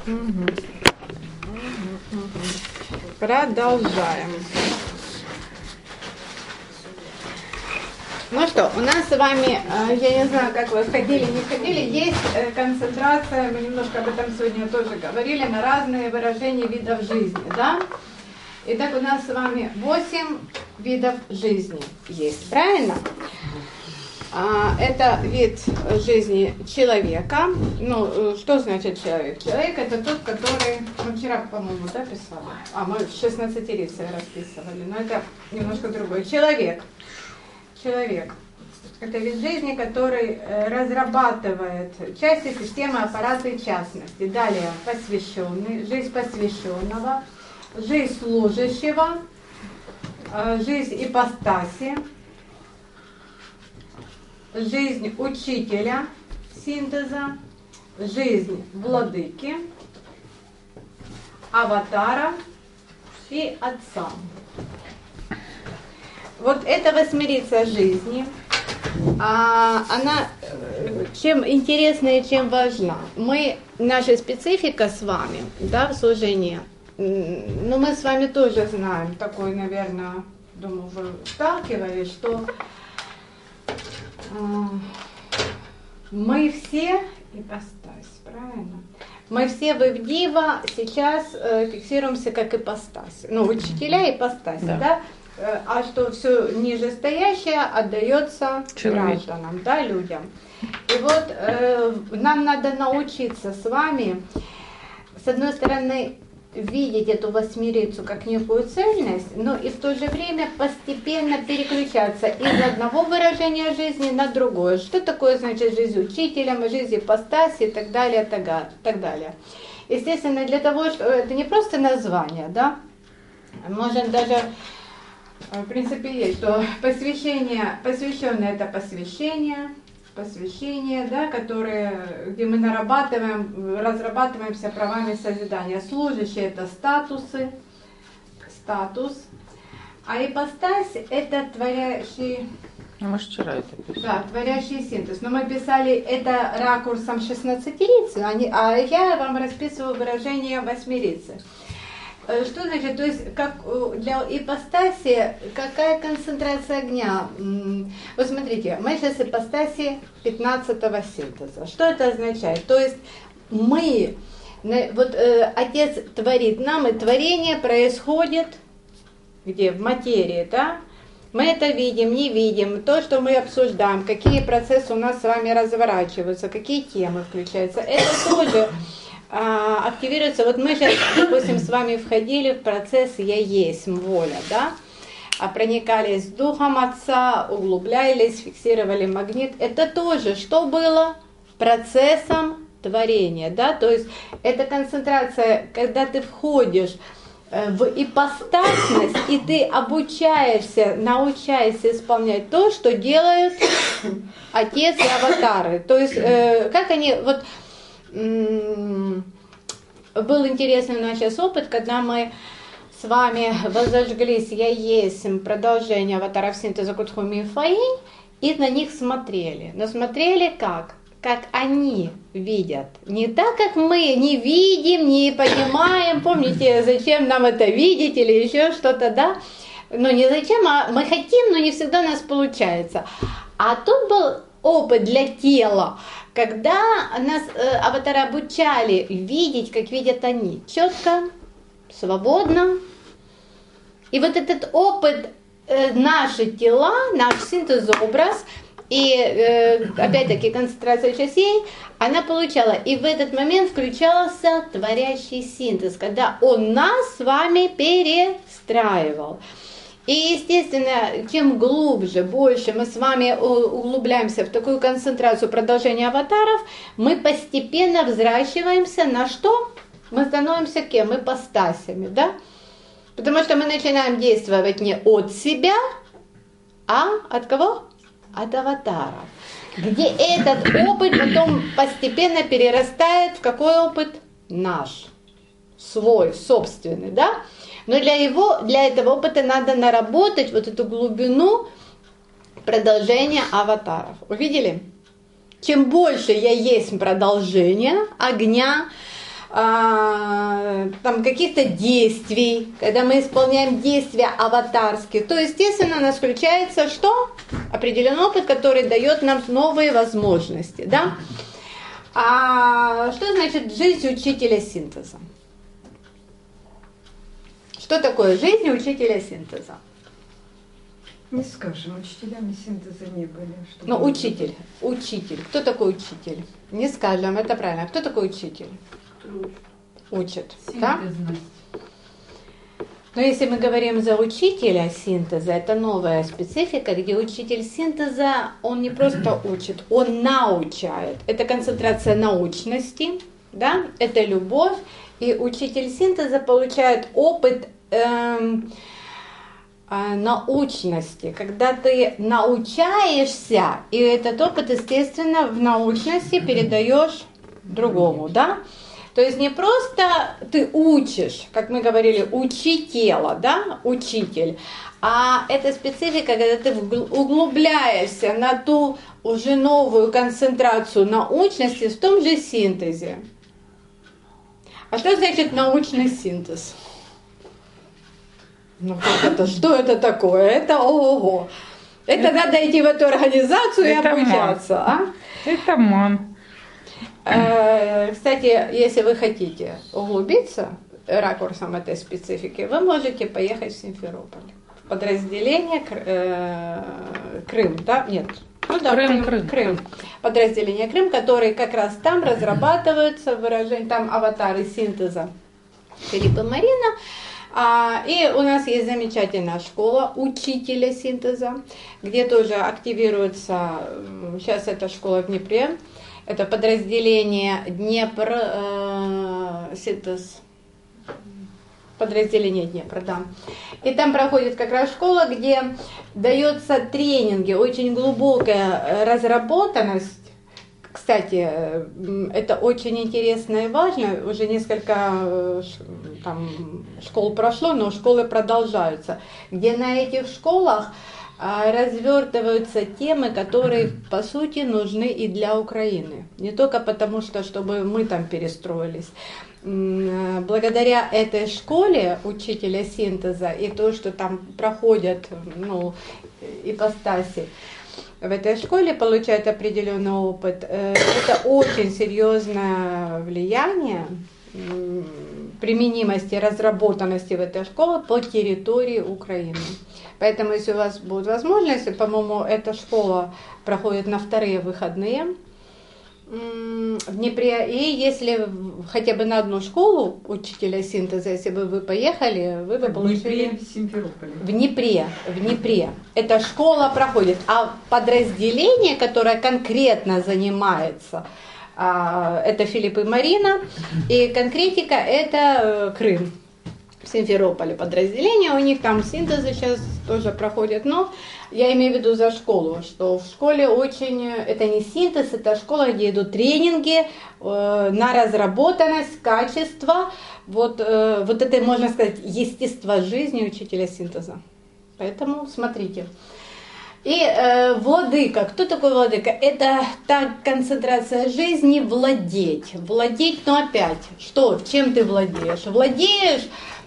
Продолжаем. Ну что, у нас с вами, я не знаю, как вы входили, не входили, есть концентрация, мы немножко об этом сегодня тоже говорили, на разные выражения видов жизни, да? Итак, у нас с вами 8 видов жизни есть, правильно? Это вид жизни человека. Ну, что значит человек? Человек — это тот, который... Мы вчера, по-моему, да, писали? Мы в 16-летие расписывали, но это немножко другой. Человек. Это вид жизни, который разрабатывает части системы, аппарата и частности. Далее посвященный, жизнь посвященного, жизнь служащего, жизнь ипостаси, жизнь учителя синтеза, жизнь владыки, аватара и отца. Вот эта восьмерица жизни, она чем интересна и чем важна. Наша специфика с вами, да, в служении, но мы с вами тоже знаем, такой, наверное, думаю, вы сталкивались, что мы все ипостась, правильно? Мы все в Ивдива сейчас фиксируемся как ипостась. Ну, учителя ипостась, да? А что все нижестоящее отдается гражданам, да, людям. И вот нам надо научиться с вами, с одной стороны, видеть эту восьмерицу как некую цельность, но и в то же время постепенно переключаться из одного выражения жизни на другое. Что такое значит жизнь учителя, жизнь ипостаси и так далее, так далее. Естественно, для того, что это не просто название, да, можно даже, в принципе, есть, что посвященное это посвящение, да, где мы разрабатываемся правами созидания. Служащие — это статус, а ипостась — это творящий... Мы же вчера это писали. Да, творящий синтез. Но мы писали это ракурсом 16-рицы, а я вам расписываю выражение восьмерицы. Что значит, то есть как для ипостаси, какая концентрация огня? Вот смотрите, мы сейчас в ипостаси 15-го синтеза. Что это означает? То есть Отец творит нам, и творение происходит где? В материи, да? Мы это видим, не видим, то, что мы обсуждаем, какие процессы у нас с вами разворачиваются, какие темы включаются, это тоже активируется. Вот мы сейчас, допустим, с вами входили в процесс «Я есть воля», да? Проникались духом Отца, углублялись, фиксировали магнит. Это тоже что было? Процессом творения, да? То есть это концентрация, когда ты входишь в ипостасность, и ты научаешься исполнять то, что делают Отец и аватары. То есть как они... Был интересный у нас сейчас опыт, когда мы с вами возожглись «Я есть» продолжение аватаров синтеза Кудхуми и Фаинь, и на них смотрели. Но смотрели как? Как они видят. Не так, как мы не видим, не понимаем. Помните, зачем нам это видеть или еще что-то, да? Ну не зачем, а мы хотим, но не всегда у нас получается. А тут был опыт для тела, когда нас аватары обучали видеть, как видят они, четко, свободно. И вот этот опыт, наши тела, наш синтез-образ, и опять-таки концентрация частей, она получала. И в этот момент включался творящий синтез, когда он нас с вами перестраивал. И, естественно, чем глубже, больше мы с вами углубляемся в такую концентрацию продолжения аватаров, мы постепенно взращиваемся на что? Мы становимся кем? Ипостасями, да? Потому что мы начинаем действовать не от себя, а от кого? От аватаров. Где этот опыт потом постепенно перерастает в какой опыт? Наш. Свой, собственный, да? Но для этого опыта надо наработать вот эту глубину продолжения аватаров. Увидели? Чем больше я есть продолжение огня, там каких-то действий, когда мы исполняем действия аватарские, то, естественно, у нас включается что? Определенный опыт, который дает нам новые возможности, да? А что значит жизнь учителя синтеза? Что такое жизнь учителя синтеза? Не скажем, учителями синтеза не были. Ну, учитель. Кто такой учитель? Не скажем, это правильно. Кто такой учитель? Учит, да? Но если мы говорим за учителя синтеза, это новая специфика, где учитель синтеза, он не просто учит, он научает. Это концентрация научности, да? Это любовь. И учитель синтеза получает опыт научности, когда ты научаешься, и этот опыт, естественно, в научности передаешь другому, да? То есть не просто ты учишь, как мы говорили, учи тело, да, учитель, а это специфика, когда ты углубляешься на ту уже новую концентрацию научности в том же синтезе. А что значит научный синтез? Ну как это? Что это такое? Это ого-го. Это надо идти в эту организацию и обучаться. А? Это МОН. Кстати, если вы хотите углубиться ракурсом этой специфики, вы можете поехать в Симферополь. В подразделение Крым, да? Нет. Ну, да, Крым. Подразделение Крым, которые как раз там разрабатываются выражения, там аватары синтеза Филипп и Марина. И у нас есть замечательная школа учителя синтеза, где тоже активируется, сейчас эта школа в Днепре, это подразделение Днепр, синтез, подразделение Днепр, да. И там проходит как раз школа, где даются тренинги, очень глубокая разработанность. Кстати, это очень интересно и важно, уже несколько там, школ прошло, но школы продолжаются, где на этих школах развертываются темы, которые, по сути, нужны и для Украины. Не только потому, что чтобы мы там перестроились. Благодаря этой школе учителя синтеза и то, что там проходят ипостаси, в этой школе получают определенный опыт. Это очень серьезное влияние применимости, разработанности в этой школе по территории Украины. Поэтому, если у вас будет возможность, по-моему, эта школа проходит на вторые выходные в Днепре. И если хотя бы на одну школу учителя синтеза, если бы вы поехали, вы бы получили... В Днепре. Эта школа проходит. А подразделение, которое конкретно занимается, это Филипп и Марина. И конкретика это Крым. В Симферополе подразделение, у них там синтезы сейчас тоже проходят, но я имею в виду за школу, что в школе очень, это не синтез, это школа, где идут тренинги на разработанность, качество, вот это, можно сказать, естество жизни учителя синтеза. Поэтому смотрите. И владыка, кто такой владыка? Это та концентрация жизни владеть, но опять, что, чем ты владеешь? Владеешь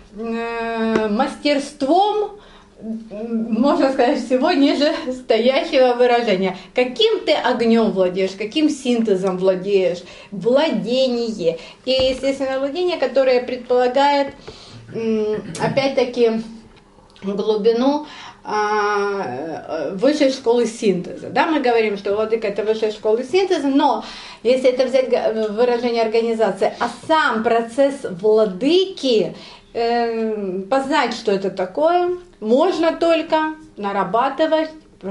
мастерством, можно сказать, всего ниже стоящего выражения. Каким ты огнем владеешь, каким синтезом владеешь, владение. И, естественно, владение, которое предполагает, опять-таки, глубину высшей школы синтеза. Да, мы говорим, что владыка это высшая школа синтеза, но если это взять выражение организации, а сам процесс владыки, познать, что это такое, можно только наработав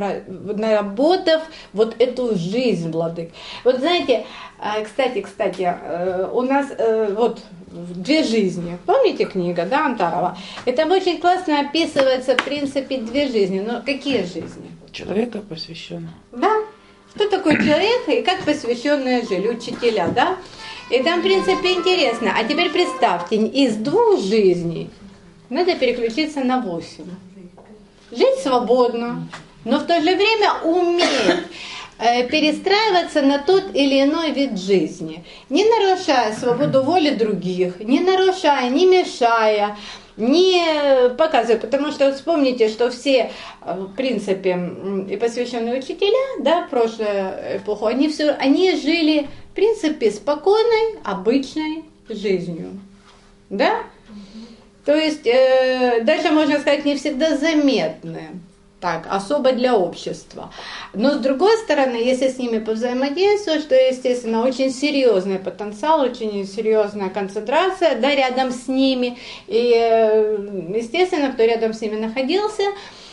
вот эту жизнь владык. Вот знаете, кстати, у нас вот «Две жизни». Помните книга, да, Антарова? И там очень классно описывается, в принципе, две жизни. Но какие жизни? Человека посвященного. Да. Кто такой человек и как посвященные жили, учителя, да? И там, в принципе, интересно. А теперь представьте, из 2 жизней надо переключиться на 8. Жить свободно, но в то же время уметь перестраиваться на тот или иной вид жизни, не нарушая свободу воли других, не нарушая, не мешая, не показывая, потому что вот вспомните, что все, в принципе, и посвященные учителя, да, в прошлую эпоху, они жили, в принципе, спокойной, обычной жизнью, да? То есть, даже, можно сказать, не всегда заметны, так, особо для общества. Но, с другой стороны, если с ними повзаимодействовать, то, естественно, очень серьезный потенциал, очень серьезная концентрация, да, рядом с ними. И, естественно, кто рядом с ними находился,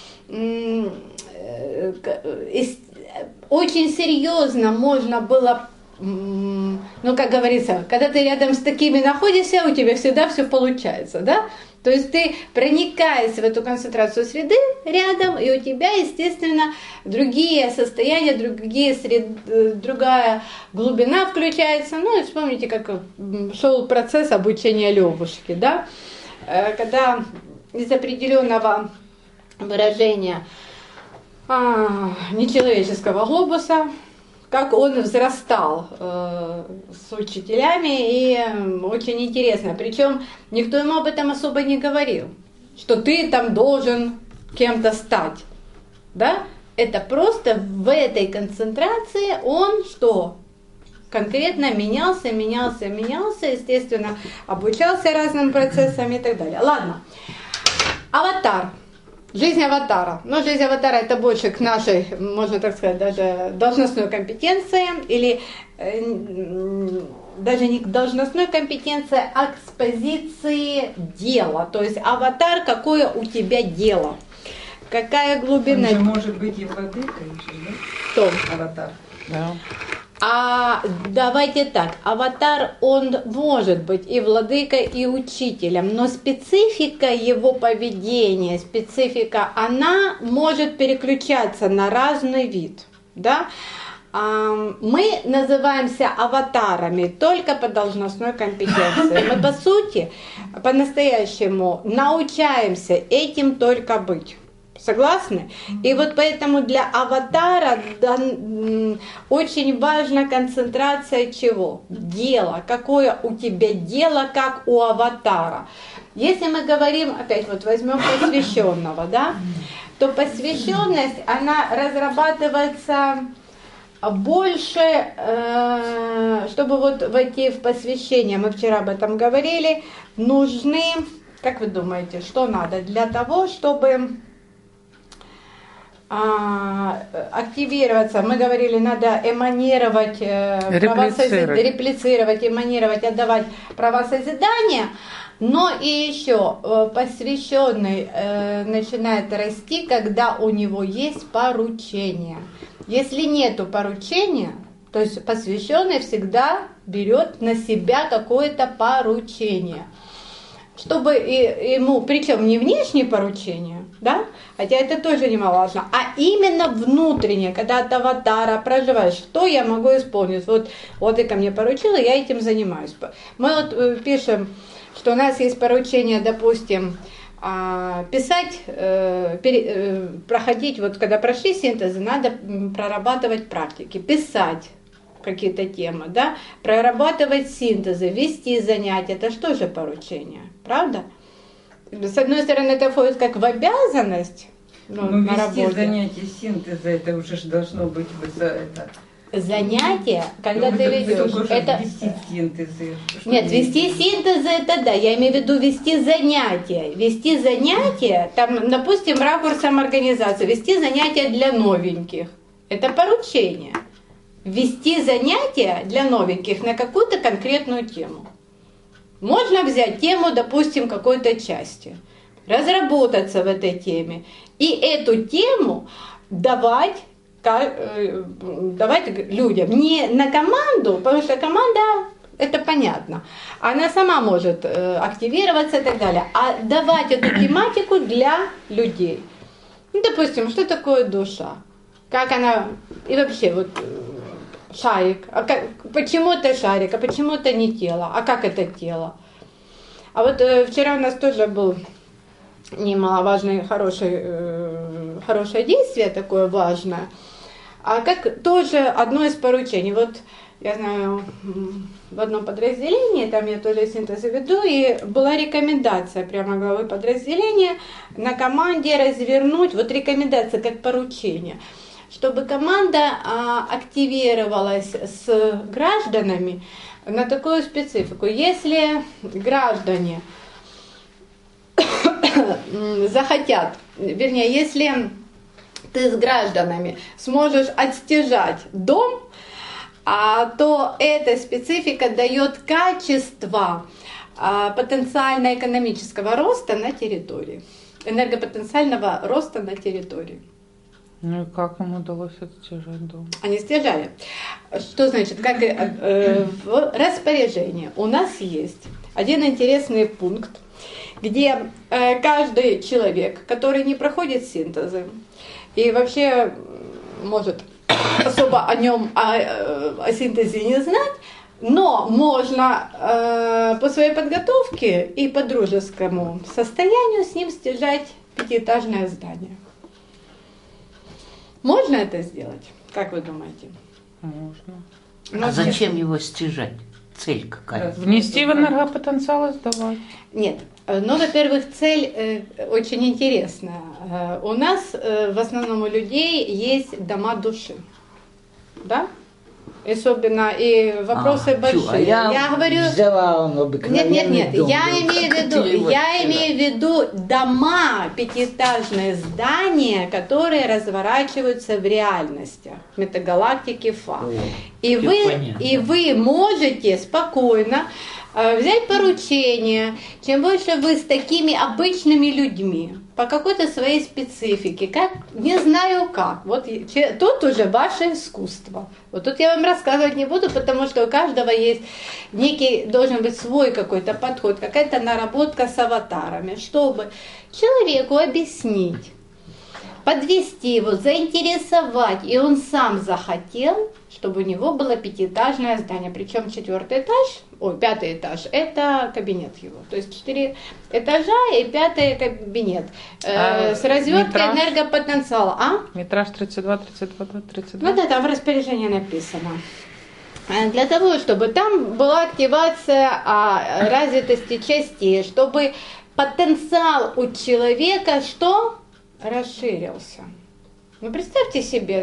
очень серьезно можно было, ну, как говорится, когда ты рядом с такими находишься, у тебя всегда все получается, да? То есть ты проникаешься в эту концентрацию среды рядом, и у тебя, естественно, другие состояния, другая глубина включается. Ну и вспомните, как шел процесс обучения Левушки, да? Когда из определенного выражения нечеловеческого глобуса, как он взрастал с учителями, и очень интересно. Причем никто ему об этом особо не говорил, что ты там должен кем-то стать. Да? Это просто в этой концентрации он что? Конкретно менялся, естественно, обучался разным процессам и так далее. Ладно. Аватар. Жизнь аватара. Но жизнь аватара это больше к нашей, можно так сказать, даже должностной компетенции, или даже не к должностной компетенции, а к позиции дела. То есть аватар, какое у тебя дело. Какая глубина. Он же может быть и владыкой, да? Кто? Аватар. Да. А давайте так, аватар, он может быть и владыкой, и учителем, но специфика его поведения, она может переключаться на разный вид, да? Мы называемся аватарами только по должностной компетенции. Мы, по сути, по-настоящему научаемся этим только быть. Согласны? И вот поэтому для аватара очень важна концентрация чего? Дела. Какое у тебя дело, как у аватара. Если мы говорим, опять вот возьмем посвященного, да, то посвященность, она разрабатывается больше, чтобы вот войти в посвящение, мы вчера об этом говорили, нужны, как вы думаете, что надо для того, чтобы активироваться, мы говорили, надо эманировать, реплицировать, эманировать, отдавать права созидания, но и еще посвященный начинает расти, когда у него есть поручение. Если нету поручения, то есть посвященный всегда берет на себя какое-то поручение. Чтобы ему, причем не внешние поручения, да, хотя это тоже немаловажно, а именно внутреннее, когда от аватара проживаешь, что я могу исполнить. Вот ты ко мне поручила, я этим занимаюсь. Мы вот пишем, что у нас есть поручение, допустим, писать, проходить, вот когда прошли синтезы, надо прорабатывать практики, писать какие-то темы, да, прорабатывать синтезы, вести занятия, это что же поручение, правда? С одной стороны, это входит как в обязанность, на вести работе. занятия синтеза, это уже ж должно быть Занятия, когда ты ведешь, это... Вести синтезы. Нет, вести синтезы, это да, я имею в виду вести занятия. Вести занятия, там, допустим, ракурсом организации, вести занятия для новеньких, это поручение. Вести занятия для новеньких на какую-то конкретную тему. Можно взять тему, допустим, какой-то части, разработаться в этой теме и эту тему давать людям. Не на команду, потому что команда, это понятно, она сама может активироваться и так далее, а давать эту тематику для людей. Ну, допустим, что такое душа? Как она, и вообще, вот шарик, почему это шарик, а почему это не тело, а как это тело? А вот вчера у нас тоже был немаловажное, хорошее действие, такое важное. А как тоже одно из поручений. Вот я знаю, в одном подразделении, там я тоже синтезы веду, и была рекомендация прямо главы подразделения на команде развернуть, вот рекомендация как поручение, чтобы команда активировалась с гражданами на такую специфику. Если граждане захотят, вернее, если ты с гражданами сможешь отстяжать дом, то эта специфика дает качество потенциально-экономического роста на территории, энергопотенциального роста на территории. Ну и как им удалось отстежать дом? Они стяжали. Что значит, как в распоряжении у нас есть один интересный пункт, где каждый человек, который не проходит синтезы и вообще может особо о нем, о синтезе не знать, но можно по своей подготовке и по дружескому состоянию с ним стяжать пятиэтажное здание. Можно это сделать? Как вы думаете? Можно. А зачем его стяжать? Цель какая? Внести в энергопотенциал и сдавать. Нет. Ну, во-первых, цель очень интересная. У нас в основном у людей есть дома души. Да? Особенно и вопросы большие. Я говорю, взяла он обыкновенный нет, дом. я имею в виду дома, пятиэтажные здания, которые разворачиваются в реальности, в метагалактике Фа. И вы можете спокойно взять поручение, чем больше вы с такими обычными людьми, по какой-то своей специфике, как, не знаю как, вот тут уже ваше искусство. Вот тут я вам рассказывать не буду, потому что у каждого есть некий, должен быть свой какой-то подход, какая-то наработка с аватарами, чтобы человеку объяснить, подвести его, заинтересовать, и он сам захотел, чтобы у него было пятиэтажное здание, причем 5-й этаж, это кабинет его, то есть 4 этажа и 5-й кабинет с разверткой энергопотенциала. Метраж 32. Вот это там в распоряжении написано. Для того, чтобы там была активация развитости частей, чтобы потенциал у человека что? Расширился. Ну, представьте себе,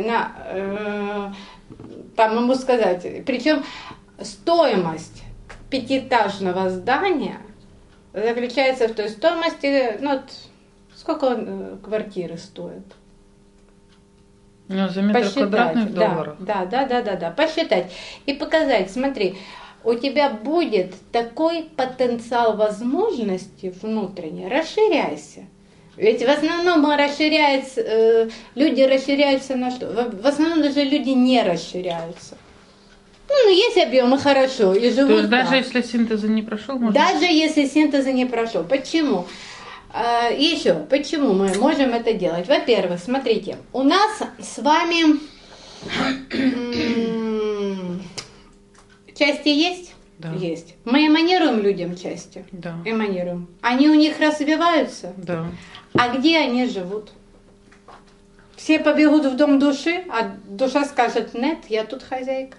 там ему сказать, причем стоимость пятиэтажного здания заключается в той стоимости, ну, сколько квартиры стоят? Ну, за метр квадратный в долларах. Да, посчитать и показать, смотри, у тебя будет такой потенциал возможностей внутренний, расширяйся. Ведь в основном люди расширяются на что? В основном даже люди не расширяются. Ну, есть объемы, хорошо, и живут. То есть даже если синтеза не прошел, можно? Даже если синтеза не прошел. Почему? Еще, почему мы можем это делать? Во-первых, смотрите, у нас с вами части есть? Да. Есть. Мы эманируем людям части? Да. Эманируем. Они у них развиваются? Да. А где они живут? Все побегут в дом души, а душа скажет: нет, я тут хозяйка.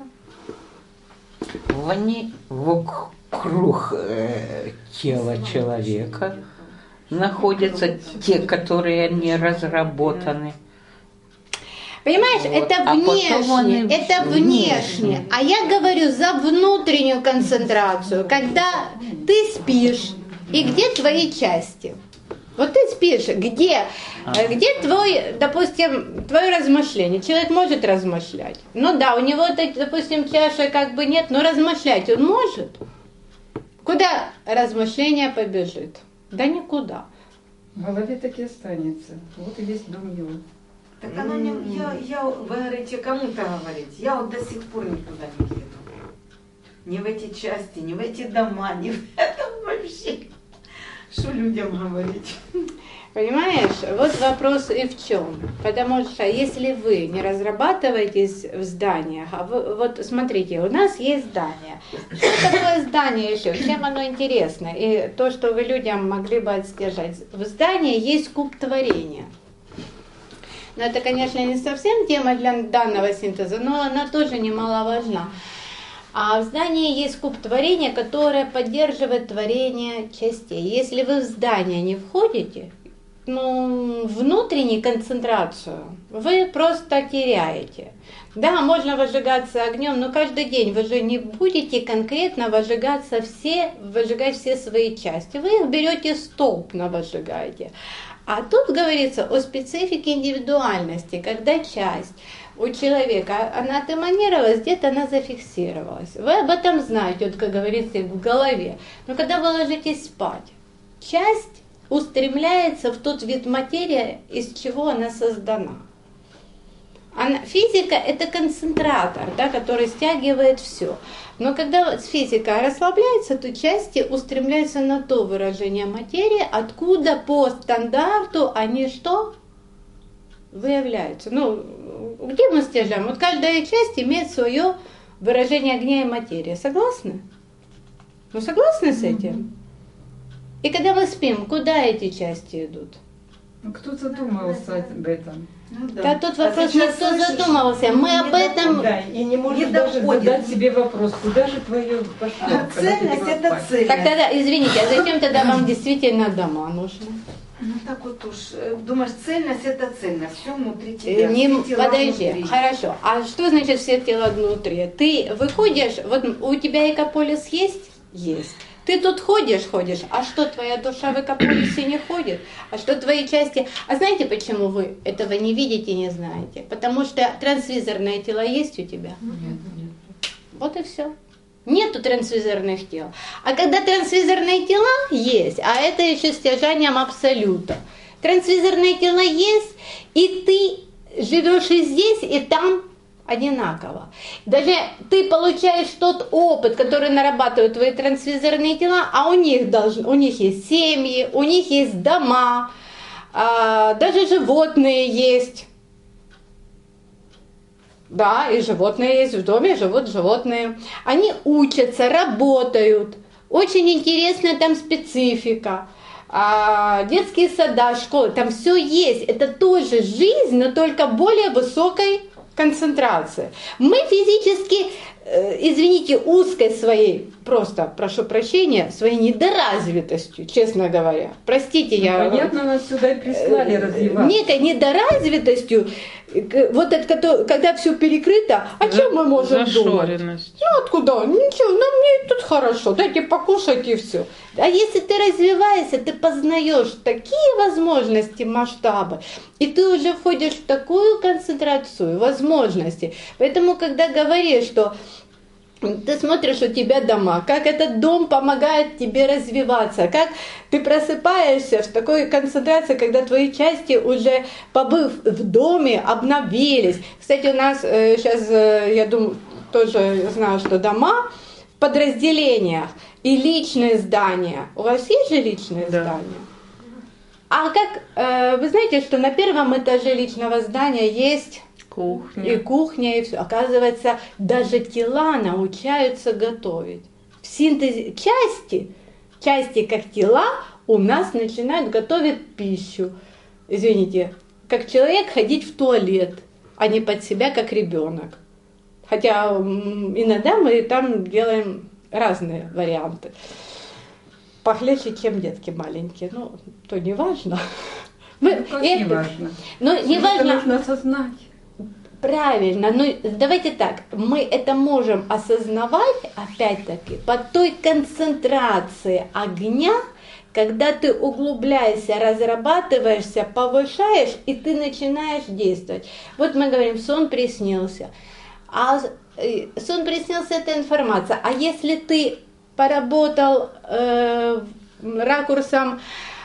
Они вокруг тела человека находятся те, которые не разработаны. Понимаешь, Вот. это внешне. А я говорю за внутреннюю концентрацию, когда ты спишь, и где твои части? Вот ты спишь, где допустим, твое размышление? Человек может размышлять. Ну да, у него, допустим, чаши как бы нет, но размышлять он может. Куда размышление побежит? Да никуда. В голове так и останется. Вот и весь дом его. Так она не, вы говорите, кому-то говорить, я вот до сих пор никуда не еду. Ни в эти части, ни в эти дома, ни в этом вообще. Что людям говорить? Понимаешь, вот вопрос и в чем. Потому что если вы не разрабатываетесь в зданиях, вот смотрите, у нас есть здание. Что такое здание еще? Чем оно интересно? И то, что вы людям могли бы отстежать. В здании есть куб творения. Но это, конечно, не совсем тема для данного синтеза, но она тоже немаловажна. А в здании есть куб творения, которое поддерживает творение частей. Если вы в здание не входите, внутреннюю концентрацию вы просто теряете. Да, можно выжигаться огнем, но каждый день вы же не будете конкретно выжигать все свои части. Вы их берете столбно выжигаете. А тут говорится о специфике индивидуальности, когда часть у человека, она отэманировалась, где-то она зафиксировалась. Вы об этом знаете, вот как говорится, в голове. Но когда вы ложитесь спать, часть устремляется в тот вид материи, из чего она создана. Физика – это концентратор, да, который стягивает все. Но когда физика расслабляется, то части устремляются на то выражение материи, откуда по стандарту они что? Выявляются. Где мы стяжаем? Вот каждая часть имеет свое выражение огня и материи. Согласны? Согласны с этим? И когда мы спим, куда эти части идут? Кто задумывался об этом? Да, тут вопрос никто задумывался. Мы об этом... Да, и не можем даже задать себе вопрос, куда же твое пошло? Цельность – это цельность. Так тогда, извините, а зачем тогда вам действительно дома нужны? Так вот уж, думаешь, цельность – это цельность, все внутри тебя. Подожди, внутри. Хорошо. А что значит все тела внутри? Ты выходишь, вот у тебя экополис есть? Есть. Ты тут ходишь, а что, твоя душа в экополисе не ходит? А что твои части... А знаете, почему вы этого не видите, не знаете? Потому что трансвизорное тело есть у тебя? Нет. Вот и все. Нету трансвизорных тел. А когда трансвизорные тела есть, а это еще стяжанием абсолюта. Трансвизорные тела есть, и ты живешь и здесь, и там одинаково. Даже ты получаешь тот опыт, который нарабатывают твои трансвизорные тела, а у них есть семьи, у них есть дома, даже животные есть. Да, и животные есть, в доме живут животные. Они учатся, работают. Очень интересная там специфика. Детские сада, школы, там все есть. Это тоже жизнь, но только более высокой концентрации. Мы физически, извините, узкой своей, просто прошу прощения, своей недоразвитостью, честно говоря. Простите, Понятно, нас сюда и прислали развиваться. Некой недоразвитостью, вот это, когда все перекрыто, о чем мы можем думать? Откуда? Ничего, мне тут хорошо, дайте покушать и все. А если ты развиваешься, ты познаешь такие возможности, масштабы, и ты уже входишь в такую концентрацию возможностей. Поэтому, когда говоришь, что ты смотришь, у тебя дома, как этот дом помогает тебе развиваться, как ты просыпаешься в такой концентрации, когда твои части, уже побыв в доме, обновились. Кстати, у нас сейчас, я думаю, тоже знаю, что дома в подразделениях и личные здания. У вас есть же личные здания? А как, вы знаете, что на первом этаже личного здания есть... И кухня, и все. Оказывается, даже тела научаются готовить. В синтезе части как тела у нас начинают готовить пищу. Извините, как человек ходить в туалет, а не под себя, как ребенок. Хотя иногда мы там делаем разные варианты. Похлеще, чем детки маленькие. То не важно. Не важно. Не важно. Нужно осознать. Правильно, давайте так, мы это можем осознавать, опять-таки, под той концентрацией огня, когда ты углубляешься, разрабатываешься, повышаешь, и ты начинаешь действовать. Вот мы говорим, сон приснился. А сон приснился — это информация. А если ты поработал ракурсом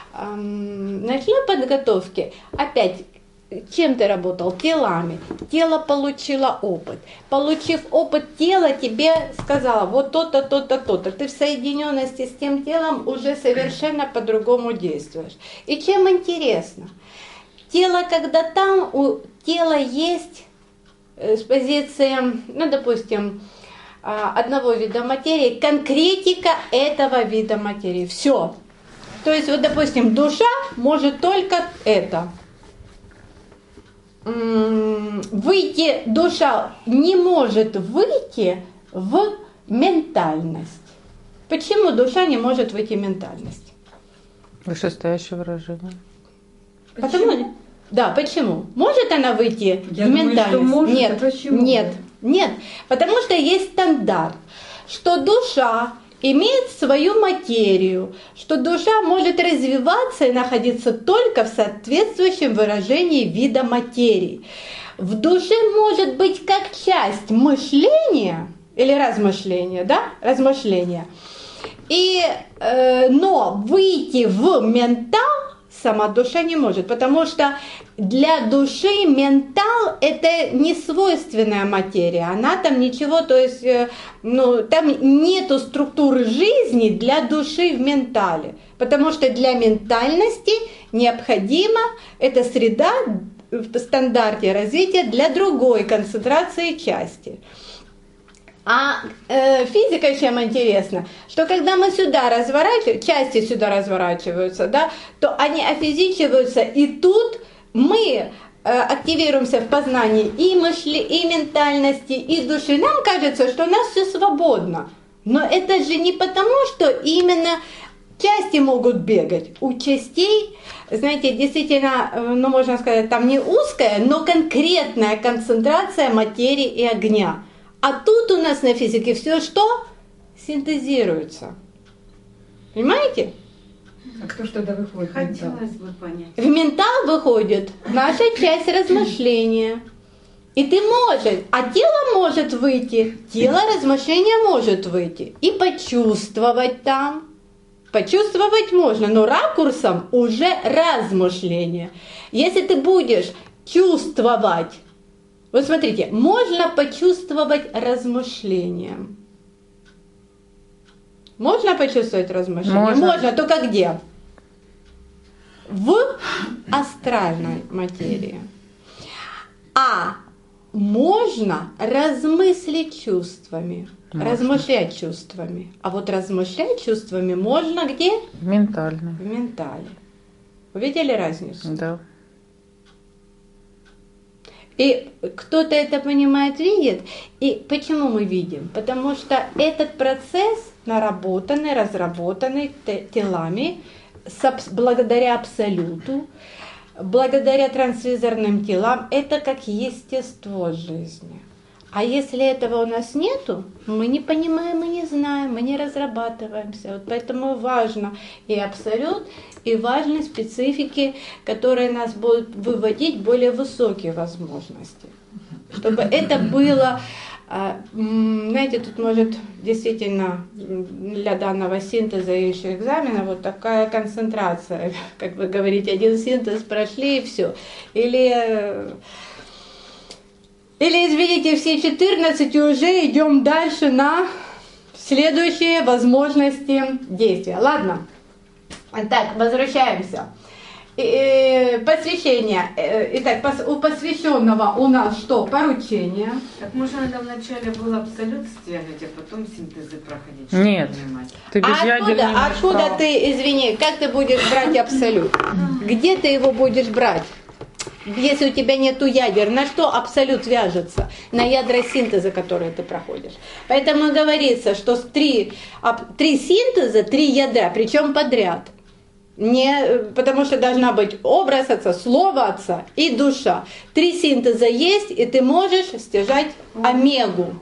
ночной подготовки, опять, чем ты работал? Телами. Тело получило опыт. Получив опыт, тело тебе сказало, вот то-то, то-то, то-то. Ты в соединенности с тем телом уже совершенно по-другому действуешь. И чем интересно? Тело, когда там, у тела есть с позиции, допустим, одного вида материи, конкретика этого вида материи. Все. То есть, вот, допустим, душа может только это. выйти, душа не может выйти в ментальность. Почему душа не может выйти в ментальность? Вышестоящее выражение. Потому, да, почему? Может она выйти Я в думаю, ментальность? что может, Нет, а почему? нет, потому что есть стандарт, что душа имеет свою материю, что душа может развиваться и находиться только в соответствующем выражении вида материи. В душе может быть как часть мышления или размышления, да, размышления. Но выйти в ментал сама душа не может, потому что для души ментал это не свойственная материя, она там ничего, то есть там нету структуры жизни для души в ментале, потому что для ментальности необходима эта среда в стандарте развития для другой концентрации части. А физика чем интересна, что когда мы сюда разворачиваем, части сюда разворачиваются, да, то они офизичиваются, и тут мы активируемся в познании и и ментальности, и души. Нам кажется, что у нас все свободно, но это же не потому, что именно части могут бегать. У частей, знаете, действительно, можно сказать, там не узкая, но конкретная концентрация материи и огня. А тут у нас на физике все что? Синтезируется. Понимаете? А кто ж тогда выходит? Хотелось бы понять. В ментал выходит наша часть размышления. И ты можешь, а тело может выйти, тело размышления может выйти. И почувствовать там. Почувствовать можно, но ракурсом уже размышления. Если ты будешь чувствовать, вот смотрите, можно почувствовать размышлением. Можно почувствовать размышление? Можно, только где? В астральной материи. А можно размыслить чувствами, размышлять чувствами. А вот размышлять чувствами можно где? В ментальной. В ментале. Увидели разницу? Да. И кто-то это понимает, видит. И почему мы видим? Потому что этот процесс наработанный, разработанный телами, благодаря абсолюту, благодаря трансвизорным телам, это как естество жизни. А если этого у нас нету, мы не понимаем, мы не знаем, мы не разрабатываемся. Вот поэтому важно и абсолют, и важны специфики, которые нас будут выводить в более высокие возможности. Чтобы это было, знаете, тут может действительно для данного синтеза и еще экзамена вот такая концентрация, как вы говорите, один синтез прошли и все. Или извините, все 14 и уже идем дальше на следующие возможности действия. Ладно? Так, возвращаемся. Посвящение. Итак, у посвященного у нас что? Поручение. Так может надо вначале был абсолют стягивать, а потом синтезы проходить? Нет. Ты без ядер не имеешь откуда права. ты, извини, как ты будешь брать абсолют? Где ты его будешь брать? Если у тебя нету ядер, на что абсолют вяжется? На ядра синтеза, которые ты проходишь. Поэтому говорится, что три синтеза, 3 ядра, причем подряд. Потому что должна быть образ отца, слово отца и душа. 3 синтеза есть, и ты можешь стяжать омегу.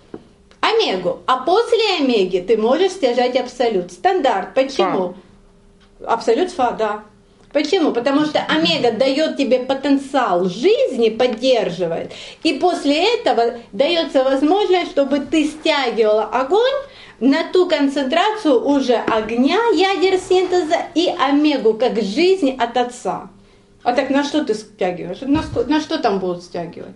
А после омеги ты можешь стяжать абсолют. Стандарт. Почему? Абсолют фа, да. Почему? Потому что омега дает тебе потенциал жизни, поддерживает. И после этого дается возможность, чтобы ты стягивала огонь на ту концентрацию уже огня, ядер синтеза и омегу, как жизнь от отца. А так на что ты стягиваешь? На что там будут стягивать?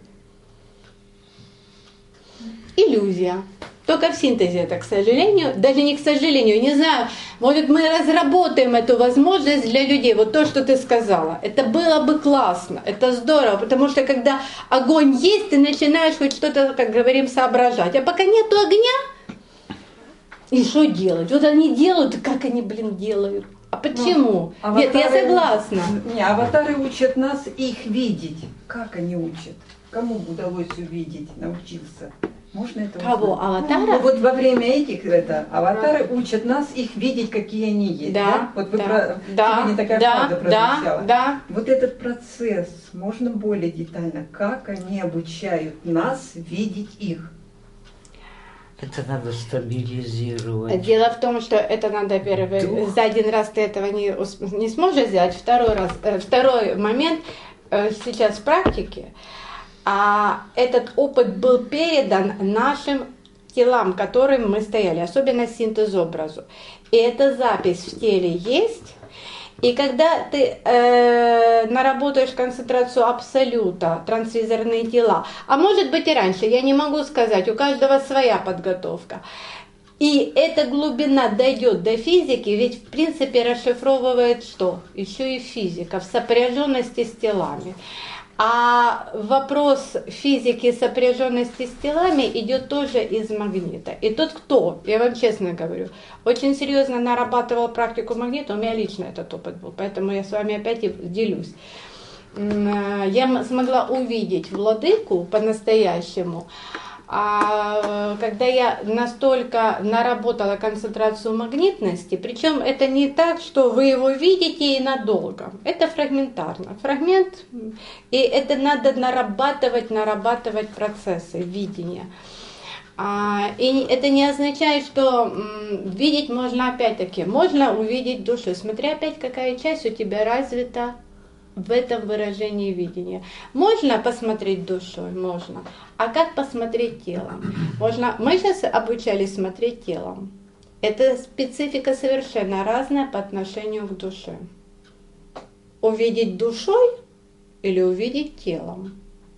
Иллюзия. Только в синтезе это, к сожалению, даже не к сожалению, не знаю, может мы разработаем эту возможность для людей, вот то, что ты сказала, это было бы классно, это здорово, потому что когда огонь есть, ты начинаешь хоть что-то, как говорим, соображать, а пока нету огня, и что делать? Вот они делают, как они, делают, а почему? Нет, я согласна. Не, аватары учат нас их видеть. Как они учат? Кому удалось увидеть, научился? Можно это Кого? узнать? Аватара? Ну, вот во время этих аватары учат нас их видеть, какие они есть. Да, Вот вы да, сегодня такая фраза прозвучала. да. Вот этот процесс можно более детально, как они обучают нас видеть их. Это надо стабилизировать. Дело в том, что это надо за один раз ты этого не сможешь сделать, второй момент сейчас в практике. А этот опыт был передан нашим телам, которым мы стояли, особенно синтез образу. И эта запись в теле есть. И когда ты наработаешь концентрацию абсолюта, трансвизорные тела, а может быть и раньше, я не могу сказать, у каждого своя подготовка. И эта глубина дойдет до физики, ведь в принципе расшифровывает что? Еще и физика в сопряженности с телами. А вопрос физики сопряженности с телами идет тоже из магнита. И тот, кто, я вам честно говорю, очень серьезно нарабатывал практику магнита, у меня лично этот опыт был, поэтому я с вами опять и делюсь. Я смогла увидеть владыку по-настоящему, когда я настолько наработала концентрацию магнитности, причем это не так, что вы его видите и надолго, это фрагментарно, фрагмент, и это надо нарабатывать процессы видения. И это не означает, что видеть можно опять-таки, можно увидеть душу, смотря опять какая часть у тебя развита в этом выражении видения. Можно посмотреть душой, можно. А как посмотреть телом? Можно. Мы сейчас обучались смотреть телом. Это специфика совершенно разная по отношению к душе. Увидеть душой или увидеть телом?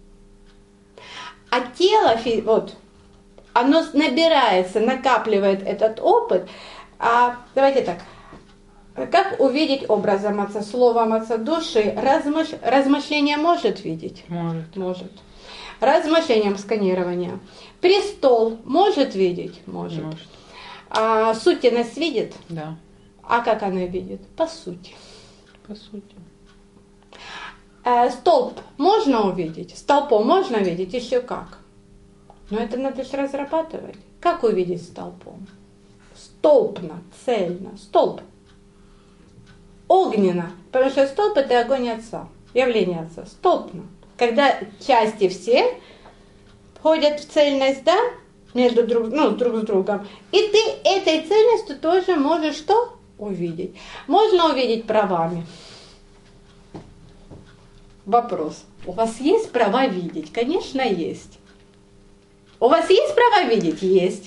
А тело, вот, оно набирается, накапливает этот опыт. Давайте так. Как увидеть образом отца, словом отца души? Размышление может видеть? Может. Размышлением сканирования. Престол может видеть? Может. Сутенность видит? Да. А как она видит? По сути. По сути. Столб можно увидеть? Столпом можно видеть? Еще как? Но это надо же разрабатывать. Как увидеть столпом? Столпно, цельно. Столб. Огненно, потому что столб это огонь отца, явление отца, столпно. Когда части все входят в цельность, да, между друг с другом, и ты этой цельностью тоже можешь что? Увидеть. Можно увидеть правами. Вопрос. У вас есть права видеть? Конечно, есть. У вас есть права видеть? Есть.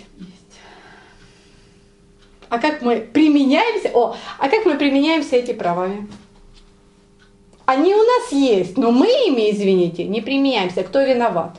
А как мы применяемся? А как мы применяемся эти правами? Они у нас есть, но мы ими, извините, не применяемся. Кто виноват?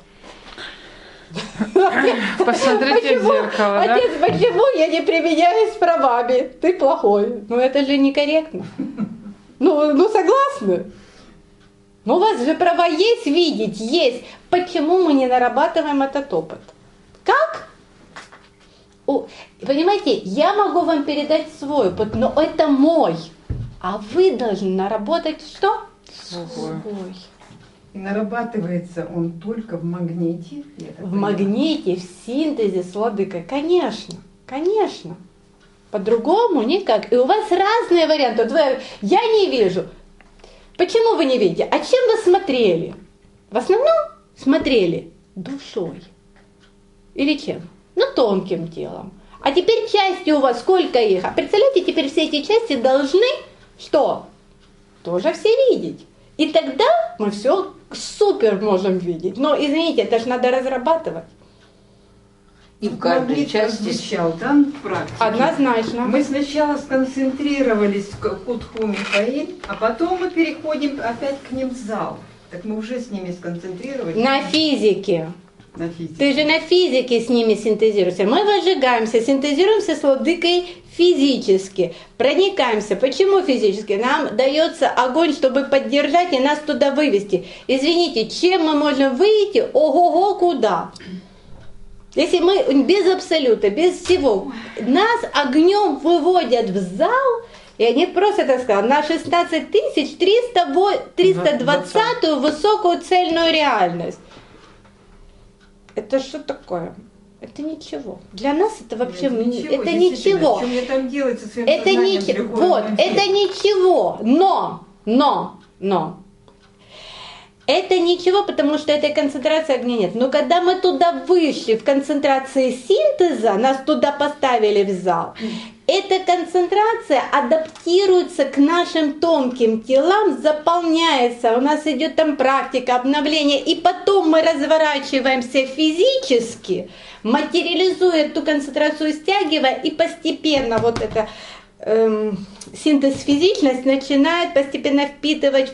Посмотрите в зеркало, да? Отец, почему я не применяюсь правами? Ты плохой. Ну это же некорректно. Ну согласны? Но у вас же права есть видеть, есть. Почему мы не нарабатываем этот опыт? Как? Понимаете, я могу вам передать свой опыт, но это мой. А вы должны наработать что? Свой. И нарабатывается он только в магните? В магните, в синтезе с владыкой. Конечно, конечно. По-другому никак. И у вас разные варианты. Вот я не вижу. Почему вы не видите? А чем вы смотрели? В основном смотрели душой. Или чем? Тонким телом. А теперь части у вас, сколько их? А представляете, теперь все эти части должны что? Тоже все видеть. И тогда мы все супер можем видеть. Но, извините, это же надо разрабатывать. И в каждой части... Звучал, да, в практике? Однозначно. Мы сначала сконцентрировались в Кутху Михаил, а потом мы переходим опять к ним в зал. Так мы уже с ними сконцентрировались. На физике. На физике. Ты же на физике с ними синтезируешься. Мы выжигаемся, синтезируемся с владыкой физически, проникаемся. Почему физически? Нам дается огонь, чтобы поддержать и нас туда вывести. Извините, чем мы можем выйти? Ого-го, куда? Если мы без абсолюта, без всего, нас огнем выводят в зал, И они просто так сказали, на 16 320 высокую цельную реальность. Это что такое? Это ничего. Для нас это вообще это ничего. Что мне там делать со своим Это ничего. Вот, это ничего. Но. Это ничего, потому что этой концентрации огня нет. Но когда мы туда вышли, в концентрации синтеза, нас туда поставили в зал, эта концентрация адаптируется к нашим тонким телам, заполняется, у нас идет там практика, обновление, и потом мы разворачиваемся физически, материализуя эту концентрацию, стягивая, и постепенно вот это синтез физичность начинает постепенно впитывать.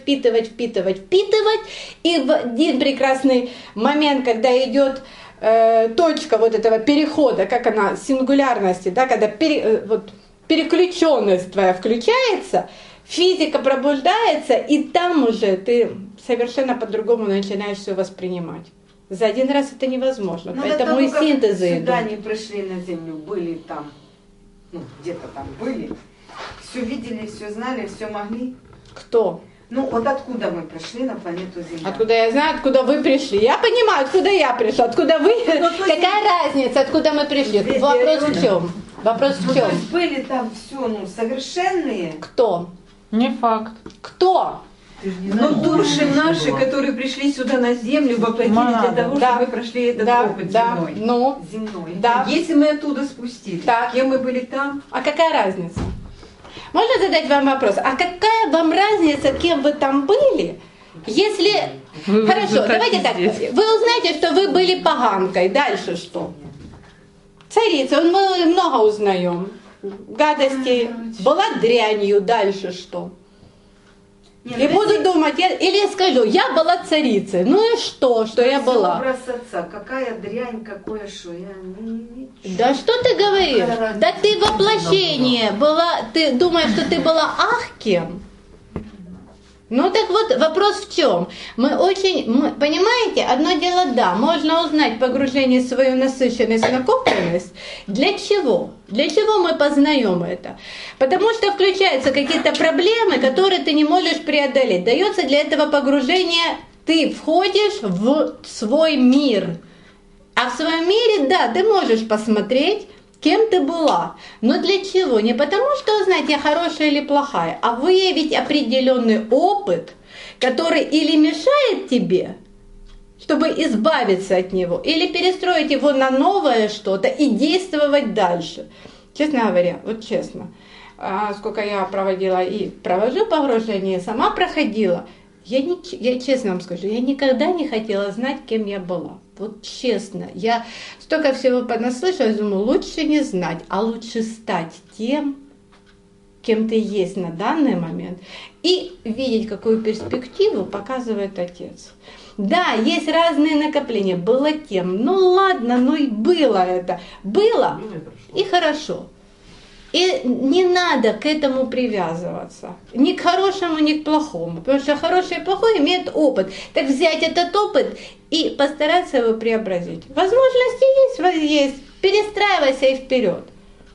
И в один прекрасный момент, когда идет точка вот этого перехода, как она, сингулярности, да, когда переключенность твоя включается, физика пробуждается, и там уже ты совершенно по-другому начинаешь все воспринимать. За один раз это невозможно, поэтому и синтезы идут. Сюда не пришли на Землю, были там, где-то там были, все видели, все знали, все могли. Кто? Вот откуда мы пришли на планету Земля? Откуда я знаю, откуда вы пришли? Я понимаю, откуда я пришла, откуда вы. Какая разница, откуда мы пришли? Вопрос в чем? Вопрос в чем? То есть были там все, совершенные. Кто? Не факт. Кто? Души наши, которые пришли сюда на Землю, воплотились для того, чтобы мы прошли этот опыт земной. Земной. Да. Если мы оттуда спустились, кем мы были там? А какая разница? Можно задать вам вопрос? А какая вам разница, кем вы там были, если... Хорошо, давайте так. Вы узнаете, что вы были поганкой. Дальше что? Царица, мы много узнаем. Гадости. Была дрянью. Дальше что? И буду думать, или я скажу, я была царицей. Ну и что я была? Образ отца, какая дрянь, какое шо, Да что ты говоришь? Да ты воплощение была, ты думаешь, что ты была кем? Ну так вот, вопрос в чем? Понимаете, одно дело, да, можно узнать погружение в свою насыщенность, накопленность. Для чего? Для чего мы познаем это? Потому что включаются какие-то проблемы, которые ты не можешь преодолеть. Дается для этого погружение, ты входишь в свой мир. А в своем мире, да, ты можешь посмотреть, кем ты была. Но для чего? Не потому, что узнать, я хорошая или плохая, а выявить определенный опыт, который или мешает тебе, чтобы избавиться от него, или перестроить его на новое что-то и действовать дальше. Честно говоря, вот честно, сколько я проводила и провожу погружение, сама проходила, я честно вам скажу, я никогда не хотела знать, кем я была. Вот честно, я столько всего понаслышалась, думаю, лучше не знать, а лучше стать тем, кем ты есть на данный момент, и видеть, какую перспективу показывает Отец. Да, есть разные накопления, было тем, ладно, и было это, было и хорошо. И не надо к этому привязываться. Ни к хорошему, ни к плохому. Потому что хороший и плохой имеют опыт. Так взять этот опыт и постараться его преобразить. Возможности есть. Перестраивайся и вперед.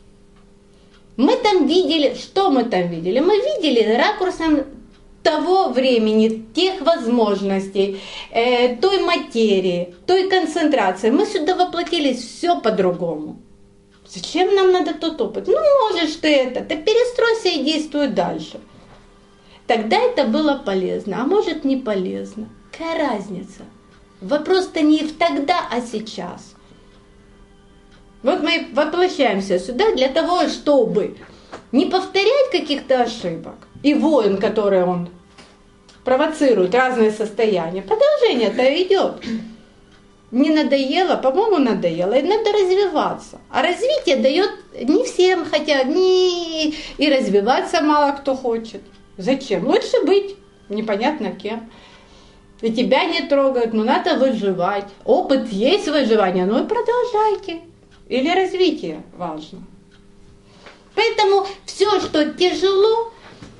Мы там видели, что мы там видели? Мы видели ракурсом того времени, тех возможностей, той материи, той концентрации. Мы сюда воплотились все по-другому. Зачем нам надо тот опыт? Можешь ты это, ты перестройся и действуй дальше. Тогда это было полезно, а может не полезно. Какая разница? Вопрос-то не в тогда, а сейчас. Вот мы воплощаемся сюда для того, чтобы не повторять каких-то ошибок и войн, которые он провоцирует, разные состояния. Продолжение-то идет. Не надоело, по-моему, надоело, и надо развиваться. А развитие дает не всем хотят, и развиваться мало кто хочет. Зачем? Лучше быть непонятно кем. И тебя не трогают, надо выживать. Опыт есть выживания, и продолжайте. Или развитие важно. Поэтому все, что тяжело,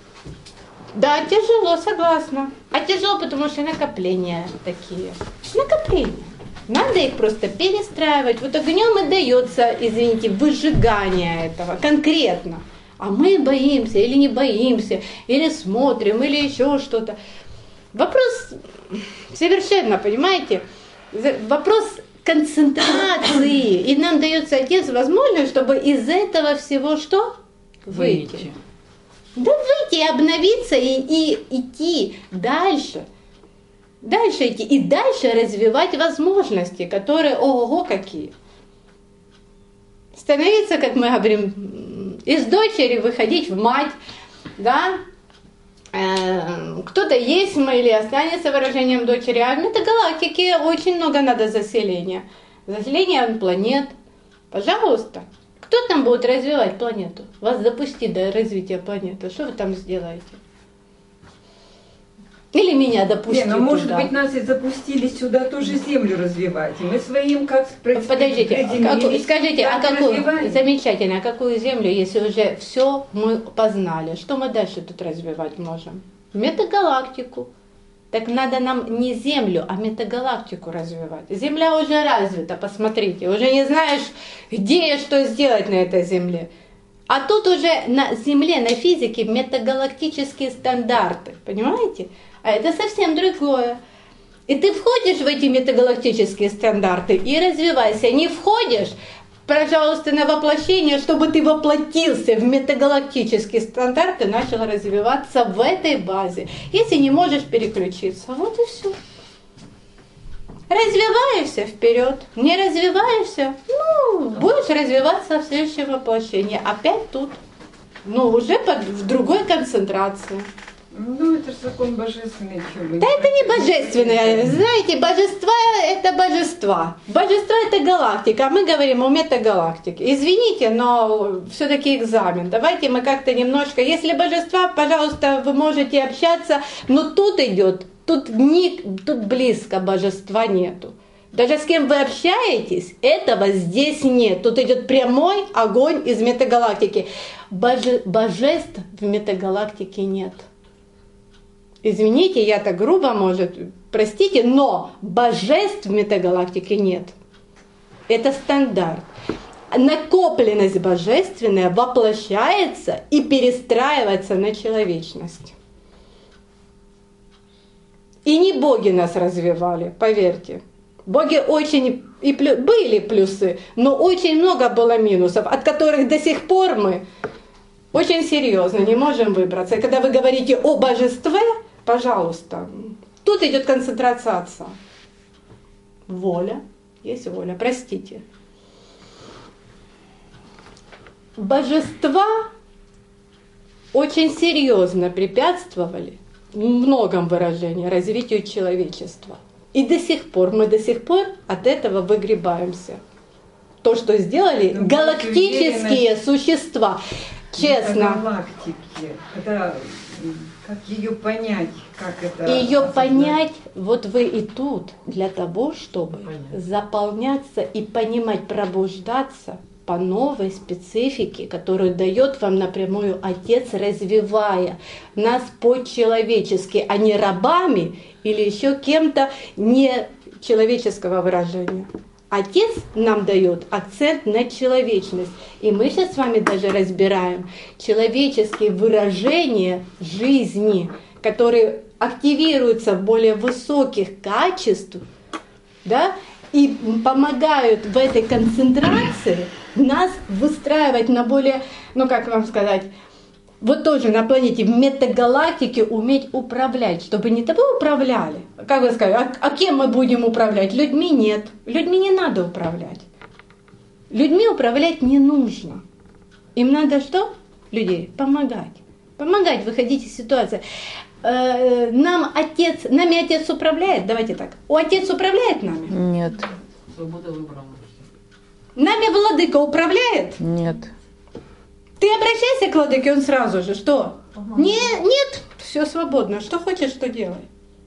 да, тяжело, согласна. А тяжело, потому что накопления такие. Накопления. Надо их просто перестраивать. Вот огнем и дается, извините, выжигание этого конкретно. А мы боимся или не боимся, или смотрим, или еще что-то. Вопрос совершенно, понимаете, вопрос концентрации. И нам дается Отец возможность, чтобы из этого всего что? Выйти. Да выйти, обновиться и идти дальше. Дальше идти и дальше развивать возможности, которые ого-го какие. Становиться, как мы говорим, из дочери выходить в мать, да? Кто-то есть мы или останется выражением дочери, а в метагалактике очень много надо заселения. Заселение планет. Пожалуйста. Кто там будет развивать планету? Вас запустить до развития планеты. Что вы там сделаете? Или меня допустить но может туда? быть нас и запустили сюда тоже Землю развивать. И мы своим как Подождите, скажите, а какую, замечательно, а какую Землю, если уже все мы познали? Что мы дальше тут развивать можем? Метагалактику. Так надо нам не Землю, а метагалактику развивать. Земля уже развита, посмотрите. Уже не знаешь, где и что сделать на этой Земле. А тут уже на Земле, на физике метагалактические стандарты. Понимаете? А это совсем другое. И ты входишь в эти метагалактические стандарты и развивайся. Не входишь, пожалуйста, на воплощение, чтобы ты воплотился в метагалактические стандарты, начал развиваться в этой базе. Если не можешь переключиться, вот и все. Развиваешься вперед, не развиваешься, будешь развиваться в следующем воплощении. Опять тут, уже в другой концентрации. Это же закон божественный. Да это не божественное. Знаете, божества это божества. Божества это галактика, а мы говорим о метагалактике. Извините, но все-таки экзамен. Давайте мы как-то немножко, если божества, пожалуйста, вы можете общаться, но тут идет, тут близко божества нету. Даже с кем вы общаетесь, этого здесь нет. Тут идет прямой огонь из метагалактики. Божеств в метагалактике нет. Извините, я так грубо, может, простите, но божеств в метагалактике нет. Это стандарт. Накопленность божественная воплощается и перестраивается на человечность. И не боги нас развивали, поверьте. Боги очень были плюсы, но очень много было минусов, от которых до сих пор мы очень серьезно не можем выбраться. И когда вы говорите о божестве, пожалуйста, тут идет концентрация Отца. Воля, есть воля, простите. Божества очень серьезно препятствовали в многом выражении развитию человечества. И мы до сих пор от этого выгребаемся. То, что сделали галактические существа. Честно. Галактики. Это как ее понять, как это. Ее понять, вот вы и тут для того, чтобы заполняться и понимать, пробуждаться по новой специфике, которую дает вам напрямую Отец, развивая нас по-человечески, а не рабами или еще кем-то не человеческого выражения. Отец нам дает акцент на человечность. И мы сейчас с вами даже разбираем человеческие выражения жизни, которые активируются в более высоких качествах, да, и помогают в этой концентрации нас выстраивать на более, как вам сказать, вот тоже на планете, в метагалактике уметь управлять, чтобы не тобой управляли. Как вы сказали, а кем мы будем управлять? Людьми нет. Людьми не надо управлять. Людьми управлять не нужно. Им надо что? Людей помогать. Помогать выходить из ситуации. Нами Отец управляет? Давайте так. Отец управляет нами? Нет. Свобода выбора. Нами Владыка управляет? Нет. Ты обращайся к Владыке, он сразу же, что? Нет, все свободно, что хочешь, что делай.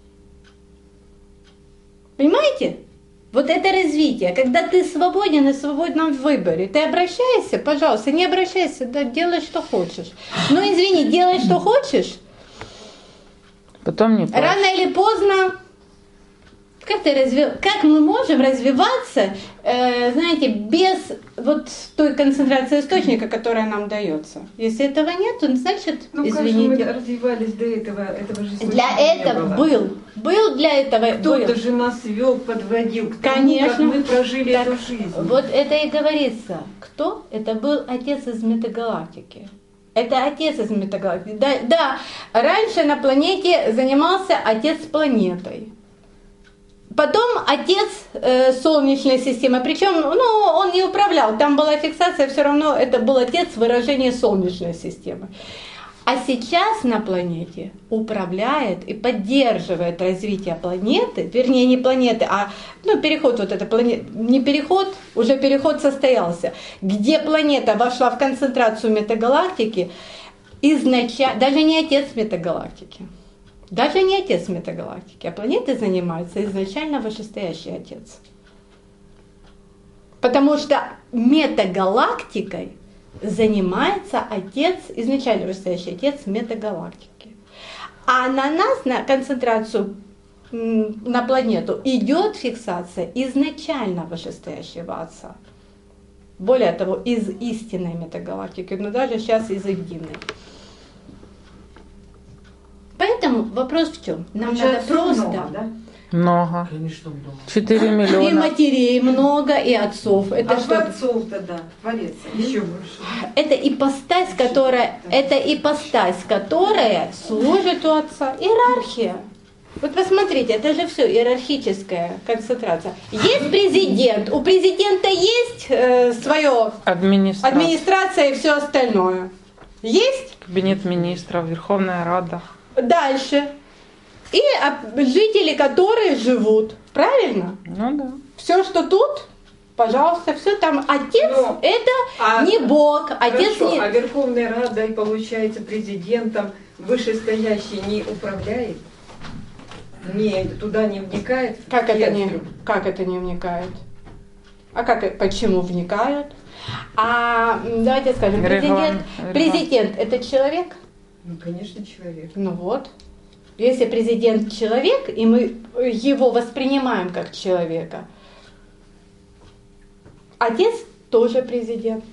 Понимаете? Вот это развитие, когда ты свободен и свободен в выборе. Ты обращайся, пожалуйста, не обращайся, да, делай, что хочешь. Но извини, делай, что хочешь. Потом не плачь. Рано или поздно, в как мы можем развиваться, знаете, без вот той концентрации источника, которая нам дается? Если этого нет, то значит, Ну, извините. как же мы развивались до этого же Для источника этого не было. был для этого. Кто-то был. же нас вел, подводил к тому, Конечно. как мы прожили Так, эту жизнь. Вот это и говорится. Кто? Это был отец из метагалактики. Это отец из метагалактики. Да, раньше на планете занимался отец планетой. Потом отец Солнечной системы. Причем, он не управлял. Там была фиксация, все равно это был отец выражения Солнечной системы. А сейчас на планете управляет и поддерживает развитие планеты, вернее не планеты, а переход вот этой планеты, не переход, уже переход состоялся, где планета вошла в концентрацию метагалактики, изначально, даже не отец метагалактики, а планетой занимается изначально вышестоящий отец. Потому что метагалактикой занимается отец, изначально вышестоящий отец метагалактики. А на нас, на концентрацию на планету, идет фиксация изначально вышестоящего отца. Более того, из истинной метагалактики, но даже сейчас из единой. Поэтому вопрос в чем? Нам надо просто... Много, да? Много. Конечно, много. 4 И миллиона. матерей много, и отцов. Это что? Отцов-то, да, Творец. Еще больше. Это ипостась, которая служит у отца. Иерархия. Вот посмотрите, это же все иерархическая концентрация. Есть президент, у президента есть свое администрация и все остальное. Есть? Кабинет министров, Верховная Рада. Дальше. И жители, которые живут. Правильно? Ну да. Все, что тут, пожалуйста, все там. Отец это не Бог. Отец Хорошо, не... а Верховная Рада, и получается, президентом вышестоящий не управляет? Туда не вникает? Как это не вникает? Почему вникают? Давайте скажем, президент это человек? Ну, конечно, человек. Ну вот. Если президент человек, и мы его воспринимаем как человека, отец тоже президент.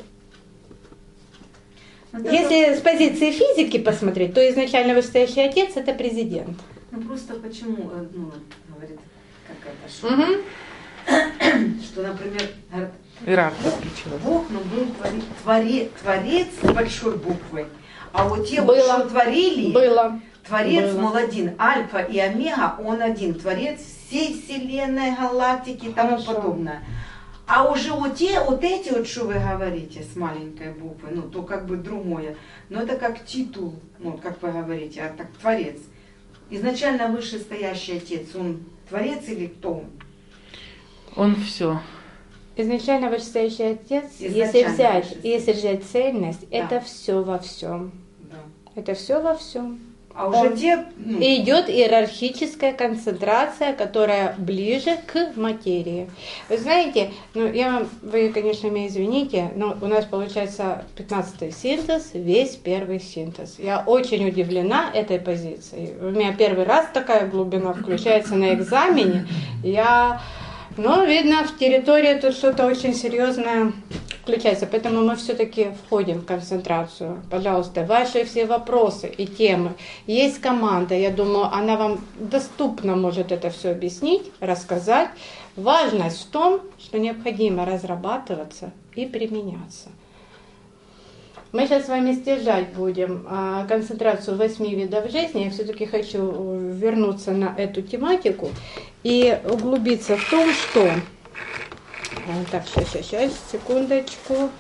Если с позиции физики посмотреть, то изначально вышестоящий отец это президент. Ну просто почему, говорит какая-то что, например, говорит, Иерархия включилась. Бог, был творец большой буквой, а вот те, Было. что творили, Творец, Было. мол, один, альфа и омега, он один, творец всей вселенной, галактики и тому подобное. А уже вот эти, что вы говорите с маленькой буквы, то как бы другое, но это как титул, как вы говорите, а так творец. Изначально вышестоящий отец, он творец или кто он? Он все. Изначально вышестоящий отец, Изначально если взять цельность, Да. это все во всем. Да. Это все во всем. А уже те... И идет иерархическая концентрация, которая ближе к материи. Вы знаете, вы, конечно, меня извините, но у нас получается 15-й синтез, весь первый синтез. Я очень удивлена этой позицией. У меня первый раз такая глубина включается на экзамене. Видно, в территории тут что-то очень серьезное включается. Поэтому мы все-таки входим в концентрацию. Пожалуйста, ваши все вопросы и темы. Есть команда, я думаю, она вам доступно может это все объяснить, рассказать. Важность в том, что необходимо разрабатываться и применяться. Мы сейчас с вами стяжать будем концентрацию 8 видов жизни. Я все-таки хочу вернуться на эту тематику и углубиться в том, что... Так, сейчас, секундочку.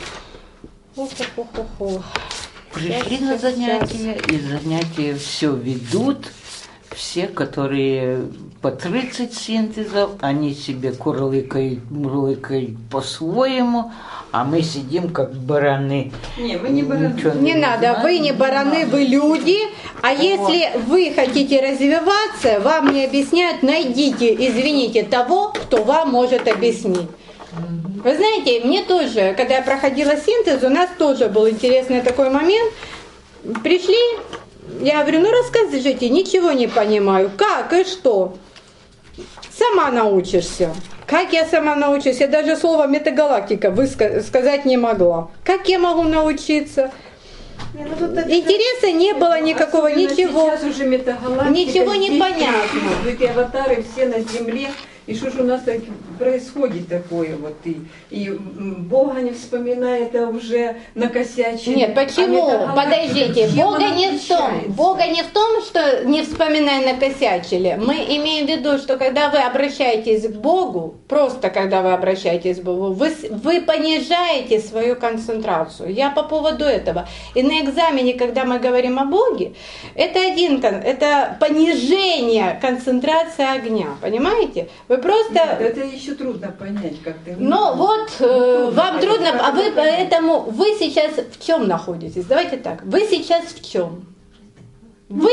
Пришли на занятия, и занятия все ведут. Все, которые по 30 синтезов, они себе курлыкают, мурлыкают по-своему, а мы сидим как бараны. Не, мы не бараны. Не надо, вы не бараны, вы люди. А если вы хотите развиваться, вам не объясняют, найдите, извините, того, кто вам может объяснить. Вы знаете, мне тоже, когда я проходила синтез, у нас тоже был интересный такой момент. Пришли, я говорю, расскажите, ничего не понимаю, как и что. сама научишься. Как я сама научусь? Я даже слово метагалактика сказать не могла. Как я могу научиться? Интереса не было никакого, ничего. Сейчас уже метагалактика. Ничего не понятно. Эти аватары все на Земле. И что же у нас так происходит такое вот? И Бога не вспоминает, а уже накосячили. Нет, почему? Подождите, Бога не в том, что не вспоминая накосячили. Мы имеем в виду, что когда вы обращаетесь к Богу, просто когда вы обращаетесь к Богу, вы понижаете свою концентрацию. Я по поводу этого. И на экзамене, когда мы говорим о Боге, это понижение концентрации огня. Понимаете? Вы просто... Нет, это еще трудно понять как-то. Ну вот, вам трудно, а вы поэтому, вы сейчас в чем находитесь? Давайте так, вы сейчас в чем? Вы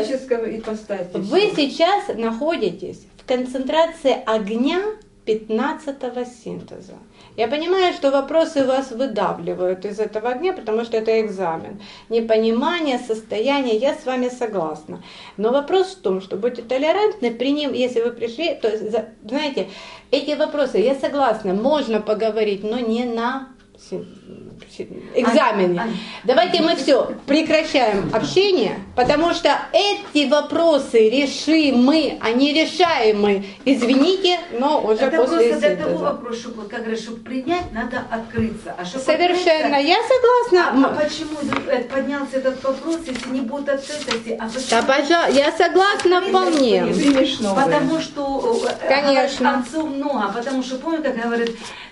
сейчас находитесь в концентрации огня 15-го синтеза. Я понимаю, что вопросы вас выдавливают из этого огня, потому что это экзамен. Непонимание, состояние, я с вами согласна. Но вопрос в том, что будьте толерантны, если вы пришли, то, знаете, эти вопросы, я согласна, можно поговорить, но не на экзамене. Давайте мы все прекращаем общение, потому что эти вопросы решимы, они решаемы. Извините, но уже это после просто синтеза. для того вопроса, чтобы, как говорят, чтобы принять, надо открыться. А чтобы Совершенно, открыться, я согласна. А почему поднялся этот вопрос, если не будет открытости? Да, пожалуйста, я согласна вполне. Потому что Конечно. отцов много, потому что, помню, как говорят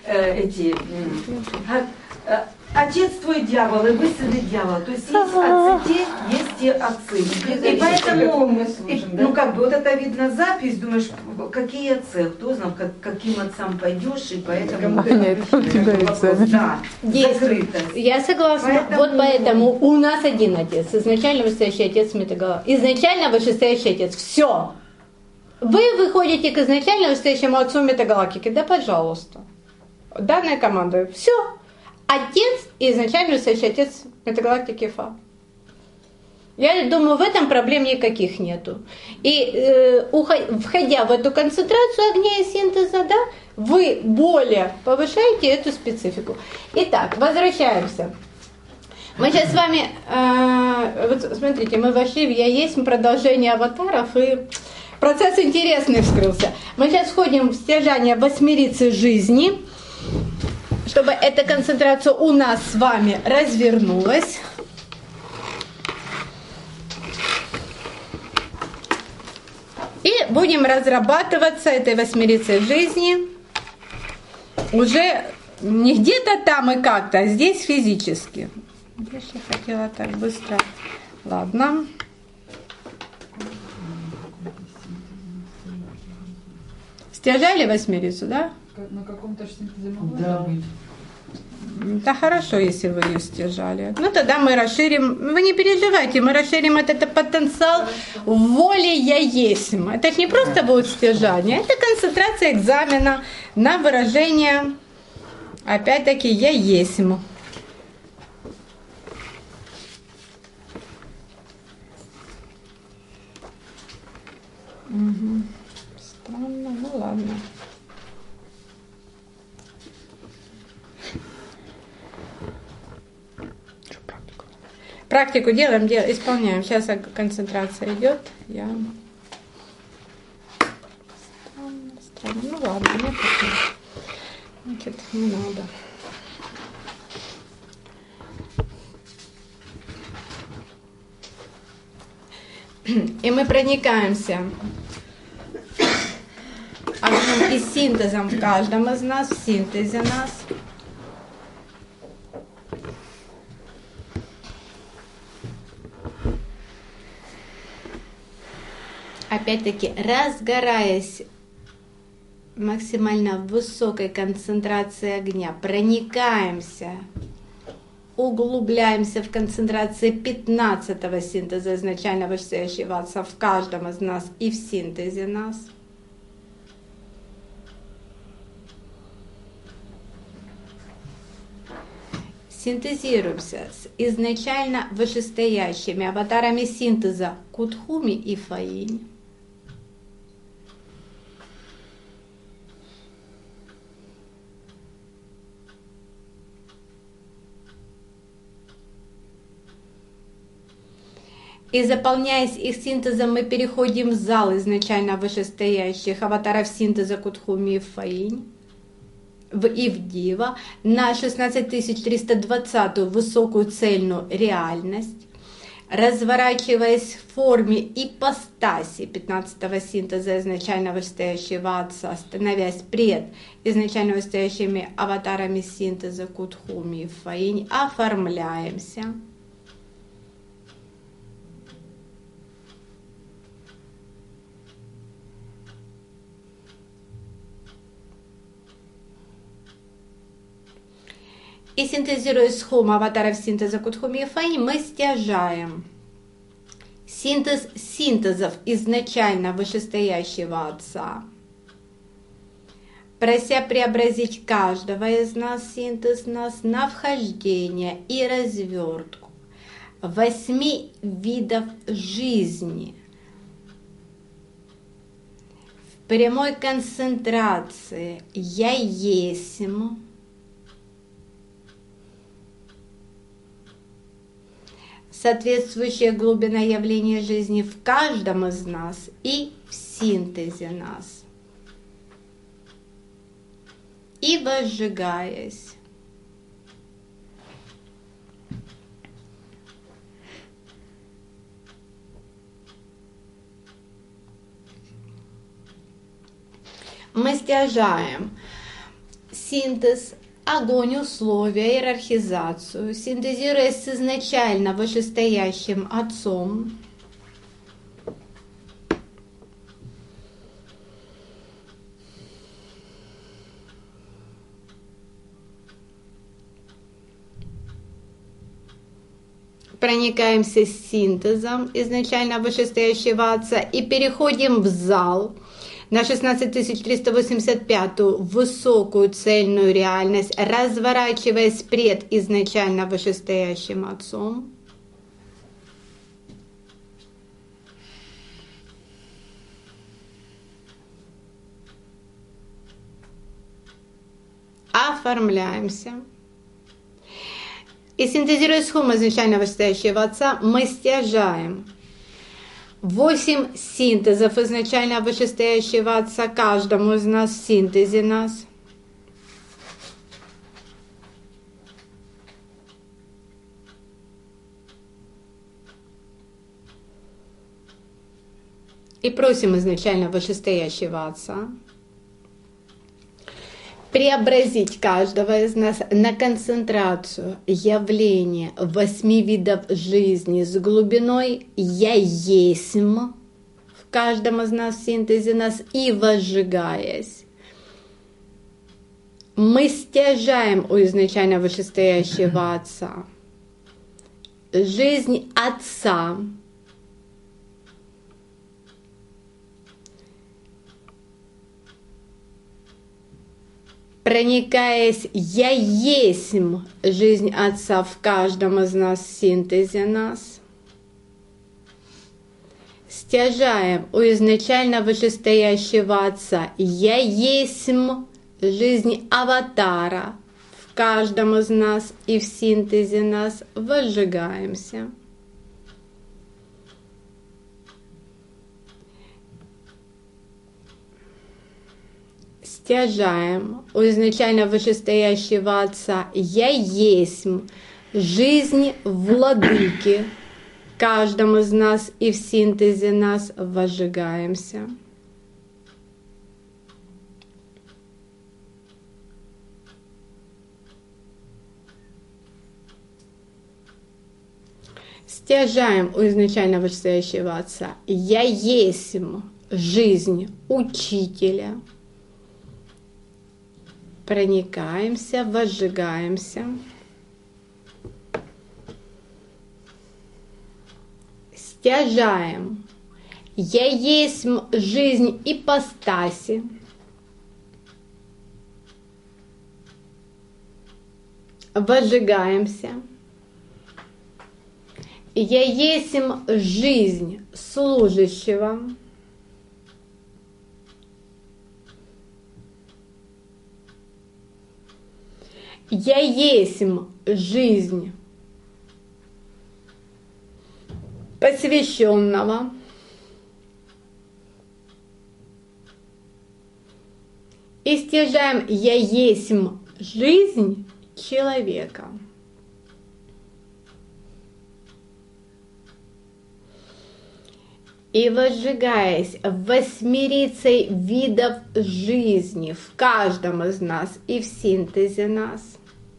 отец твой дьявол, и вы сыны дьявола. То есть есть отцы, есть и отцы. И поэтому, вот это видно запись, думаешь, какие отцы, кто знал, каким отцам пойдешь, и поэтому да, закрытость. Я согласна. Вот поэтому у нас один отец, изначально вышестоящий отец Метагалактики. Изначально вышестоящий отец. Все. Вы выходите к изначально вышестоящему отцу Метагалактики. Да, пожалуйста. Данная команда. Все. Отец и изначально вышестоящий отец Метагалактики Фа. Я думаю, в этом проблем никаких нету. И входя в эту концентрацию огня и синтеза, да, вы более повышаете эту специфику. Итак, возвращаемся. Мы сейчас с вами, вот смотрите, мы вошли в «Я есть», продолжение аватаров, и процесс интересный вскрылся. Мы сейчас входим в стяжание восьмерицы жизни, чтобы эта концентрация у нас с вами развернулась. И будем разрабатываться этой восьмерицей жизни уже не где-то там и как-то, а здесь физически. Я же хотела так быстро. Ладно. Стяжали восьмерицу, да? На каком-то синтезе могло быть? Да хорошо, если вы ее стяжали. Ну тогда мы расширим, вы не переживайте, мы расширим этот потенциал воли «Я есть». Это же не просто будет стяжание, это концентрация экзамена на выражение, опять-таки, «Я есть». Угу. Странно, ну ладно. Практику делаем, исполняем. Сейчас концентрация идет. Странно. Ну ладно, нет такого. Значит, не надо. И мы проникаемся огнем и синтезом в каждом из нас, в синтезе нас. Опять-таки, разгораясь максимально высокой концентрации огня, проникаемся, углубляемся в концентрации 15-го синтеза изначально вышестоящего отца в каждом из нас и в синтезе нас. Синтезируемся с изначально вышестоящими аватарами синтеза Кутхуми и Фаинь. И заполняясь их синтезом, мы переходим в зал изначально вышестоящих аватаров синтеза Кутхуми и Фаинь, в Ивдива, на 16320 высокую цельную реальность, разворачиваясь в форме ипостаси 15-го синтеза изначально вышестоящего Отца, становясь пред изначально вышестоящими аватарами синтеза Кутхуми и Фаинь, оформляемся. И синтезируя схему аватаров синтеза Кутхуми и Фаинь, мы стяжаем синтез синтезов изначально вышестоящего Отца, прося преобразить каждого из нас, синтез нас, на вхождение и развертку 8 видов жизни в прямой концентрации «Я есмь», соответствующая глубина явления жизни в каждом из нас и в синтезе нас. И возжигаясь. Мы стяжаем синтез, огонь, условия, иерархизацию, синтезируясь с изначально вышестоящим Отцом, проникаемся синтезом изначально вышестоящего Отца и переходим в зал на 16385 высокую цельную реальность, разворачиваясь пред изначально вышестоящим Отцом. Оформляемся. И синтезируя схему изначально вышестоящего Отца, мы стяжаем 8 синтезов изначально вышестоящего Отца каждому из нас в синтезе нас. И просим изначально вышестоящего Отца преобразить каждого из нас на концентрацию явления 8 видов жизни с глубиной «Я есмь» в каждом из нас в синтезе нас и возжигаясь. Мы стяжаем у изначально вышестоящего Отца жизнь Отца, проникаясь «Я есмь» жизнь Отца в каждом из нас в синтезе нас, стяжаем у изначально вышестоящего Отца «Я есмь» жизнь Аватара в каждом из нас и в синтезе нас, возжигаемся. Стяжаем у изначально вышестоящего Отца «Я есмь» жизнь Владыки каждому из нас и в синтезе нас, возжигаемся. Стяжаем у изначально вышестоящего Отца «Я есмь» жизнь Учителя. Проникаемся, возжигаемся. Стяжаем «Я есмь» жизнь ипостаси. Возжигаемся. «Я есмь» жизнь служащего. «Я есмь» жизнь посвященного, и стяжаем «Я есмь жизнь человека». И возжигаясь восьмерицей видов жизни в каждом из нас и в синтезе нас,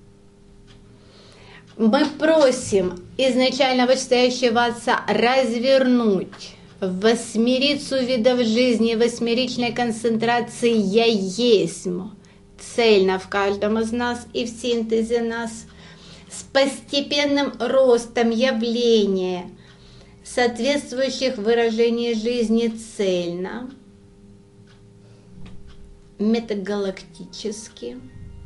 мы просим изначально вышестоящего Отца развернуть восьмерицу видов жизни, восьмеричной концентрации «Я есмь» цельно в каждом из нас и в синтезе нас, с постепенным ростом явления, соответствующих выражений жизни цельно, метагалактически,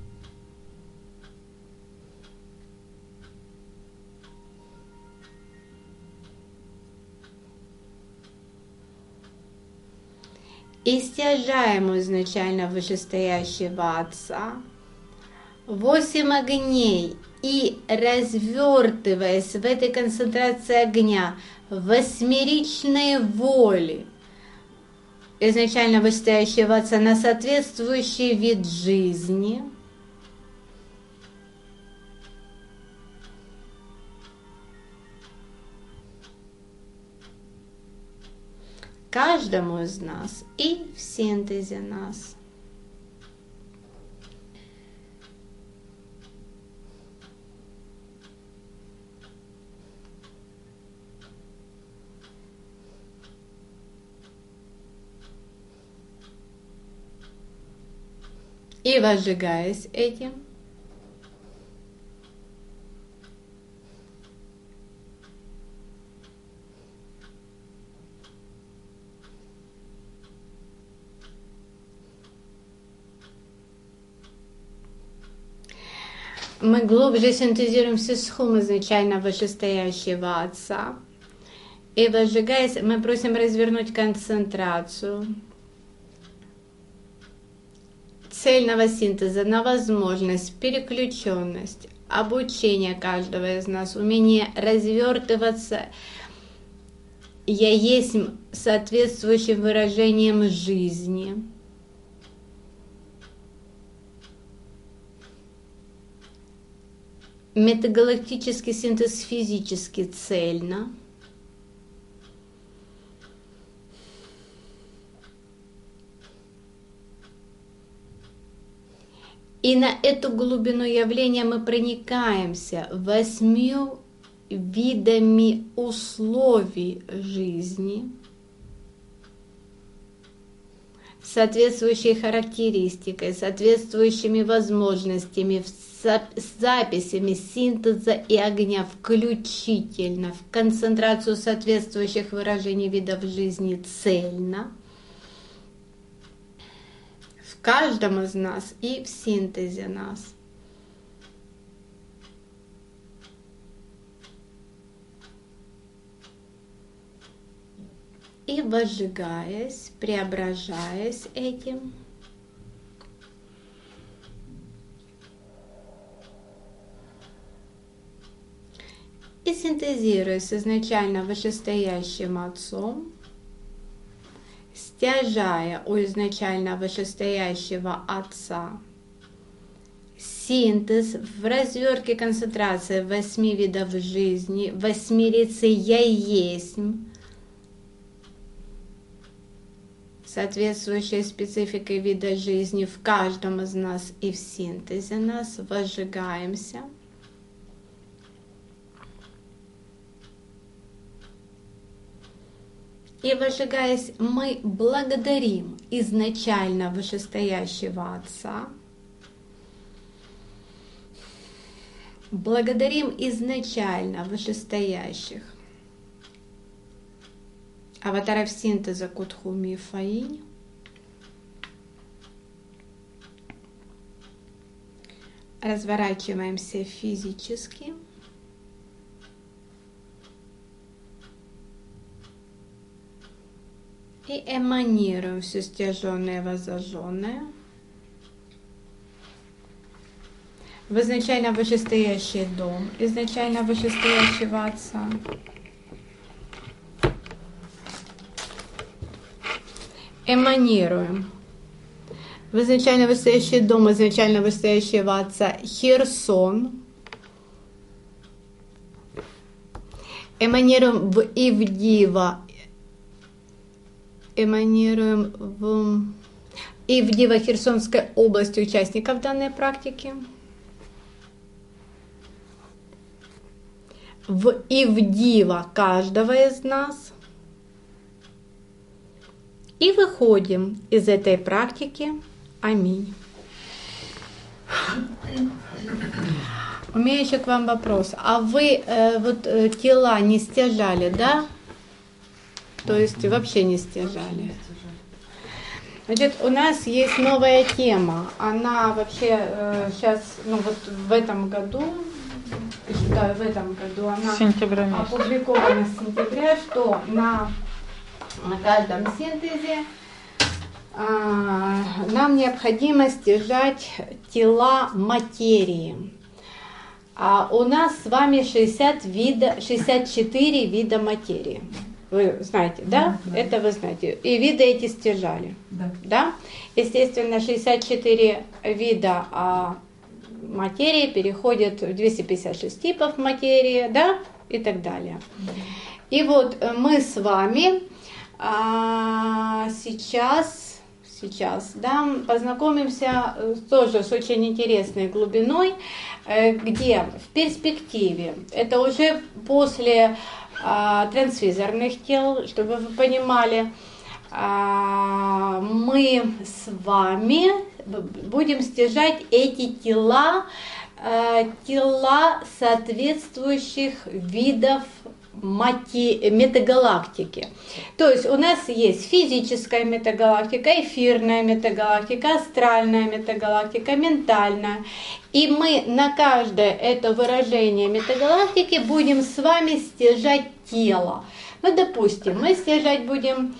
и стяжаем изначально вышестоящего Отца 8 огней, и развертываясь в этой концентрации огня восьмеричные воли изначально вышестоящего Отца на соответствующий вид жизни, каждому из нас и в синтезе нас. И возжигаясь этим, мы глубже синтезируем сисхум изначально вышестоящего Отца. И возжигаясь, мы просим развернуть концентрацию цельного синтеза на возможность, переключенность, обучение каждого из нас, умение развертываться «Я есмь» соответствующим выражением жизни. Метагалактический синтез физически цельно. И на эту глубину явления мы проникаемся 8 видами условий жизни, соответствующей характеристикой, соответствующими возможностями, с записями синтеза и огня включительно в концентрацию соответствующих выражений видов жизни цельно, в каждом из нас и в синтезе нас. И возжигаясь, преображаясь этим, и синтезируясь изначально вышестоящим Отцом, стяжая у изначально вышестоящего Отца синтез в развертке концентрации 8 видов жизни, восьмерицы «Я есмь», соответствующей спецификой вида жизни в каждом из нас и в синтезе нас, возжигаемся. И возжигаясь, мы благодарим изначально вышестоящего Отца, благодарим изначально вышестоящих аватаров синтеза Кутхуми и Фаинь, разворачиваемся физически, и эманируем все стяженное и воззаженное в изначально вышестоящий дом, изначально вышестоящего Отца. эманируем в изначально вышестоящий дом изначально вышестоящего Отца Херсон, эманируем в Ивдива, эманируем в Ивдива Херсонской области участников данной практики, в Ивдива каждого из нас, и выходим из этой практики. Аминь. У меня еще к вам вопрос. А вы тела не стяжали, да? То есть вообще не стяжали? Значит, у нас есть новая тема. Она вообще сейчас, в этом году, да, в этом году она опубликована с сентября, что на каждом синтезе нам необходимо стяжать тела материи. У нас с вами 64 вида материи. Вы знаете, да? Это вы знаете. И виды эти стяжали. Да? Естественно, 64 вида материи переходят в 256 типов материи, да? И так далее. И вот мы с вами сейчас, да, познакомимся тоже с очень интересной глубиной, где в перспективе, это уже после трансвизорных тел, чтобы вы понимали, мы с вами будем стяжать эти тела соответствующих видов метагалактики. То есть у нас есть физическая метагалактика, эфирная метагалактика, астральная метагалактика, ментальная. И мы на каждое это выражение метагалактики будем с вами стяжать тело. Ну, допустим, мы стяжать будем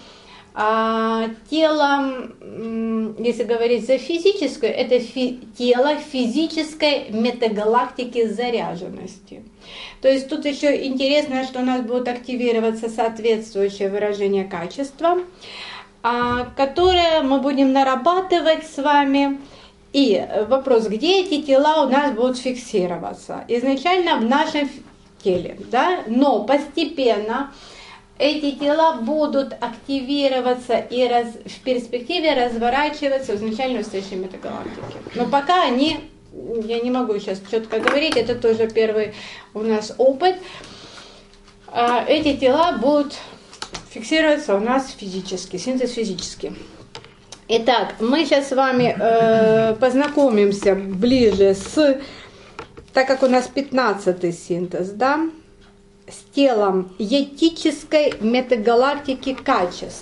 тело, если говорить за физическое, это тело физической метагалактики заряженности. То есть тут еще интересно, что у нас будут активироваться соответствующие выражения качества, которые мы будем нарабатывать с вами. И вопрос, где эти тела у нас будут фиксироваться? Изначально в нашем теле, да? Но постепенно эти тела будут активироваться и в перспективе разворачиваться в изначально высшей метагалактике. Но пока они, я не могу сейчас четко говорить, это тоже первый у нас опыт. Эти тела будут фиксироваться у нас физически, синтез физически. Итак, мы сейчас с вами познакомимся ближе так как у нас 15-й синтез, да, с телом йетической метагалактики качеств.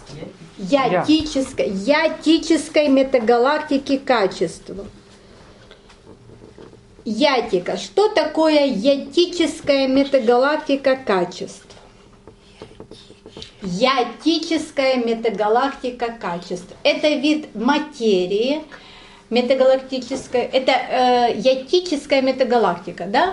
Йетической метагалактики качества. Ятика. Что такое йетическая метагалактика качеств? Йетическая метагалактика качеств. Это вид материи метагалактической. Это йетическая метагалактика, да?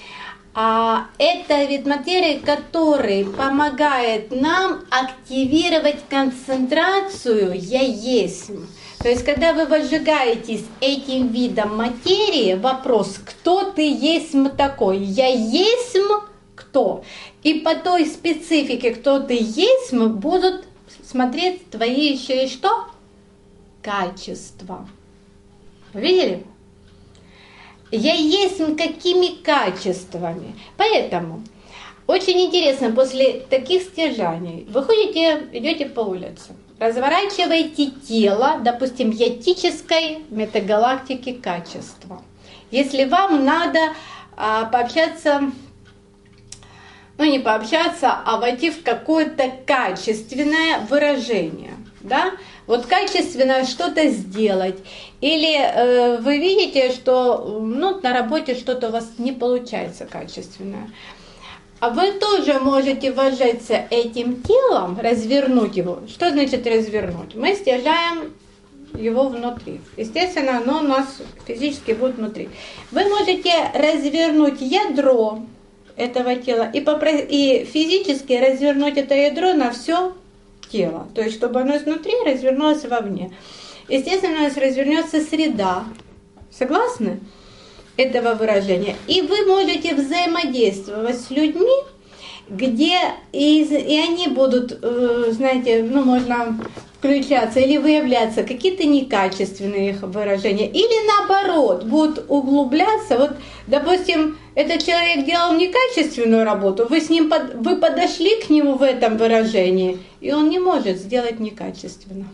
Это вид материи, который помогает нам активировать концентрацию «Я есмь». То есть, когда вы возжигаетесь этим видом материи, вопрос, кто ты есмь такой? Я есмь кто? И по той специфике, кто ты есмь, будут смотреть твои еще и что? Качества. Вы видели? Я есть какими качествами. Поэтому очень интересно, после таких стяжаний вы идете по улице, разворачиваете тело, допустим, йетической метагалактики качества. Если вам надо пообщаться, не пообщаться, а войти в какое-то качественное выражение, да? Вот качественно что-то сделать. Или вы видите, что на работе что-то у вас не получается качественное. А вы тоже можете вожжаться этим телом, развернуть его. Что значит развернуть? Мы стяжаем его внутри. Естественно, оно у нас физически будет внутри. Вы можете развернуть ядро этого тела и физически развернуть это ядро на все тело. То есть, чтобы оно изнутри развернулось вовне. Естественно, у нас развернется среда. Согласны? Этого выражения. И вы можете взаимодействовать с людьми, где и они будут, знаете, можно включаться или выявляться какие-то некачественные их выражения, или наоборот, будут углубляться. Вот, допустим, этот человек делал некачественную работу, вы подошли к нему в этом выражении, и он не может сделать некачественно.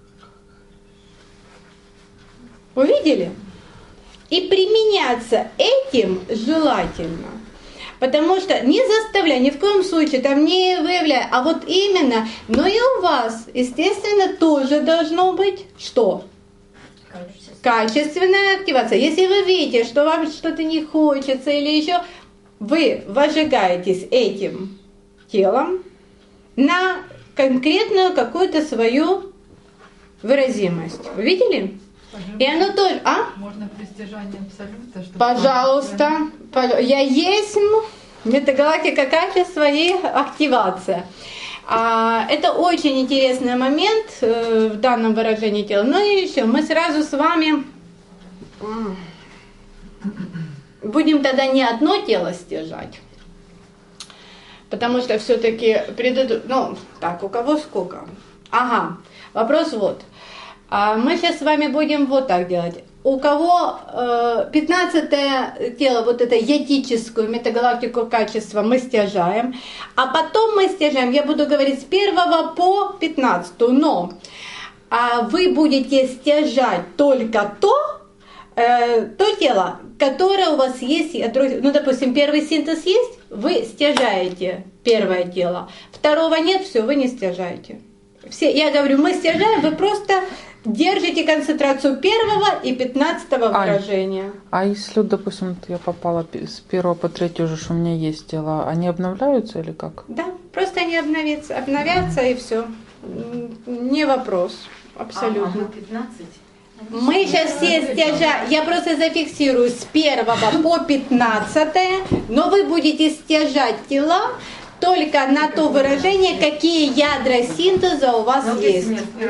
Увидели? И применяться этим желательно. Потому что не заставляя, ни в коем случае, там не выявляя, а вот именно, но и у вас, естественно, тоже должно быть что? Качественная активация. Если вы видите, что вам что-то не хочется или еще, вы возжигаетесь этим телом на конкретную какую-то свою выразимость. Вы видели? И оно тоже... Можно при стяжании абсолюта? Чтобы Пожалуйста. Я есть метагалактика качества и активация. Это очень интересный момент в данном выражении тела. Ну и еще, мы сразу с вами будем тогда не одно тело стяжать. Потому что все-таки у кого сколько? Ага, вопрос вот. Мы сейчас с вами будем вот так делать. У кого 15-е тело, вот это йетическую метагалактику качества мы стяжаем, а потом мы стяжаем, я буду говорить с 1 по 15, но вы будете стяжать только то тело, которое у вас есть, допустим, первый синтез есть, вы стяжаете первое тело, второго нет, все, вы не стяжаете. Я говорю, мы стяжаем, вы просто держите концентрацию 1 и 15 выражения. А если, допустим, я попала с 1 по 3 уже, что у меня есть тела, они обновляются или как? Да, просто они обновятся и все. Не вопрос, абсолютно. 15. Мы сейчас все стяжаем, я просто зафиксирую с 1 по 15, но вы будете стяжать тела только на то выражение, какие ядра синтеза у вас есть.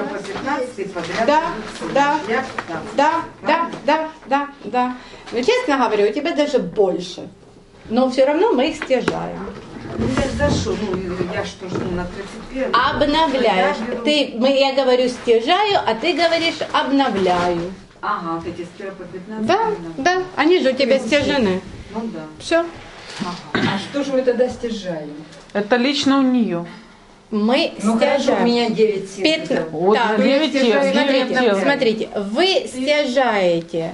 Да. Но честно говорю, у тебя даже больше. Но все равно мы их стяжаем. За что? Я что ж на 31? Обновляешь. Я говорю стяжаю, а ты говоришь обновляю. Ага, вот эти с 1 по 15. Да, они же у тебя стяжены. Ну да. Все. А что же мы тогда стяжаем? Это лично у нее. Мы хорошо, стяжаем. у меня 9 синтезов. Вот, Так, 9 тел. Смотрите, вы стяжаете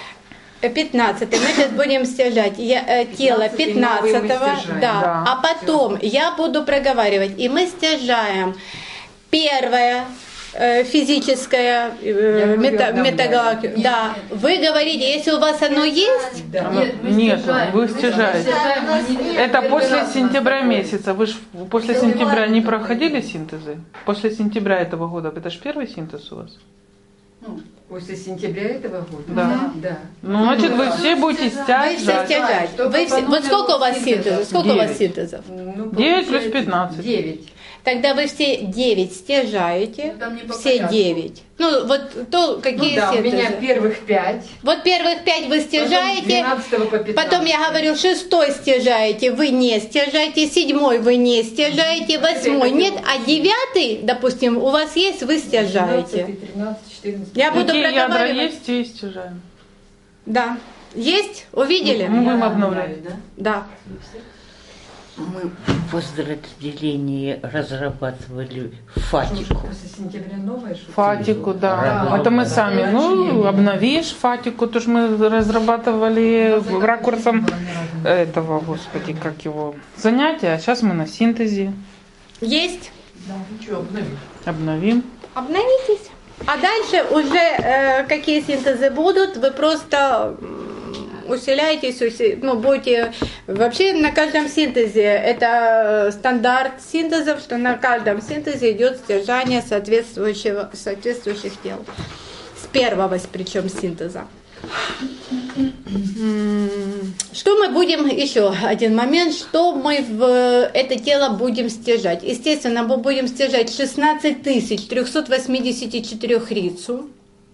15, мы сейчас будем стяжать тело 15, да. А потом я буду проговаривать, и мы стяжаем первое физическое метагалактика. Да. Вы говорите, если у вас оно есть? Да. Нет, вы стяжаете. Это после сентября месяца. Вы же после сентября не проходили синтезы? После сентября этого года. Это же первый синтез у вас? После сентября этого года? Да. Ну, значит, вы все будете стяжать. Вот сколько у вас синтезов? Сколько у вас синтезов? 9 плюс 15. 9. Тогда вы все 9 стяжаете. Все 9. Ну, вот то, какие у синтезы. меня первых 5. Вот первых 5 вы стяжаете. 12 по 15. Потом я говорю, 6-й стяжаете, вы не стяжаете, 7-й вы не стяжаете, 8-й нет, а 9-й, допустим, у вас есть, вы стяжаете. 13, 14. Я буду Какие ядра проговаривать. есть, те и стяжаем. Да. Есть? Увидели? Мы будем обновлять. Да. Мы в подразделении разрабатывали фатику. После сентября новое что-то? Фатику, да. Это мы сами. Обновишь фатику, то ж мы разрабатывали ракурсом этого, господи, как его, занятия. А сейчас мы на синтезе. Есть? Обновим. Обновитесь. А дальше уже какие синтезы будут, вы просто усиляйтесь, будете вообще на каждом синтезе, это стандарт синтезов, что на каждом синтезе идет стяжание соответствующих тел. С первого причем синтеза. Что мы будем, еще один момент, что мы в это тело будем стяжать? Естественно, мы будем стяжать 16 384 рицу,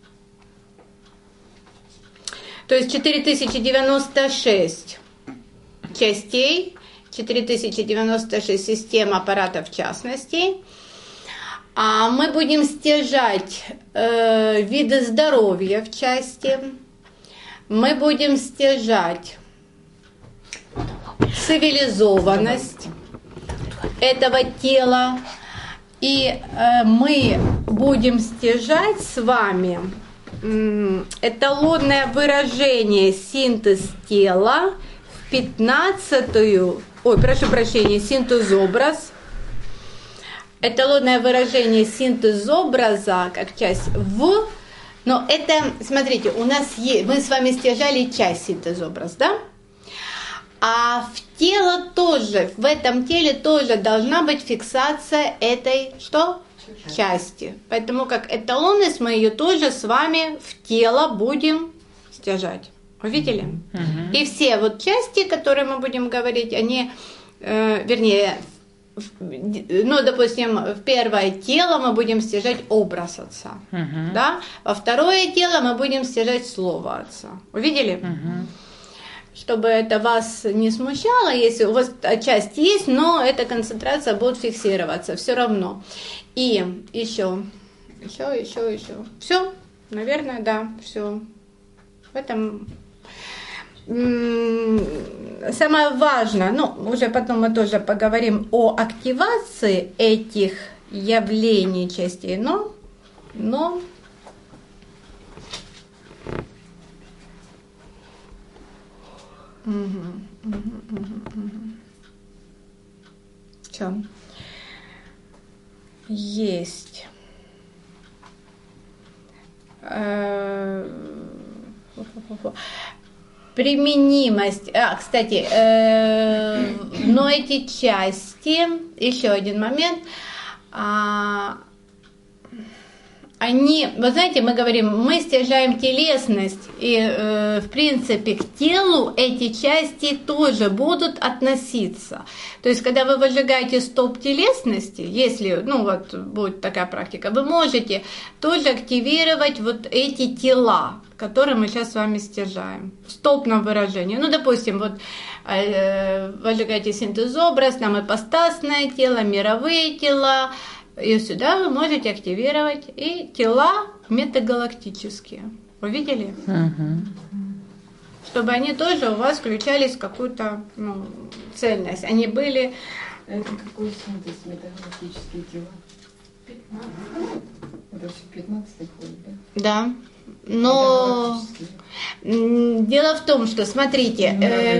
то есть 4096 частей, 4096 систем аппаратов частностей. А мы будем стяжать виды здоровья в части, мы будем стяжать цивилизованность этого тела, и мы будем стяжать с вами эталонное выражение синтез тела в 15-ю, синтез-образ, эталонное выражение синтез-образа как часть в, но это, смотрите, у нас есть, мы с вами стяжали часть синтез-образ, да? А в тело тоже, в этом теле тоже должна быть фиксация этой, что? Части. Поэтому как эталонность мы ее тоже с вами в тело будем стяжать. Увидели? И все вот части, которые мы будем говорить, они, допустим, в первое тело мы будем стяжать образ Отца. Да? Во второе тело мы будем стяжать Слово Отца. Увидели? Чтобы это вас не смущало, если у вас часть есть, но эта концентрация будет фиксироваться все равно. И еще. Все, наверное, да, все. В этом самое важное, уже потом мы тоже поговорим о активации этих явлений частей, но Что? Есть. Применимость. Кстати, но эти части, еще один момент, они, вы знаете, мы говорим, мы стяжаем телесность, и в принципе к телу эти части тоже будут относиться. То есть, когда вы выжигаете стоп телесности, если, будет такая практика, вы можете тоже активировать вот эти тела, которые мы сейчас с вами стяжаем, в стопном выражении. Допустим, выжигаете синтез-образ, там ипостасное тело, мировые тела, и сюда вы можете активировать и тела метагалактические. Увидели? Чтобы они тоже у вас включались в какую-то цельность. Они были... Это какой синтез метагалактические тела? 15. Это все 15-й входит, да? Да. Но дело в том, что, смотрите,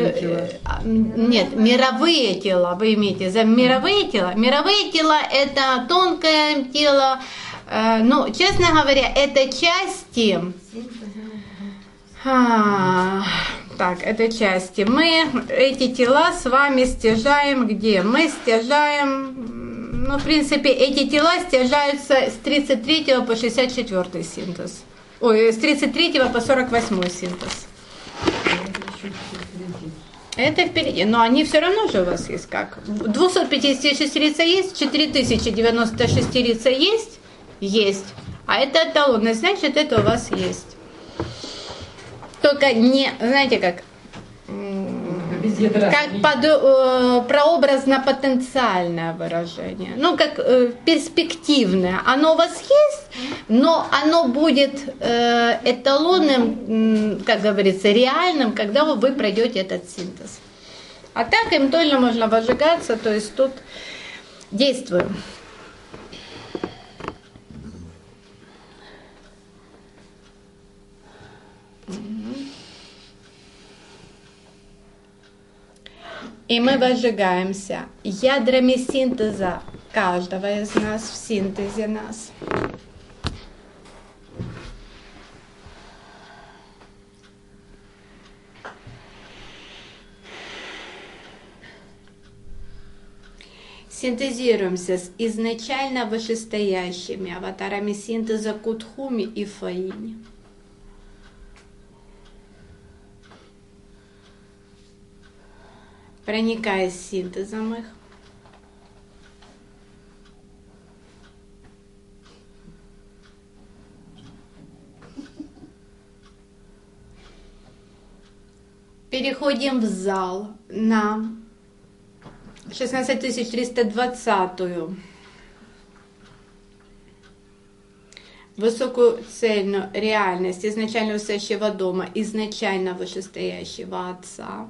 мировые тела, вы имеете за мировые тела. Мировые тела – это тонкое тело, честно говоря, это части. Это части. Мы эти тела с вами стяжаем где? Мы стяжаем, в принципе, эти тела стяжаются с 33 по 64 синтез. С 33 по 48 синтез. Это впереди. Но они все равно же у вас есть как? 256 рица есть, 4096 рица есть? Есть. А это эталонность, значит, это у вас есть. Только не, знаете как? Прообразно-потенциальное выражение. Как перспективное. Оно у вас есть, но оно будет эталонным, как говорится, реальным, когда вы пройдете этот синтез. А так им тоже можно выжигаться, то есть тут действуем. И мы выжигаемся ядрами синтеза каждого из нас в синтезе нас. Синтезируемся с изначально вышестоящими аватарами синтеза Кутхуми и Фаинь. проникая синтезом их. Переходим в зал на 16320 высокую цельную реальность изначально высоящего дома, изначально вышестоящего Отца.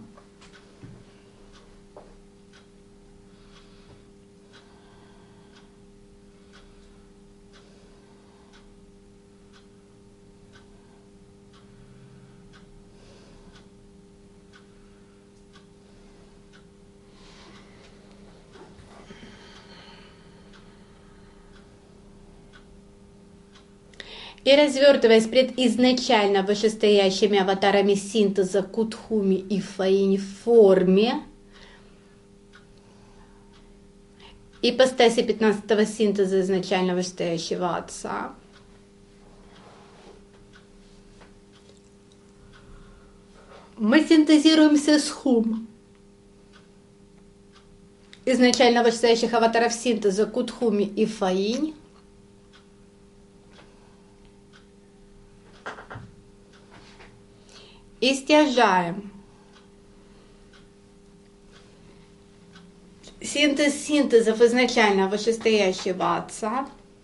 И развертываясь пред изначально вышестоящими аватарами синтеза Кутхуми и Фаинь в форме ипостаси 15-го синтеза изначально вышестоящего Отца, мы синтезируемся с Хум, изначально вышестоящих аватаров синтеза Кутхуми и Фаинь, и стяжаем синтез синтезов изначально вышестоящего Отца,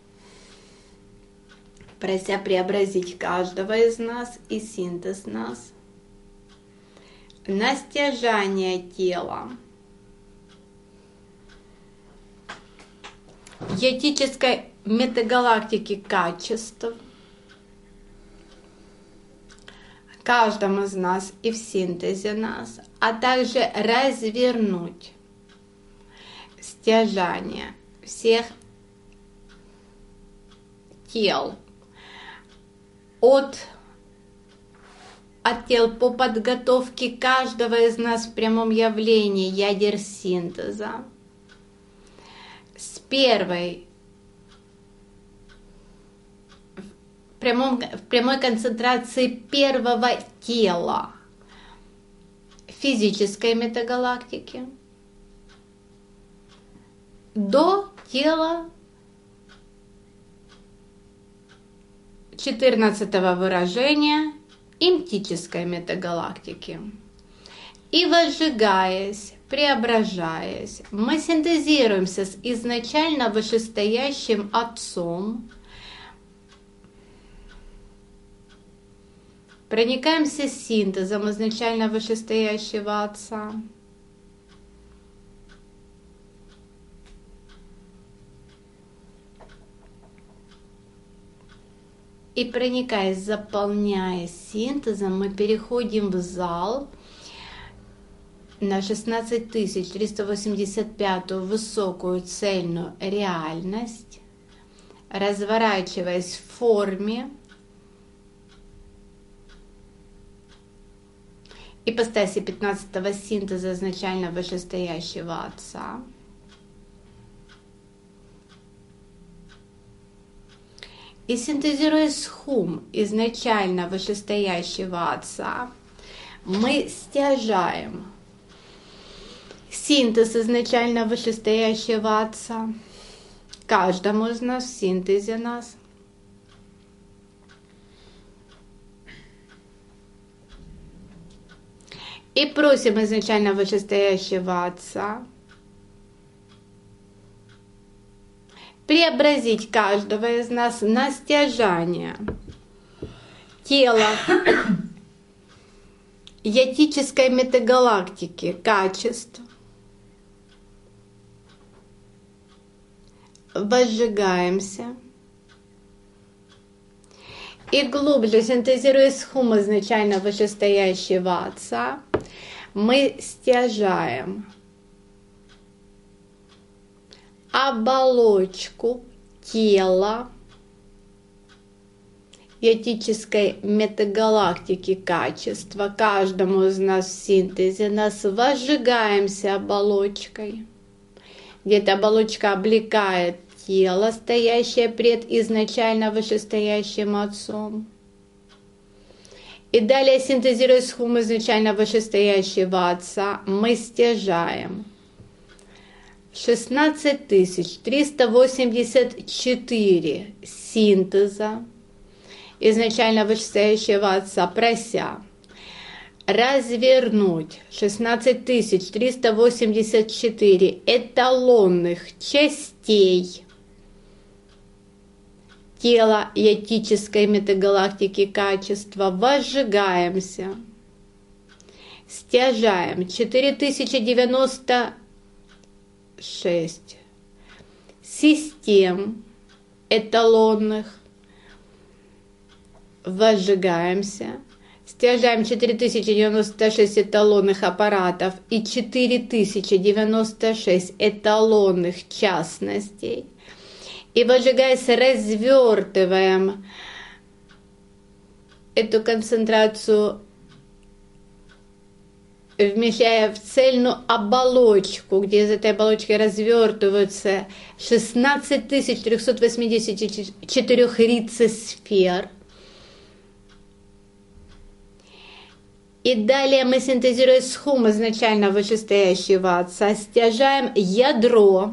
прося преобразить каждого из нас и синтез нас на стяжание тела йетической метагалактики качеств, каждому из нас и в синтезе нас, а также развернуть стяжание всех тел от тел по подготовке каждого из нас в прямом явлении ядер синтеза с первой в прямой концентрации первого тела физической метагалактики до тела 14-го выражения имтической метагалактики. И возжигаясь, преображаясь, мы синтезируемся с изначально вышестоящим Отцом, проникаемся синтезом изначально вышестоящего Отца. И проникаясь, заполняя синтезом, мы переходим в зал на 16385 высокую цельную реальность, разворачиваясь в форме ипостаси 15-го синтеза изначально вышестоящего Отца. И синтезируя с Хум изначально вышестоящего Отца, мы стяжаем синтез изначально вышестоящего Отца каждому из нас в синтезе нас. И просим изначально вышестоящего Отца преобразить каждого из нас на стяжание тела йетической метагалактики качеств, возжигаемся и глубже синтезируя с Хум изначально вышестоящего Отца, мы стяжаем оболочку тела йетической метагалактики качества каждому из нас в синтезе, нас возжигаемся оболочкой, где эта оболочка облекает тело, стоящее пред изначально вышестоящим Отцом. И далее, синтезируя схему изначально вышестоящего Отца, мы стяжаем 16 384 синтеза изначально вышестоящего Отца, прося развернуть 16 384 эталонных частей тела йотической метагалактики качества, возжигаемся, стяжаем 4096 систем эталонных, возжигаемся, стяжаем 4096 эталонных аппаратов и 4096 эталонных частностей, и, возжигаясь, развертываем эту концентрацию, вмещая в цельную оболочку, где из этой оболочки развертываются 16 384 рицесфер. И далее мы, синтезируя схему изначально вышестоящего Отца, стяжаем ядро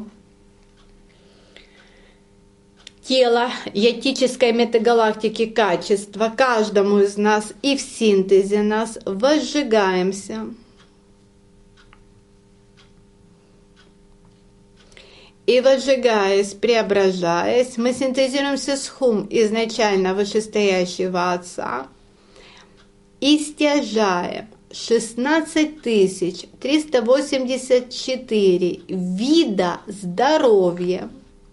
тела йотической метагалактики качества каждому из нас и в синтезе нас, возжигаемся. И, возжигаясь, преображаясь, мы синтезируем схему изначально вышестоящего Отца и стяжаем 16 384 вида здоровья.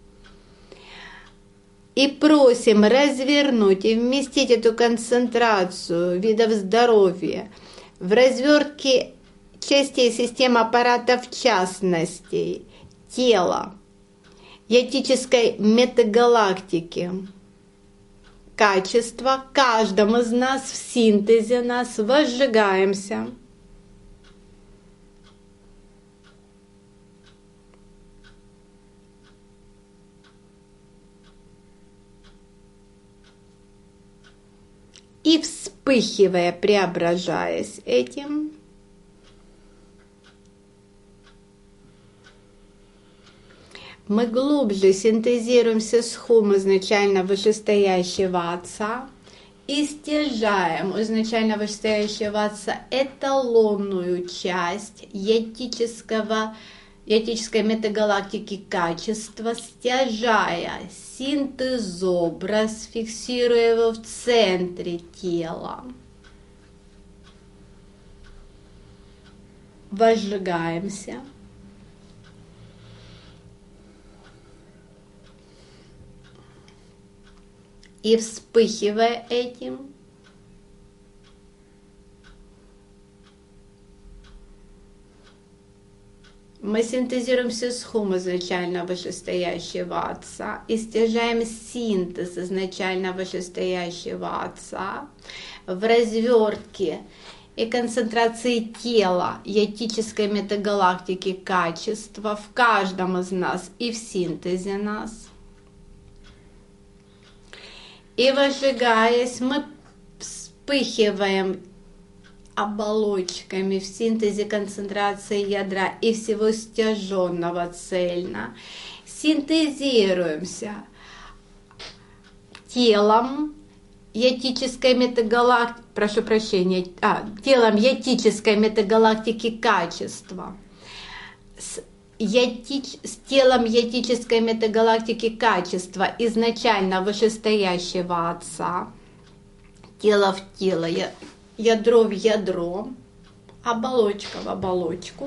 И просим развернуть и вместить эту концентрацию видов здоровья в развертке частей системы аппаратов частностей тела йотической метагалактики качества каждому из нас в синтезе нас, возжигаемся. И, вспыхивая, преображаясь этим, мы глубже синтезируем схему изначально вышестоящего Отца и стяжаем у изначально вышестоящего Отца эталонную часть йотической метагалактики качества, стяжая синтезобраз, фиксируя его в центре тела. Возжигаемся. И, вспыхивая этим, мы синтезируем схему изначально вышестоящего Отца и стяжаем синтез изначально вышестоящего Отца в развертке и концентрации тела йотической метагалактики качества в каждом из нас и в синтезе нас. И, возжигаясь, мы вспыхиваем оболочками в синтезе концентрации ядра и всего стяженного цельно. Синтезируемся телом йотической метагалактики, телом йотической метагалактики качества, с телом йотической метагалактики качества изначально вышестоящего Отца, тело в тело, ядро в ядро, оболочка в оболочку.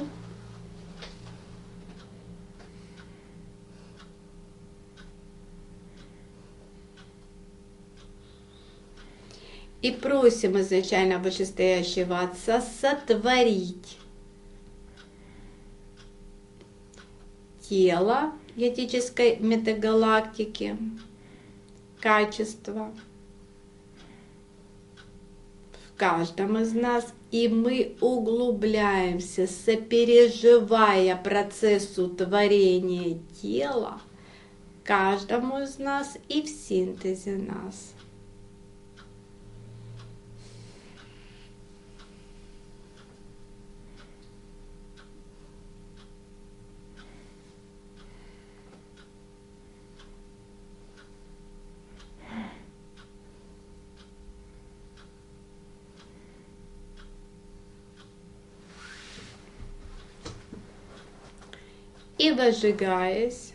И просим изначально вышестоящего Отца сотворить тело йотической метагалактики качества в каждом из нас, и мы углубляемся, сопереживая процессу творения тела каждому из нас и в синтезе нас. И возжигаясь,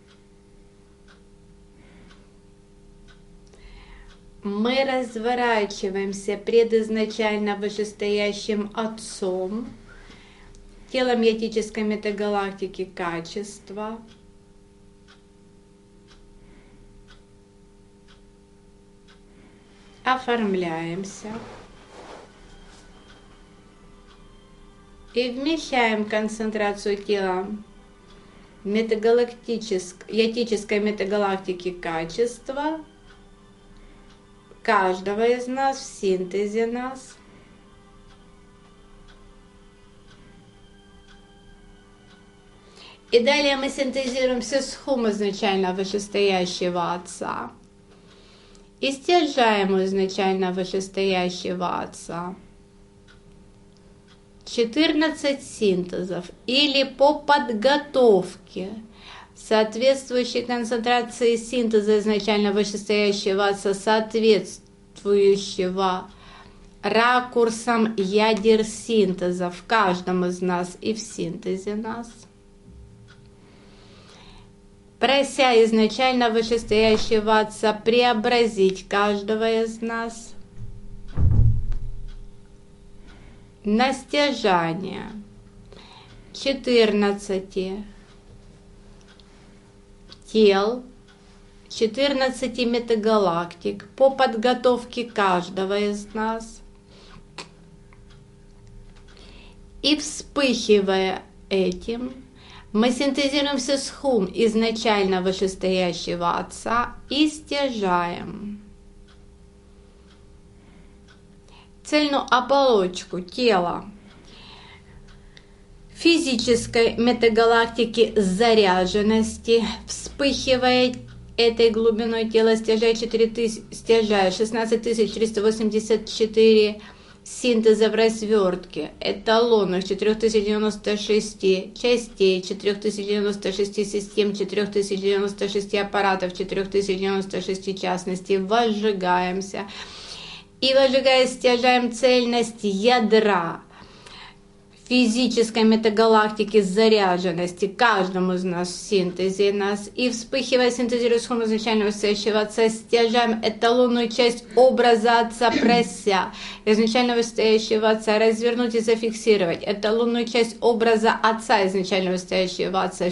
мы разворачиваемся пред изначально вышестоящим Отцом, телом йетической метагалактики качества, оформляемся и вмещаем концентрацию тела йетической метагалактики качества каждого из нас в синтезе нас. И далее мы синтезируемся с хум изначально вышестоящего Отца и стяжаем изначально вышестоящего Отца. 14 синтезов или по подготовке соответствующей концентрации синтеза изначально вышестоящего Отца, соответствующего ракурсам ядер синтеза в каждом из нас и в синтезе нас, прося изначально вышестоящего Отца преобразить каждого из нас на стяжание 14 тел, 14 метагалактик по подготовке каждого из нас. И вспыхивая этим, мы синтезируемся с хум изначально вышестоящего Отца и стяжаем цельную оболочку тела физической метагалактики заряженности, вспыхивая этой глубиной тела, стяжая 16384 синтеза в развертке, эталонных 4096 частей, 4096 систем, 4096 аппаратов, 4096 частностей, возжигаемся. И возжигая, стяжаем цельность ядра физической метагалактики заряженности каждому из нас в синтезе нас. И вспыхивая, синтезируя с хум изначально высоящего Отца, стяжаем эталонную часть образа Отца, прося изначально высоящего Отца развернуть и зафиксировать эталонную часть образа Отца, изначально высоящего Отца,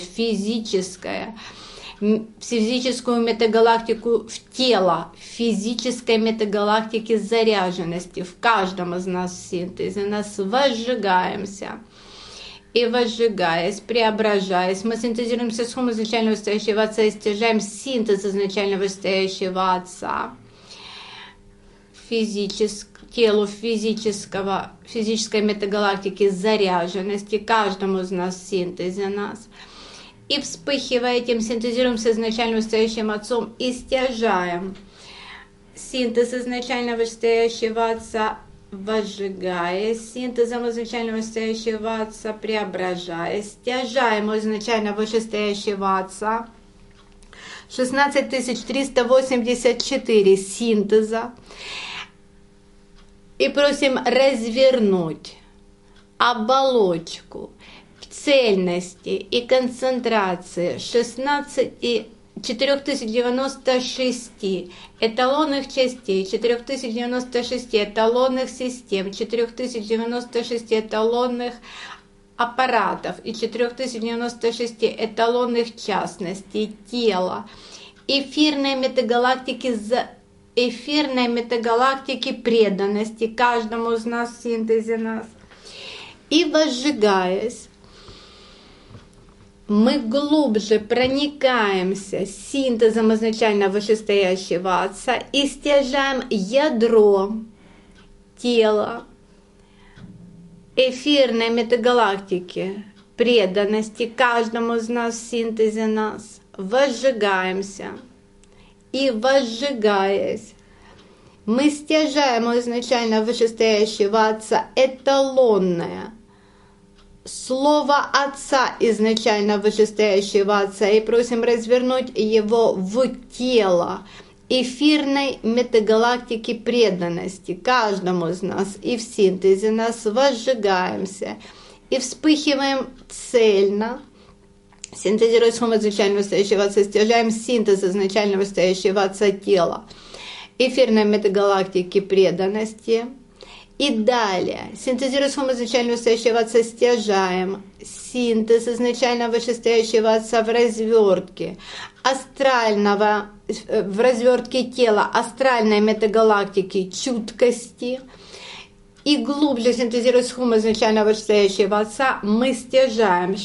физическую метагалактику в тело физической метагалактики заряженности в каждом из нас в синтезе нас возжигаемся. И возжигаясь, преображаясь, мы синтезируемся с хум изначально высоящего Отца и стяжаем синтез изначально высоящего Отца телу физической метагалактики заряженности каждому из нас в синтезе нас. И вспыхивая этим, синтезируемся изначально вышестоящим Отцом и стяжаем синтез изначально вышестоящего Отца, возжигаясь синтезом изначально вышестоящего Отца, преображаясь, стяжаем изначально вышестоящего Отца, 16384 синтеза, и просим развернуть оболочку цельности и концентрации 4096 эталонных частей, 4096 эталонных систем, 4096 эталонных аппаратов и 4096 эталонных частностей тела эфирной метагалактики преданности каждому из нас в синтезе нас. И возжигаясь, мы глубже проникаемся синтезом изначально вышестоящего Отца и стяжаем ядро тела эфирной метагалактики преданности каждому из нас в синтезе нас. Возжигаемся. И возжигаясь, мы стяжаем изначально вышестоящего Отца эталонное слово Отца изначально вышестоящего Отца и просим развернуть его в тело эфирной метагалактики преданности каждому из нас и в синтезе нас. Возжигаемся и вспыхиваем цельно Синтезируя схему изначально выстающего отца, стяжаем синтез изначально выстающего отца тела эфирной метагалактики преданности. И далее, синтезируя схему изначально выстающего отца, стяжаем синтез изначально вышестоящего отца в развертке астрального, в развертке тела астральной метагалактики чуткости. И глубже синтезируя схему изначально вышестоящего отца, мы стяжаем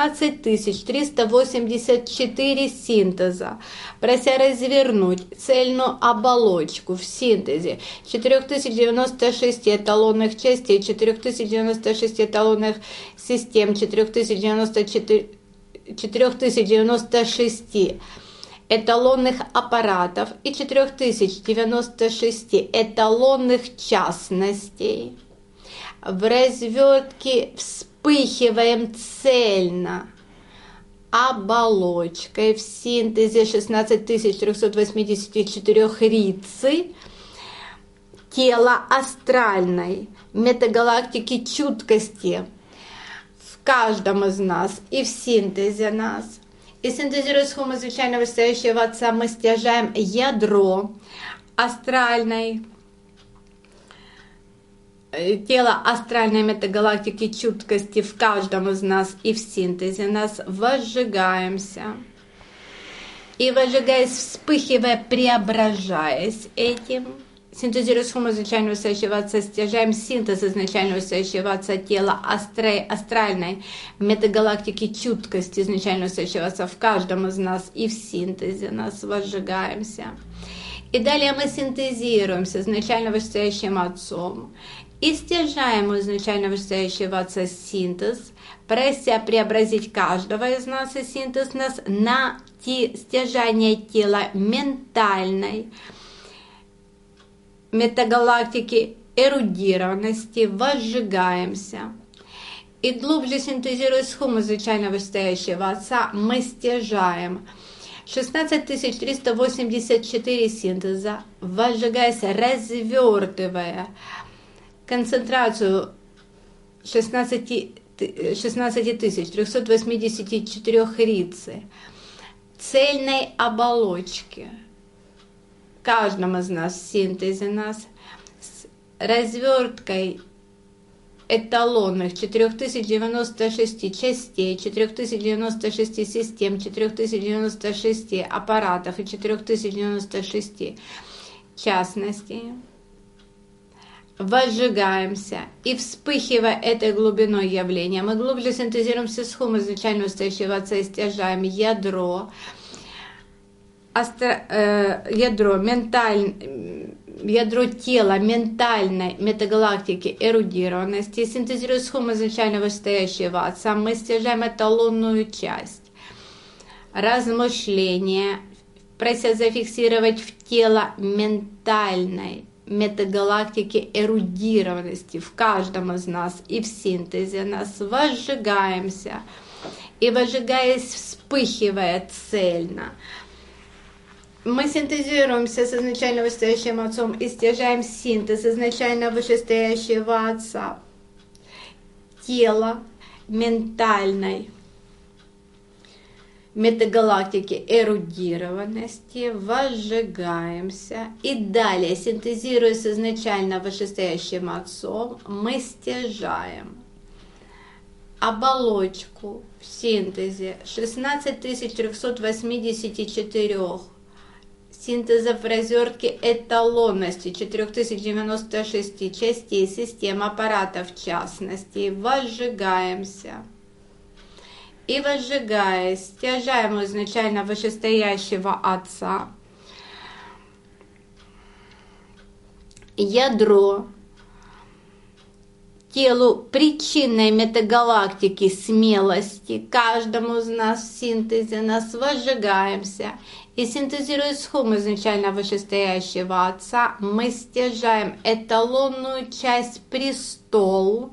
16384 синтеза, прося развернуть цельную оболочку в синтезе 4096 эталонных частей, 4096 эталонных систем, 4096 эталонных аппаратов и 4096 эталонных частностей. В развертке вспыхиваем цельно оболочкой в синтезе 16384 рицы тела астральной метагалактики чуткости в каждом из нас и в синтезе нас. И синтезируя схему изначально выстающего отца, мы стяжаем ядро астральной, тело астральной метагалактики чуткости в каждом из нас и в синтезе нас, возжигаемся. И возжигаясь, вспыхивая, преображаясь этим, синтезируя схему изначально выстающего отца, стяжаем синтез изначально выстающего отца тела астральной метагалактики чуткости изначально выстающего отца в каждом из нас и в синтезе нас, возжигаемся. И далее мы синтезируемся изначально вышестоящим отцом и стяжаем у изначально вышестоящего отца синтез, прося преобразить каждого из нас и синтез нас на стяжание тела ментальной метагалактики эрудированности, возжигаемся. И глубже синтезируя схему изначально вышестоящего отца, мы стяжаем 16384 синтеза, возжигаясь, развертывая концентрацию 16384 рицы цельной оболочки в каждом из нас, в синтезе нас, с разверткой эталонных 4096 частей, 4096 систем, 4096 аппаратов и 4096 частностей. Возжигаемся и, вспыхивая этой глубиной явления, мы глубже синтезируемся с схемой изначально выстающего отца и стяжаем ядро тела ментальной метагалактики эрудированности. Синтезируя схему изначально вышестоящего отца, мы стяжаем эталонную часть размышления, прося зафиксировать в тело ментальной метагалактики эрудированности в каждом из нас и в синтезе нас, возжигаемся и, возжигаясь, вспыхивая цельно, мы синтезируемся с изначально вышестоящим отцом и стяжаем синтез изначально вышестоящего отца тела ментальной метагалактики эрудированности, возжигаемся и далее, синтезируя с изначально вышестоящим отцом, мы стяжаем оболочку в синтезе 16384 синтезов в развертке эталонности 4096 частей, систем, аппаратов в частности, возжигаемся. И, возжигаясь, стяжаем у изначально вышестоящего отца ядро телу причинной метагалактики смелости, каждому из нас в синтезе нас, возжигаемся. И, синтезируя схему изначально вышестоящего отца, мы стяжаем эталонную часть престол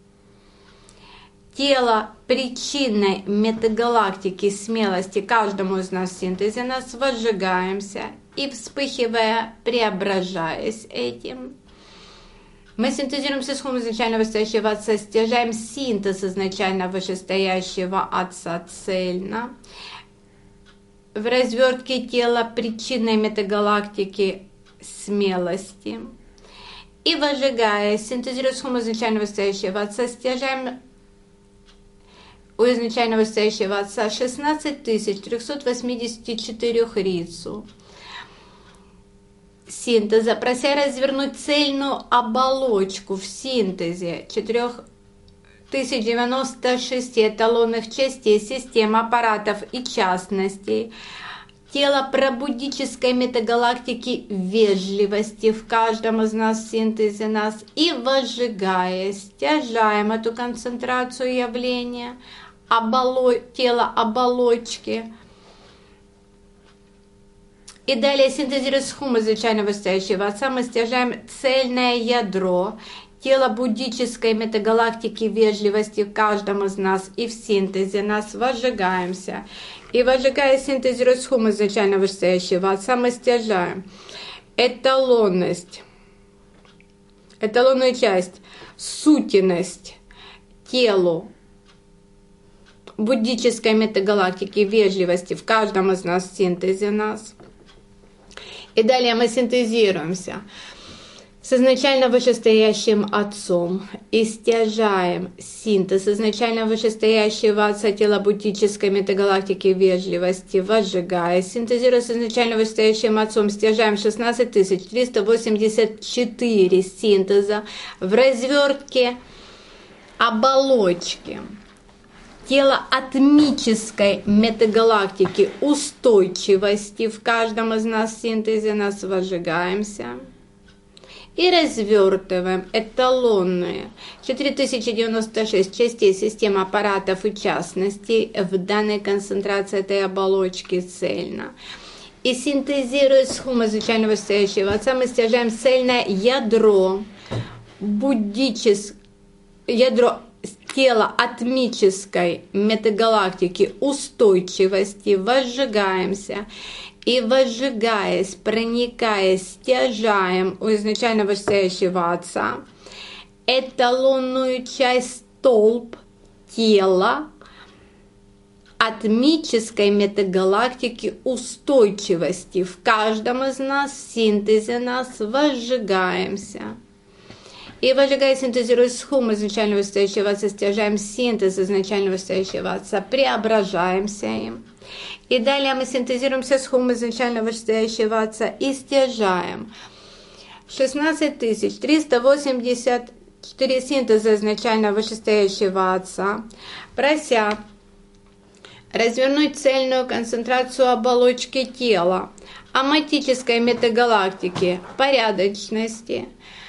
тело причинной метагалактики смелости, каждому из нас в синтезе нас, возжигаемся и, вспыхивая, преображаясь этим, Мы синтезируем с исходом изначально вышестоящего Отца, стяжаем синтез изначально вышестоящего Отца цельно. В развертке тела причинной метагалактики смелости. И выжигая, синтезируя схему изначально вышестоящего Отца, стяжаем у изначально вышестоящего Отца 16 384 рицу синтеза, прося развернуть цельную оболочку в синтезе 4096 эталонных частей, систем, аппаратов и частностей, тело пробудической метагалактики вежливости в каждом из нас, в синтезе нас, и выжигая, стяжаем эту концентрацию явления, тело оболочки. И далее, синтезируя схему изначально вышестоящего Отца, мы стяжаем цельное ядро, тело буддической метагалактики вежливости в каждом из нас и в синтезе нас, выжигаемся. И выжигая, синтезируя схему изначально вышестоящего Отца, мы стяжаем эталонную часть, сутенность телу буддической метагалактики вежливости в каждом из нас, в синтезе нас. И далее мы синтезируемся с изначально вышестоящим Отцом и стяжаем синтез изначально вышестоящего Отца тела буддической метагалактики вежливости, выжигая, синтезируя с изначально вышестоящим Отцом, стяжаем 16 384 синтеза в развертке оболочки тело атмической метагалактики устойчивости в каждом из нас, в синтезе нас, выжигаемся и развертываем эталонные 4096 частей систем, аппаратов и частностей в данной концентрации этой оболочки цельно. И синтезируя схему изначально вышестоящего Отца, мы стяжаем цельное ядро тело атмической метагалактики устойчивости, выжигаемся и, выжигаясь, проникаясь, стяжаем у изначально вышестоящего Отца эталонную часть столб тела атмической метагалактики устойчивости в каждом из нас, в синтезе нас, выжигаемся. И выжигая, синтезируя схему изначально вышестоящего Отца, стяжаем синтез изначально вышестоящего Отца, преображаемся им. И далее мы синтезируемся схему изначально вышестоящего Отца и стяжаем 16 384 синтеза изначально вышестоящего Отца, прося развернуть цельную концентрацию оболочки тела, аматической метагалактики, порядочности,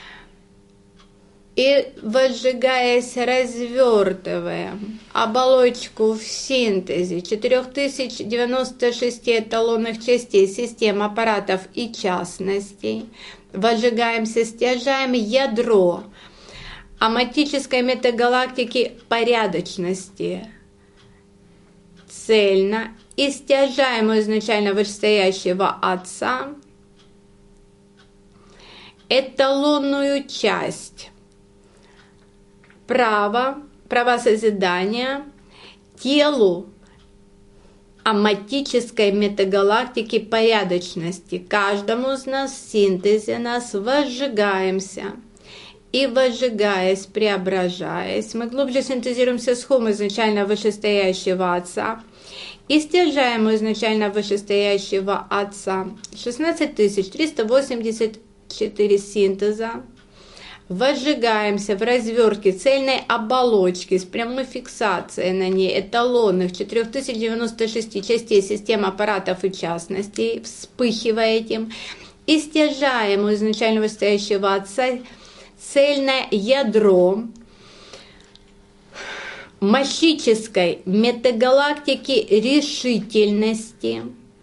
и, выжигаясь, развертываем оболочку в синтезе 4096 эталонных частей, систем, аппаратов и частностей. Выжигаемся, стяжаем ядро аматической метагалактики порядочности цельно и стяжаем у изначально вышестоящего Отца эталонную часть права созидания телу аматической метагалактики порядочности. Каждому из нас в синтезе нас выжигаемся. И, выжигаясь, преображаясь, мы глубже синтезируемся схему изначально вышестоящего Отца и стяжаем изначально вышестоящего Отца 16 384 синтеза. Выжигаемся в развертке цельной оболочки с прямой фиксацией на ней эталонных 4096 частей систем, аппаратов и частностей, вспыхивая этим, и стяжаем у изначально вышестоящего Отца цельное ядро мощической метагалактики решительности,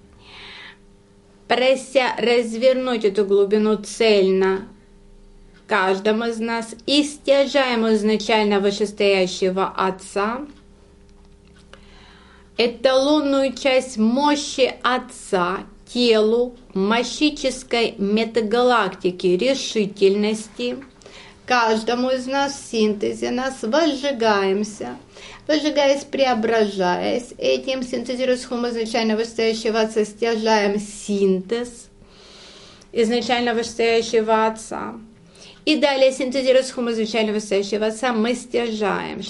прося развернуть эту глубину цельно каждому из нас и стяжаем изначально вышестоящего Отца эталонную часть мощи Отца телу мощической метагалактики решительности, каждому из нас в синтезе нас возжигаемся. Возжигаясь, преображаясь, этим синтезируя схему изначально вышестоящего Отца, стяжаем синтез изначально вышестоящего Отца. И далее, синтезируя схему изначально вышестоящего Отца, мы стяжаем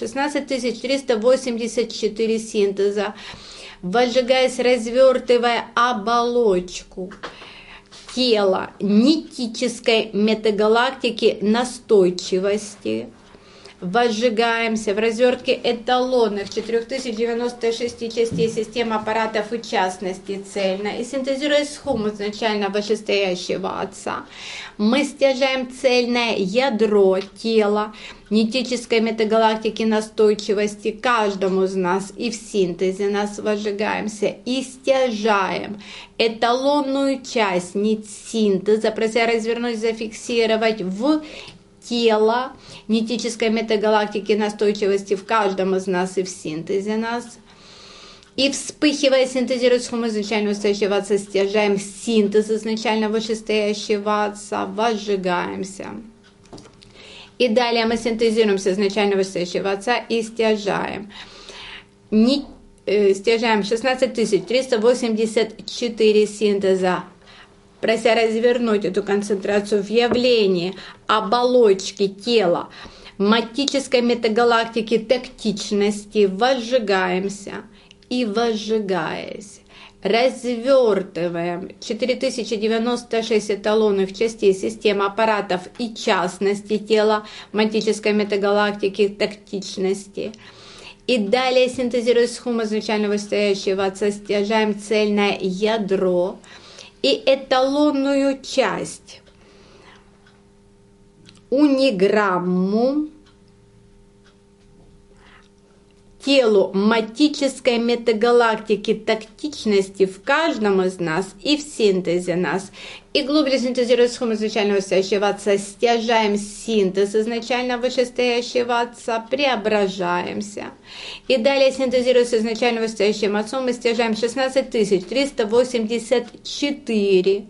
16384 синтеза, возжигаясь, развертывая оболочку тела нитической метагалактики настойчивости, возжигаемся в развертке эталонных 4096 частей систем аппаратов и частности цельно, и синтезируя схему изначально вышестоящего Отца, мы стяжаем цельное ядро тела нитической метагалактики настойчивости каждому из нас, и в синтезе нас возжигаемся и стяжаем эталонную часть нить синтеза, прося развернуть, зафиксировать в тело нитической метагалактики настойчивости в каждом из нас и в синтезе нас. И вспыхивая, синтезируя схему изначально вышестоящего Отца, стяжаем синтез изначально вышестоящего Отца, возжигаемся. И далее мы синтезируемся изначально вышестоящего Отца и стяжаем. Стяжаем 16384 синтеза, прося развернуть эту концентрацию в явлении оболочки тела матической метагалактики тактичности, возжигаемся и, возжигаясь, развертываем 4096 эталонных частей систем аппаратов и частности тела матической метагалактики тактичности. И далее, синтезируя схему изначально вышестоящего Отца, стяжаем цельное ядро и эталонную часть униграмму телу матической метагалактики тактичности в каждом из нас и в синтезе нас. И глубже синтезируя схему изначально вышестоящего Отца, стяжаем синтез изначально вышестоящего Отца, преображаемся. И далее, синтезируя с изначально вышестоящим Отцом, мы стяжаем 16384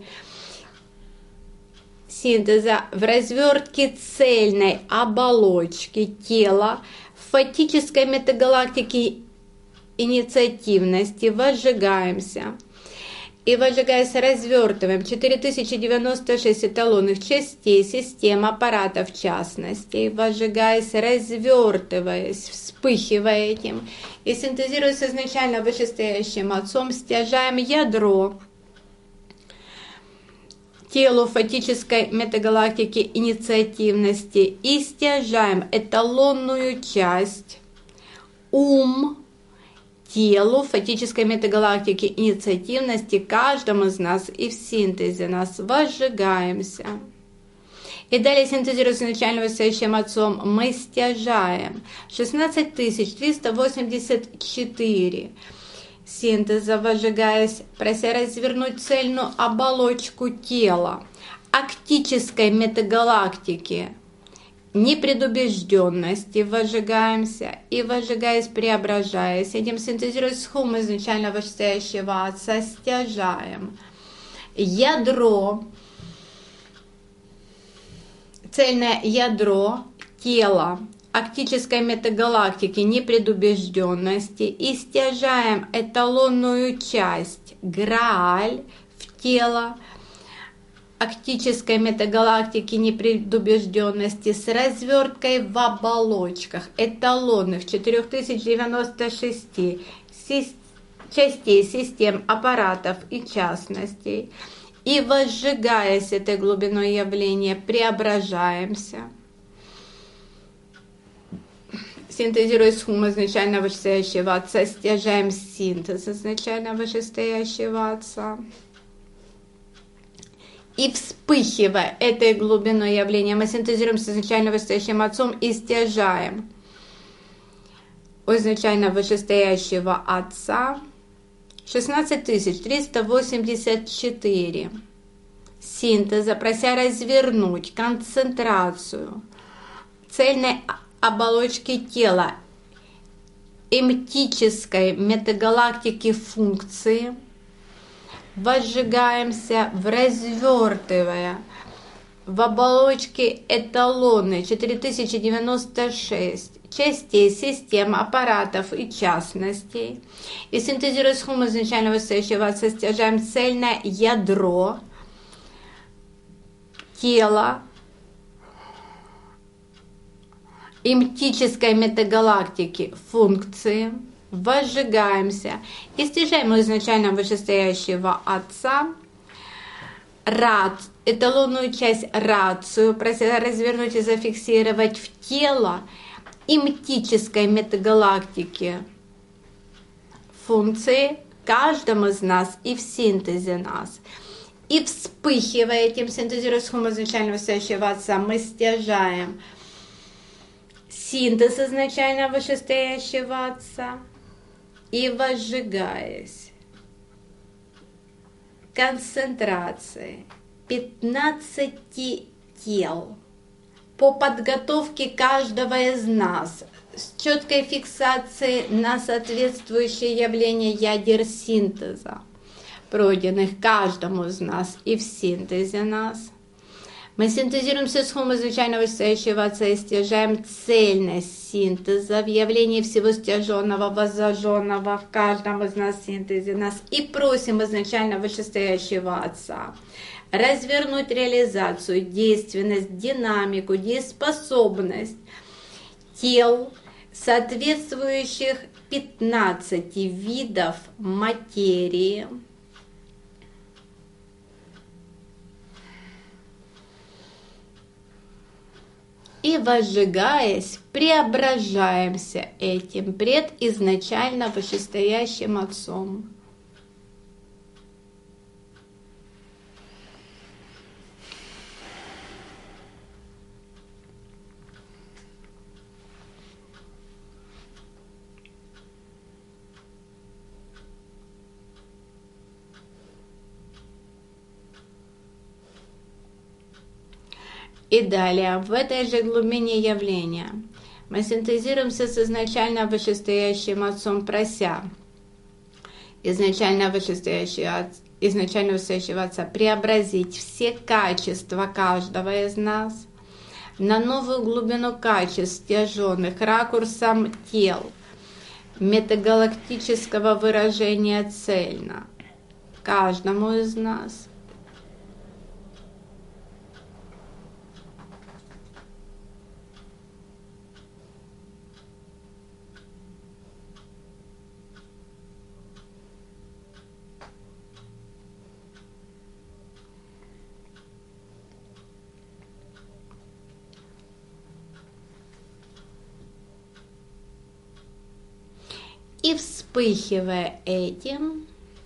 синтеза в развертке цельной оболочки тела фатической метагалактики инициативности, возжигаемся. И, возжигаясь, развертываем 4096 эталонных частей систем аппаратов частностей, возжигаясь, развертываясь, вспыхивая этим, и синтезируя с изначально вышестоящим Отцом, стяжаем ядро телу фатической метагалактики инициативности и стяжаем эталонную часть телу фатической метагалактики инициативности каждому из нас и в синтезе нас, возжигаемся. И далее, синтезируя с изначально вышестоящим Отцом, мы стяжаем 16384 синтеза, возжигаясь, прося развернуть цельную оболочку тела актической метагалактики непредубежденности, возжигаемся и, возжигаясь, преображаясь, этим синтезируя схему изначально вышестоящего Отца, стяжаем ядро, цельное ядро тела актической метагалактики непредубежденности и стяжаем эталонную часть Грааль в тело актической метагалактики непредубежденности с разверткой в оболочках эталонных 4096 частей систем аппаратов и частностей. И, возжигаясь этой глубиной явления, преображаемся. Синтезируя схему изначально вышестоящего Отца, стяжаем синтез изначально вышестоящего Отца. И, вспыхивая этой глубиной явления, мы синтезируем с изначально вышестоящим Отцом и стяжаем у изначально вышестоящего Отца 16384 синтеза, прося развернуть концентрацию цельной оболочки тела эмптической метагалактики функции, возжигаемся, развертывая в оболочке эталоны 4096 частей, систем, аппаратов и частностей. И синтезируя схему изначально высочего отца, стяжаем цельное ядро тела эмптической метагалактики функции, возжигаемся и стяжаем изначально вышестоящего отца эталонную часть рацию, развернуть и зафиксировать в тело эмптической метагалактики функции каждому из нас и в синтезе нас. И вспыхивая этим, синтезируя схему изначально высочего отца, мы стяжаем синтез изначально вышестоящего отца и возжигаясь концентрации 15 тел по подготовке каждого из нас с четкой фиксацией на соответствующие явления ядер синтеза, пройденных каждому из нас и в синтезе нас. Мы синтезируем все схемы изначально вышестоящего отца и стяжаем цельность синтеза в явлении всего стяженного, воззаженного в каждом из нас синтезе нас и просим изначально вышестоящего отца развернуть реализацию, действенность, динамику, дееспособность тел, соответствующих 15 видов материи, и, возжигаясь, преображаемся этим пред изначально вышестоящим отцом. И далее, в этой же глубине явления, мы синтезируемся с изначально вышестоящим отцом, прося изначально вышестоящего отца преобразить все качества каждого из нас на новую глубину качеств, стяженных ракурсом тел, метагалактического выражения цельно каждому из нас. И вспыхивая этим,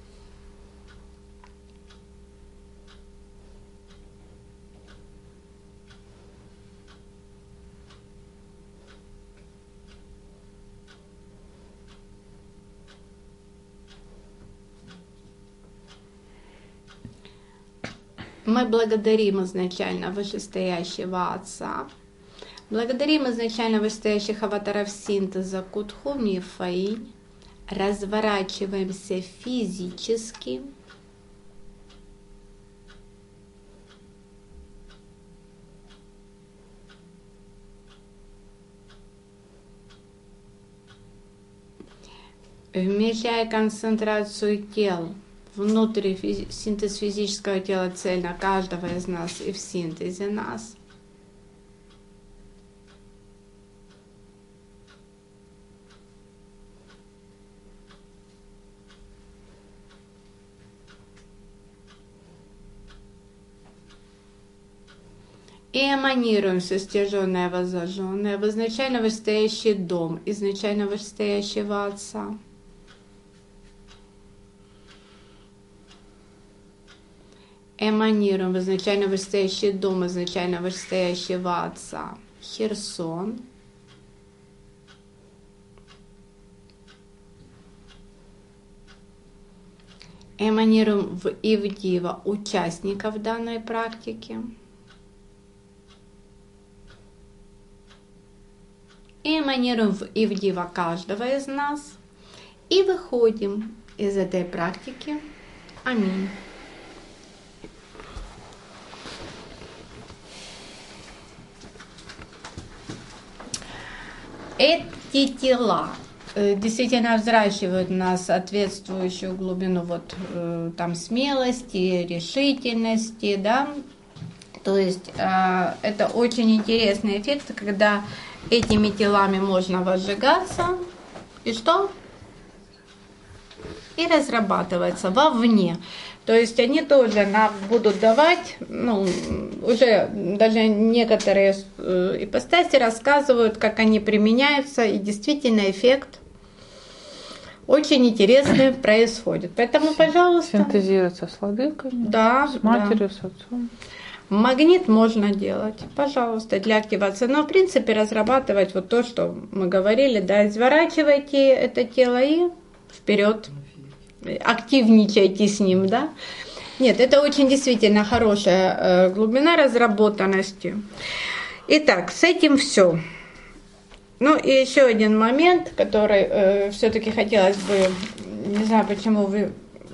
мы благодарим изначально вышестоящего отца, благодарим изначально вышестоящих аватаров синтеза Кутхуми и Фаинь, разворачиваемся физически, вмещая концентрацию тел внутри синтез физического тела цельно каждого из нас и в синтезе нас. И эманируем все стяженное, воззаженное в изначально вышестоящий дом, изначально вышестоящего отца. Эманируем в изначально вышестоящий дом, изначально вышестоящего отца. Херсон. Эманируем в Ивдива участников данной практики. И эманируем в Ивдива каждого из нас. И выходим из этой практики. Аминь. эти тела действительно взращивают на соответствующую глубину там смелости, решительности, да. То есть это очень интересный эффект, когда этими телами можно возжигаться и что? И разрабатываться вовне. То есть они тоже нам будут давать, уже даже некоторые ипостаси рассказывают, как они применяются, и действительно эффект очень интересный происходит. Поэтому, пожалуйста. Синтезируется с владыками, да, с матерью, с отцом. Магнит можно делать, пожалуйста, для активации. Но, в принципе, разрабатывать то, что мы говорили, да, изворачивайте это тело и вперед. Активничайте с ним, да. Нет, это очень действительно хорошая глубина разработанности. Итак, с этим все. И еще один момент, который все-таки хотелось бы, не знаю, почему вы...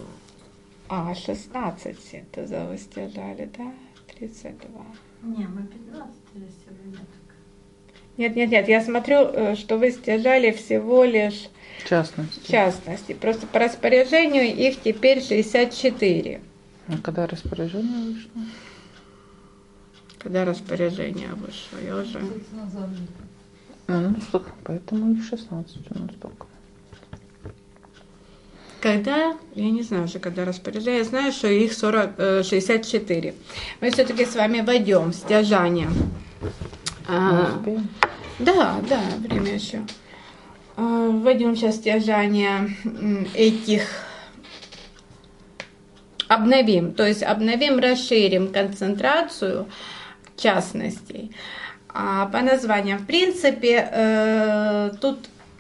16 синтезов вы стяжали, да? 32. Не, мы 15 сегодня. Нет, я смотрю, что вы стяжали всего лишь... В частности. Просто по распоряжению их теперь 64. А когда распоряжение вышло? Когда распоряжение вышло, я уже... Поэтому их 16 у нас только. Когда, я не знаю уже, когда распоряжение, я знаю, что их 64. Мы все-таки с вами войдем в стяжание. Да, время еще. Вводим сейчас стяжание этих, обновим, расширим концентрацию частностей. По названиям, в принципе, тут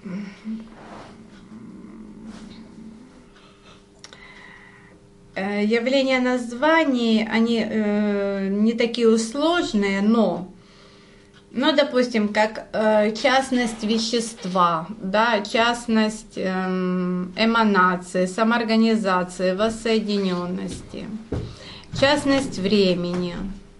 явления названий, они не такие сложные, но, допустим, как частность вещества, да, частность эманации, самоорганизации, воссоединенности, частность времени.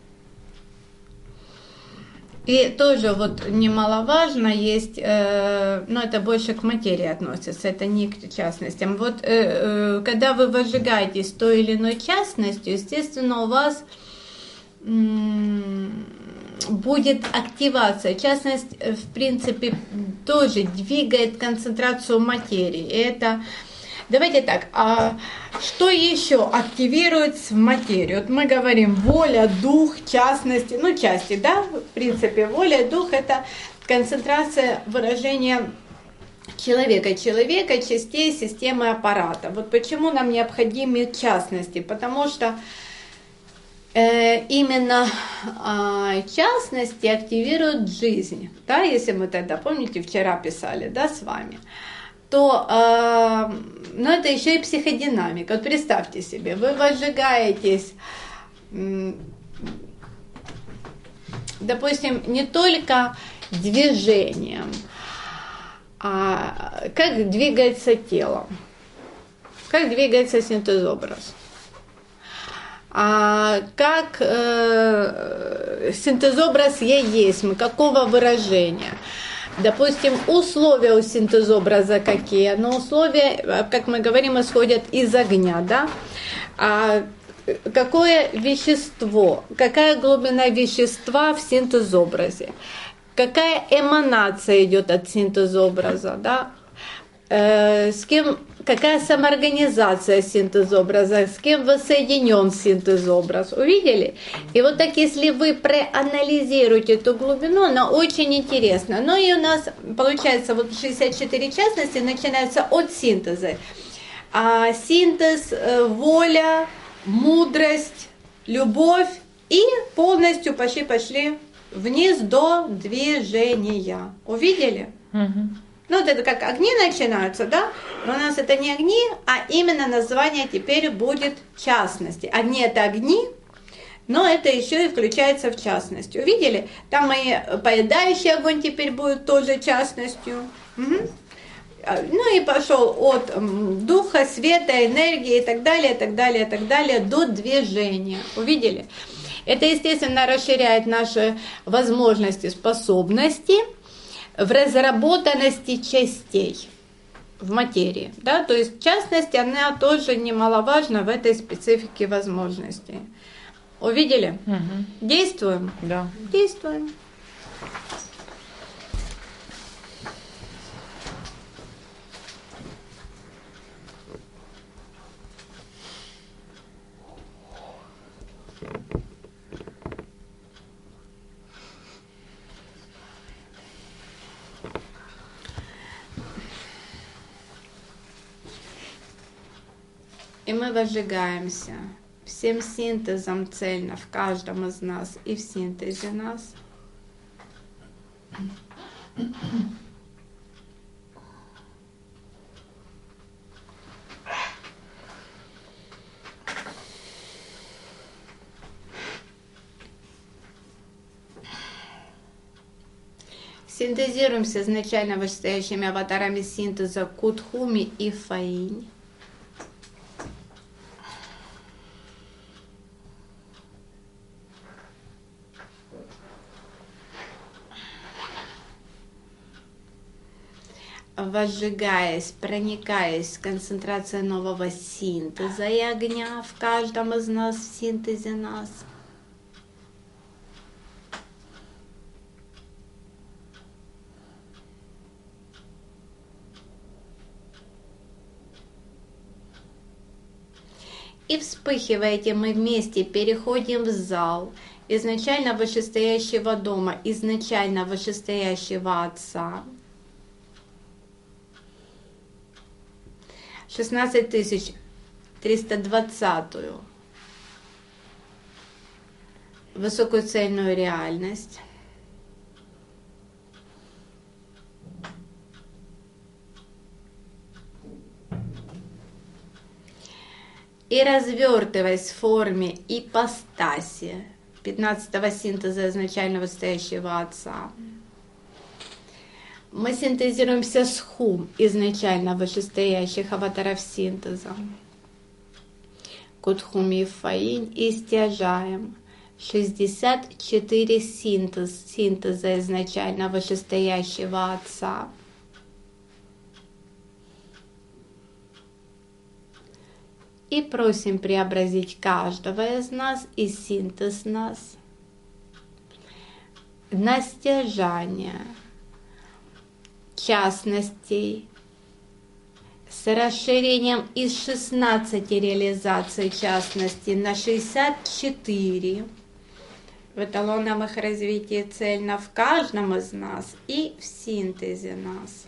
И тоже немаловажно есть, это больше к материи относится, это не к частностям. Когда вы возжигаетесь той или иной частностью, естественно, у вас будет активация. Частность, в принципе, тоже двигает концентрацию материи. И это... Давайте так, что еще активируется в материю? Мы говорим воля, дух, частности, части, да, в принципе, воля, дух – это концентрация выражения человека, частей системы аппарата. Почему нам необходимы частности? Потому что именно частности активируют жизнь, да, если мы тогда, помните, вчера писали, да, с вами, то это еще и психодинамика. Представьте себе, вы возжигаетесь, допустим, не только движением, а как двигается тело, как двигается синтезобраз. Как синтезобраз есть, какого выражения. Допустим, условия у синтезобраза какие? Условия, как мы говорим, исходят из огня, да? Какое вещество, какая глубина вещества в синтезобразе? Какая эманация идет от синтезобраза, да? С кем, какая самоорганизация синтезобраза, с кем воссоединен синтезобраз. Увидели? И так, если вы проанализируете эту глубину, она очень интересна. И у нас получается 64 частности начинаются от синтеза. Синтез, воля, мудрость, любовь и полностью пошли вниз до движения. Увидели? Это как огни начинаются, да? Но у нас это не огни, а именно название теперь будет частности. Огни – это огни, но это еще и включается в частность. Увидели? Там и поедающий огонь теперь будет тоже частностью. И пошел от духа, света, энергии и так далее, до движения. Увидели? Это, естественно, расширяет наши возможности, способности. в разработанности частей в материи. Да? То есть частность, она тоже немаловажна в этой специфике возможностей. Увидели? Мгм. Действуем? Да. Действуем. И мы возжигаемся всем синтезом цельно в каждом из нас и в синтезе нас. Синтезируемся изначально вышестоящими аватарами синтеза Кутхуми и Фаинь. Возжигаясь, проникаясь в концентрацию нового синтеза и огня в каждом из нас, в синтезе нас. И вспыхиваете, мы вместе переходим в зал изначально вышестоящего дома, изначально вышестоящего Отца. 16320 высокую цельную реальность. И развертываясь в форме ипостаси 15-го синтеза изначально вышестоящего Отца, мы синтезируемся с Хум, изначально вышестоящих аватаров синтеза, Кутхуми и Фаинь, и стяжаем 64 синтеза изначально вышестоящего Отца. И просим преобразить каждого из нас и синтез нас на стяжание частностей с расширением из 16 реализаций частностей на 64 в эталонном их развитии цельно в каждом из нас и в синтезе нас.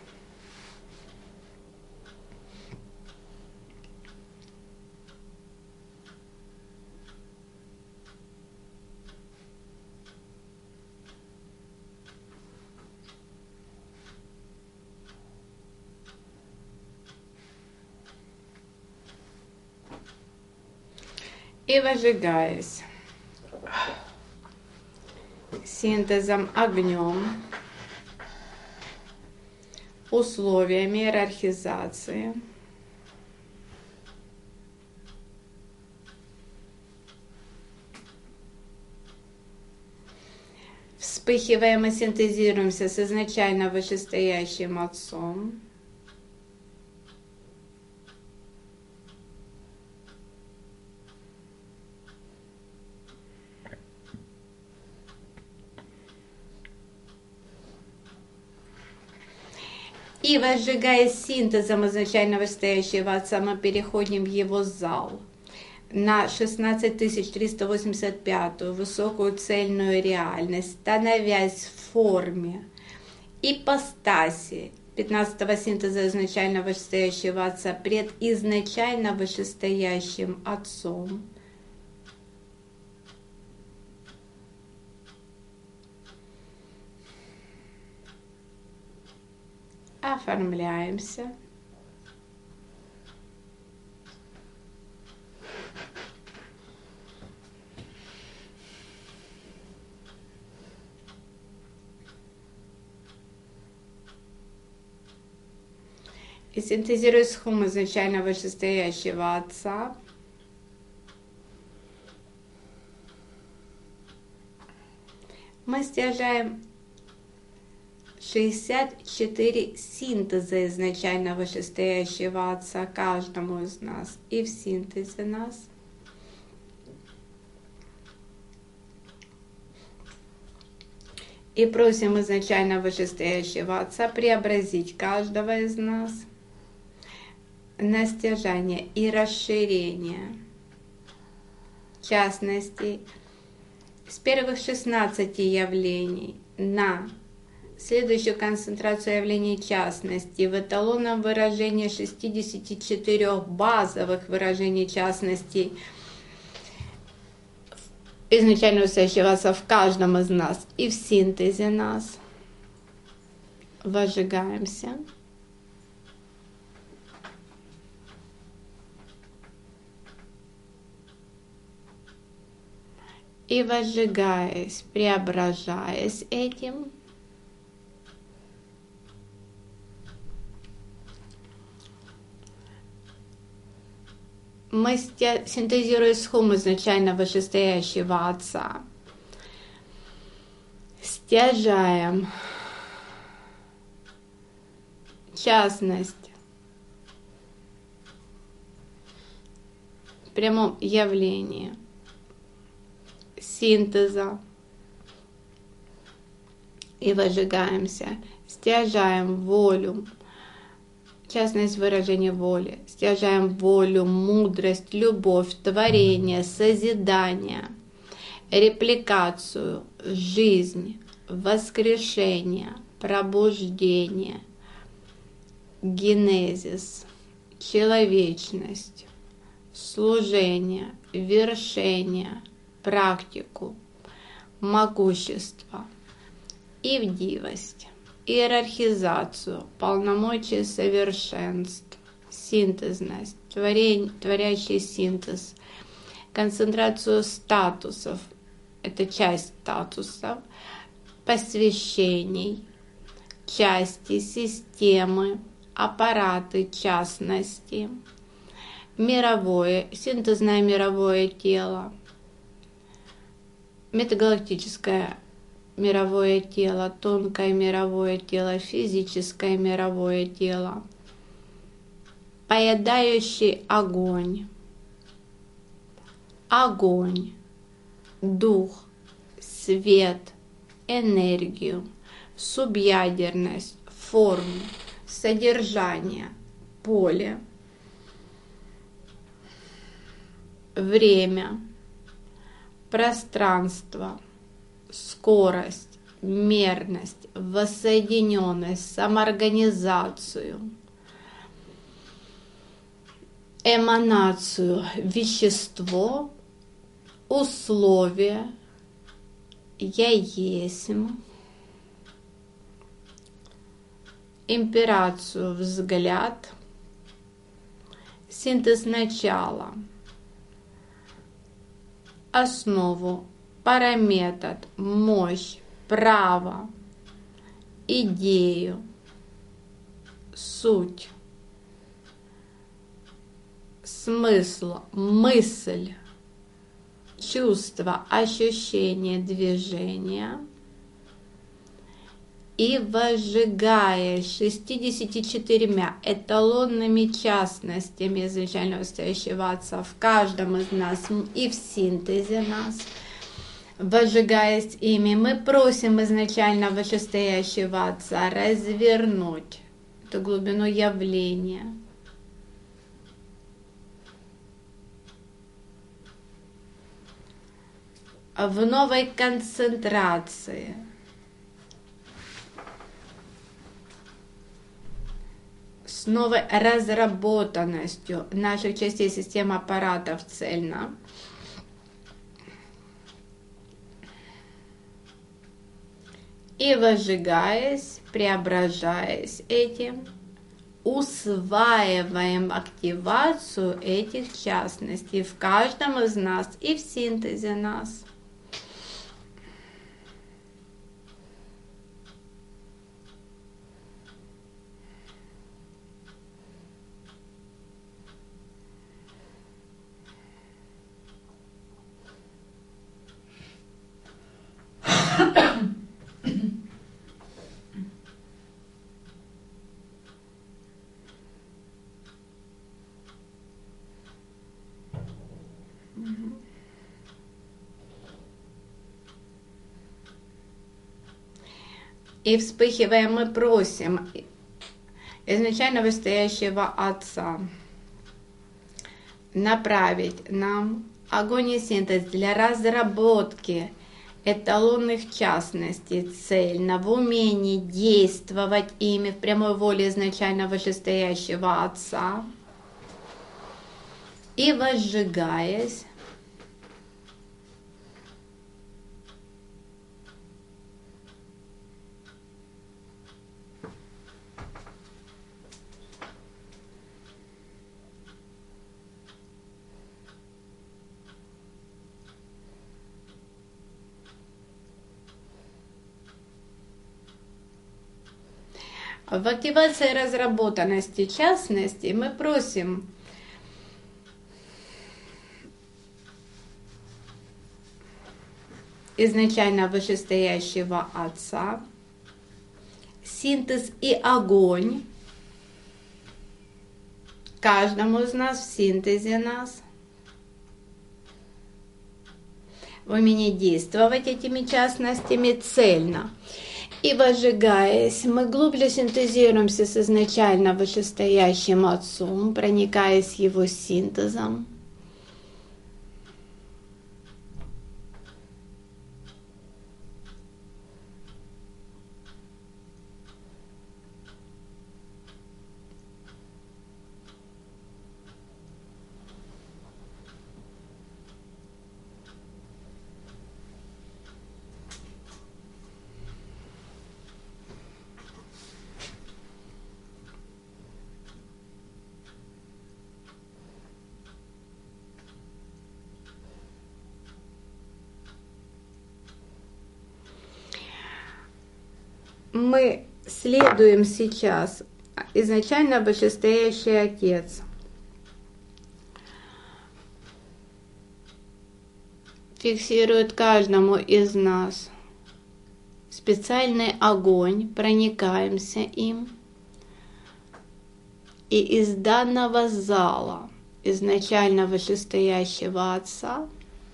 И возжигаясь синтезом огнем, условиями иерархизации, вспыхиваем и синтезируемся с изначально вышестоящим Отцом. И возжигаясь синтезом изначально вышестоящего Отца, мы переходим в его зал на 16385 высокую цельную реальность, становясь в форме ипостаси 15-го синтеза изначально вышестоящего Отца пред изначально вышестоящим Отцом. Оформляемся. И синтезируя с Хум изначально вышестоящего Отца, мы стяжаем 64 синтеза изначально вышестоящего Отца каждому из нас и в синтезе нас. И просим изначально вышестоящего Отца преобразить каждого из нас на стяжание и расширение. В частности, с первых 16 явлений на следующую концентрацию явлений частности в эталонном выражении 64 базовых выражений частностей изначально вышестоящего Отца в каждом из нас и в синтезе нас возжигаемся. И возжигаясь, преображаясь этим, мы синтезируя схему изначально вышестоящего Отца, стяжаем частность в прямом явлении синтеза и возжигаемся, стяжаем волю, частность выражения воли, стяжаем волю, мудрость, любовь, творение, созидание, репликацию, жизнь, воскрешение, пробуждение, генезис, человечность, служение, вершение, практику, могущество, ивдивость, иерархизацию, полномочия совершенств, синтезность, творящий синтез, концентрацию статусов, это часть статусов, посвящений, части, системы, аппараты частности, мировое, синтезное мировое тело, метагалактическое мировое тело, тонкое мировое тело, физическое мировое тело, поедающий огонь, огонь, дух, свет, энергию, субъядерность, форму, содержание, поле, время, пространство, скорость, мерность, воссоединенность, самоорганизацию, эманацию, вещество, условия, я есмь, имперацию, взгляд, синтез начала, основу, параметр, мощь, право, идею, суть, смысл, мысль, чувство, ощущение, движение. И возжигая 64 эталонными частностями изначально вышестоящего Отца в каждом из нас и в синтезе нас, возжигаясь ими, мы просим изначально вышестоящего Отца развернуть эту глубину явления, в новой концентрации, с новой разработанностью наших частей системы аппаратов цельно. И возжигаясь, преображаясь этим, усваиваем активацию этих частностей в каждом из нас и в синтезе нас. И вспыхивая, мы просим изначально вышестоящего Отца направить нам огонь и синтез для разработки эталонных частностей цельно в умении действовать ими в прямой воле изначально вышестоящего Отца и возжигаясь в активации разработанности частностей мы просим изначально вышестоящего Отца, синтез и огонь каждому из нас в синтезе нас, в умении действовать этими частностями цельно. И возжигаясь, мы глубже синтезируемся с изначально вышестоящим Отцом, проникаясь его синтезом. Мы следуем сейчас изначально вышестоящий Отец. Фиксирует каждому из нас специальный огонь, проникаемся им. И из данного зала, изначально вышестоящего Отца,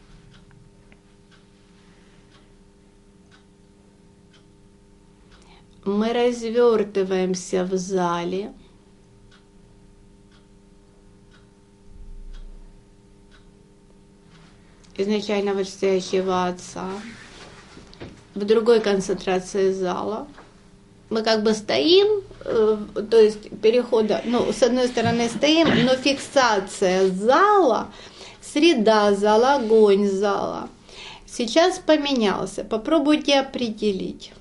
мы развертываемся в зале, изначально вышестоящего Отца, в другой концентрации зала. Мы как бы стоим, то есть перехода, с одной стороны стоим, но фиксация зала, среда зала, огонь зала сейчас поменялся. Попробуйте определить.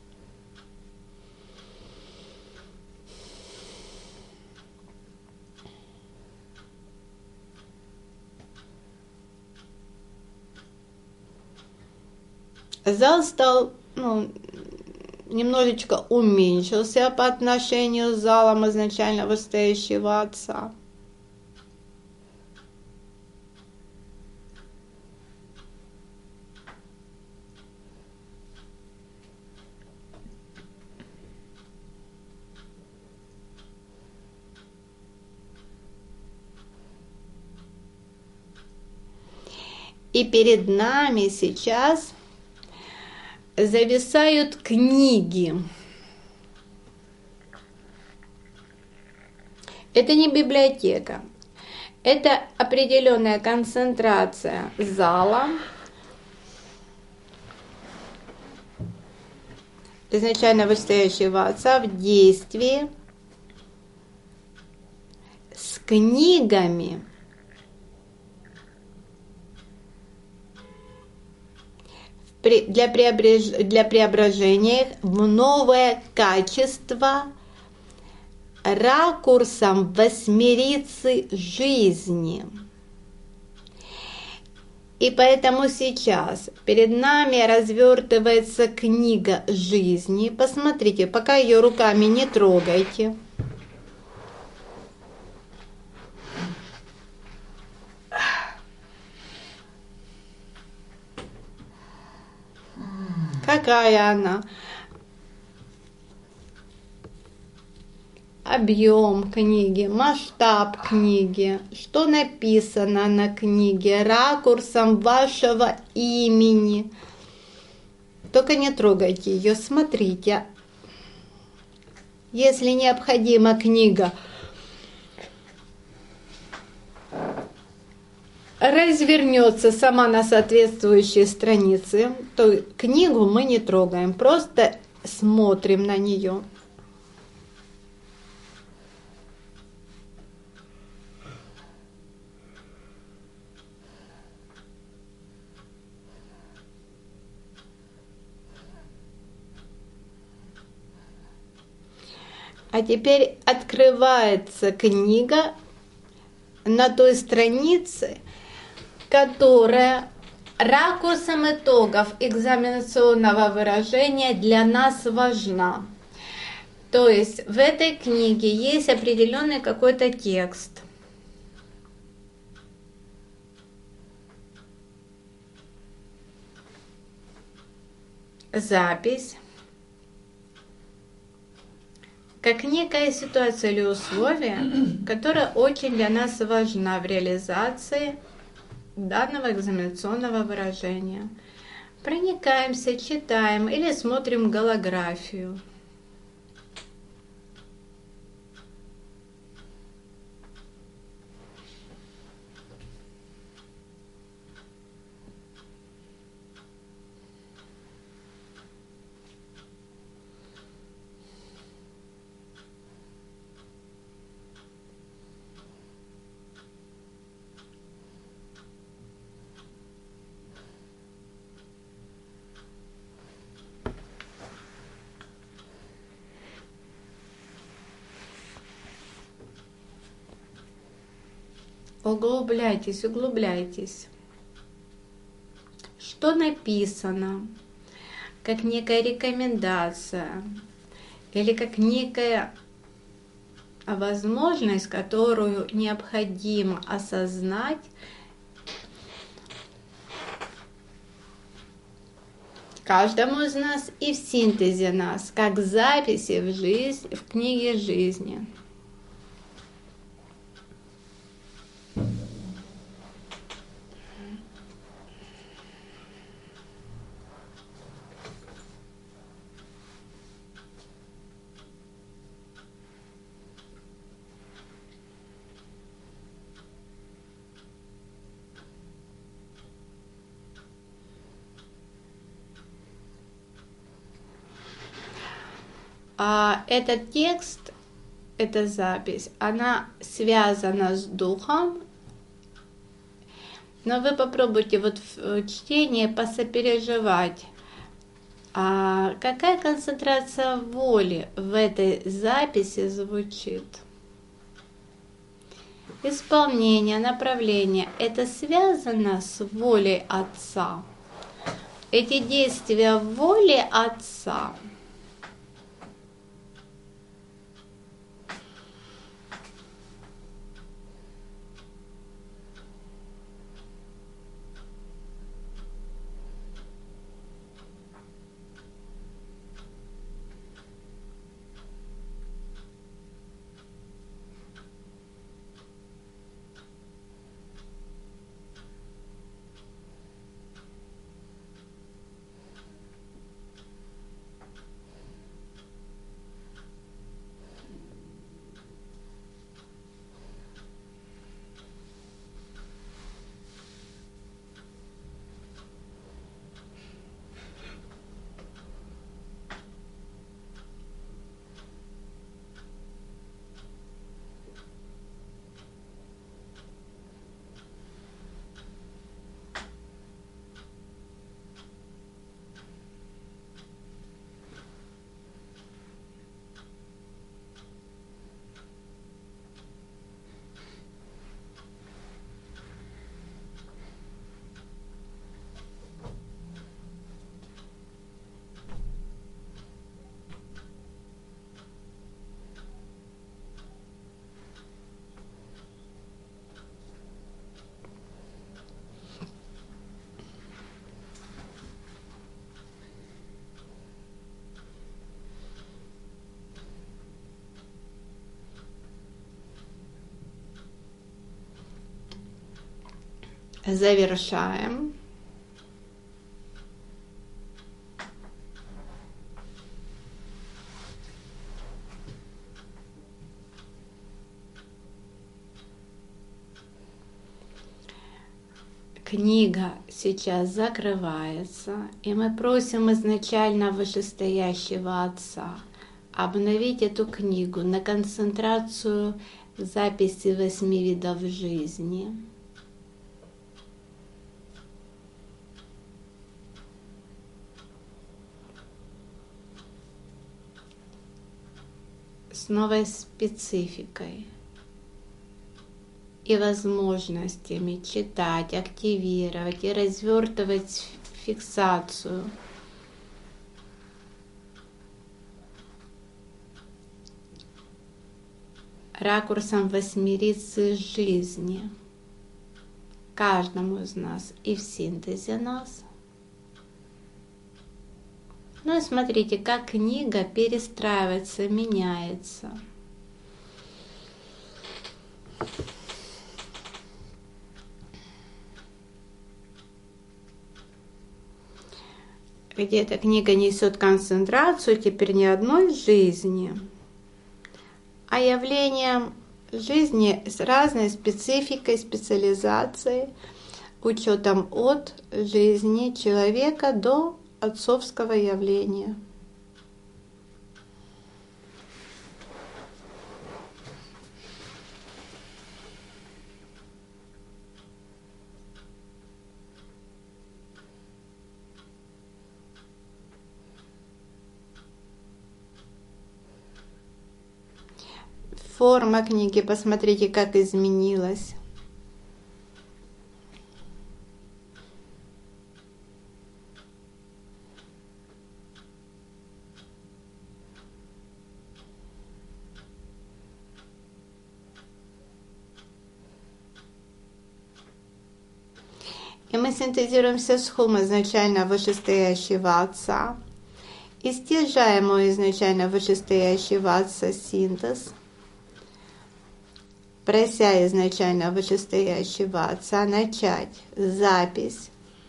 Зал стал, немножечко уменьшился по отношению с залом изначально вышестоящего Отца. И перед нами сейчас зависают книги. Это не библиотека. Это определенная концентрация зала, изначально вышестоящего Отца в действии с книгами, для преображения их в новое качество ракурсом восьмерицы жизни. И поэтому сейчас перед нами развертывается книга жизни. Посмотрите, пока ее руками не трогайте. Какая она? Объем книги, масштаб книги, что написано на книге, ракурсом вашего имени. Только не трогайте ее, смотрите, Если необходима книга развернется сама на соответствующей странице, то книгу мы не трогаем, просто смотрим на нее. А теперь открывается книга на той странице, которая ракурсом итогов экзаменационного выражения для нас важна. То есть в этой книге есть определенный какой-то текст. Запись. Как некая ситуация или условие, которая очень для нас важна в реализации данного экзаменационного выражения. Проникаемся, читаем или смотрим голографию. Углубляйтесь, углубляйтесь. Что написано, как некая рекомендация или как некая возможность, которую необходимо осознать каждому из нас и в синтезе нас, как записи в жизнь, в книге жизни. А этот текст, эта запись, она связана с духом, но вы попробуйте вот в чтении посопереживать, а какая концентрация воли в этой записи звучит. Исполнение, направление – это связано с волей Отца. Эти действия воли Отца. Завершаем. книга сейчас закрывается, и мы просим изначально вышестоящего Отца обновить эту книгу на концентрацию записи 8 видов жизни. С новой спецификой и возможностями читать, активировать и развертывать фиксацию. Ракурсом восьмирицы жизни каждому из нас и в синтезе нас. Ну и смотрите, как книга перестраивается, меняется. Где эта книга несет концентрацию теперь не одной жизни, а явлением жизни с разной спецификой, специализацией, учетом от жизни человека до отцовского явления. Форма книги, посмотрите, как изменилась. И мы синтезируем все схемы изначально вышестоящего Отца и стяжаем у изначально вышестоящего Отца синтез, прося изначально вышестоящего Отца начать запись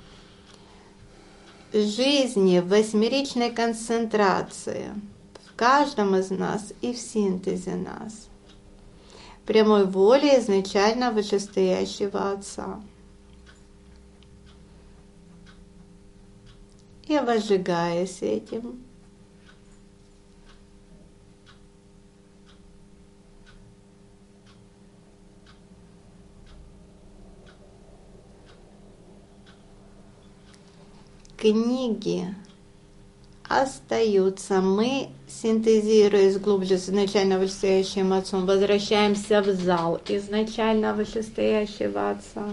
жизни в восьмеричной концентрации в каждом из нас и в синтезе нас, прямой воли изначально вышестоящего Отца. И возжигаясь этим, книги остаются. Мы, синтезируясь глубже с изначально вышестоящим Отцом, возвращаемся в зал изначально вышестоящего Отца.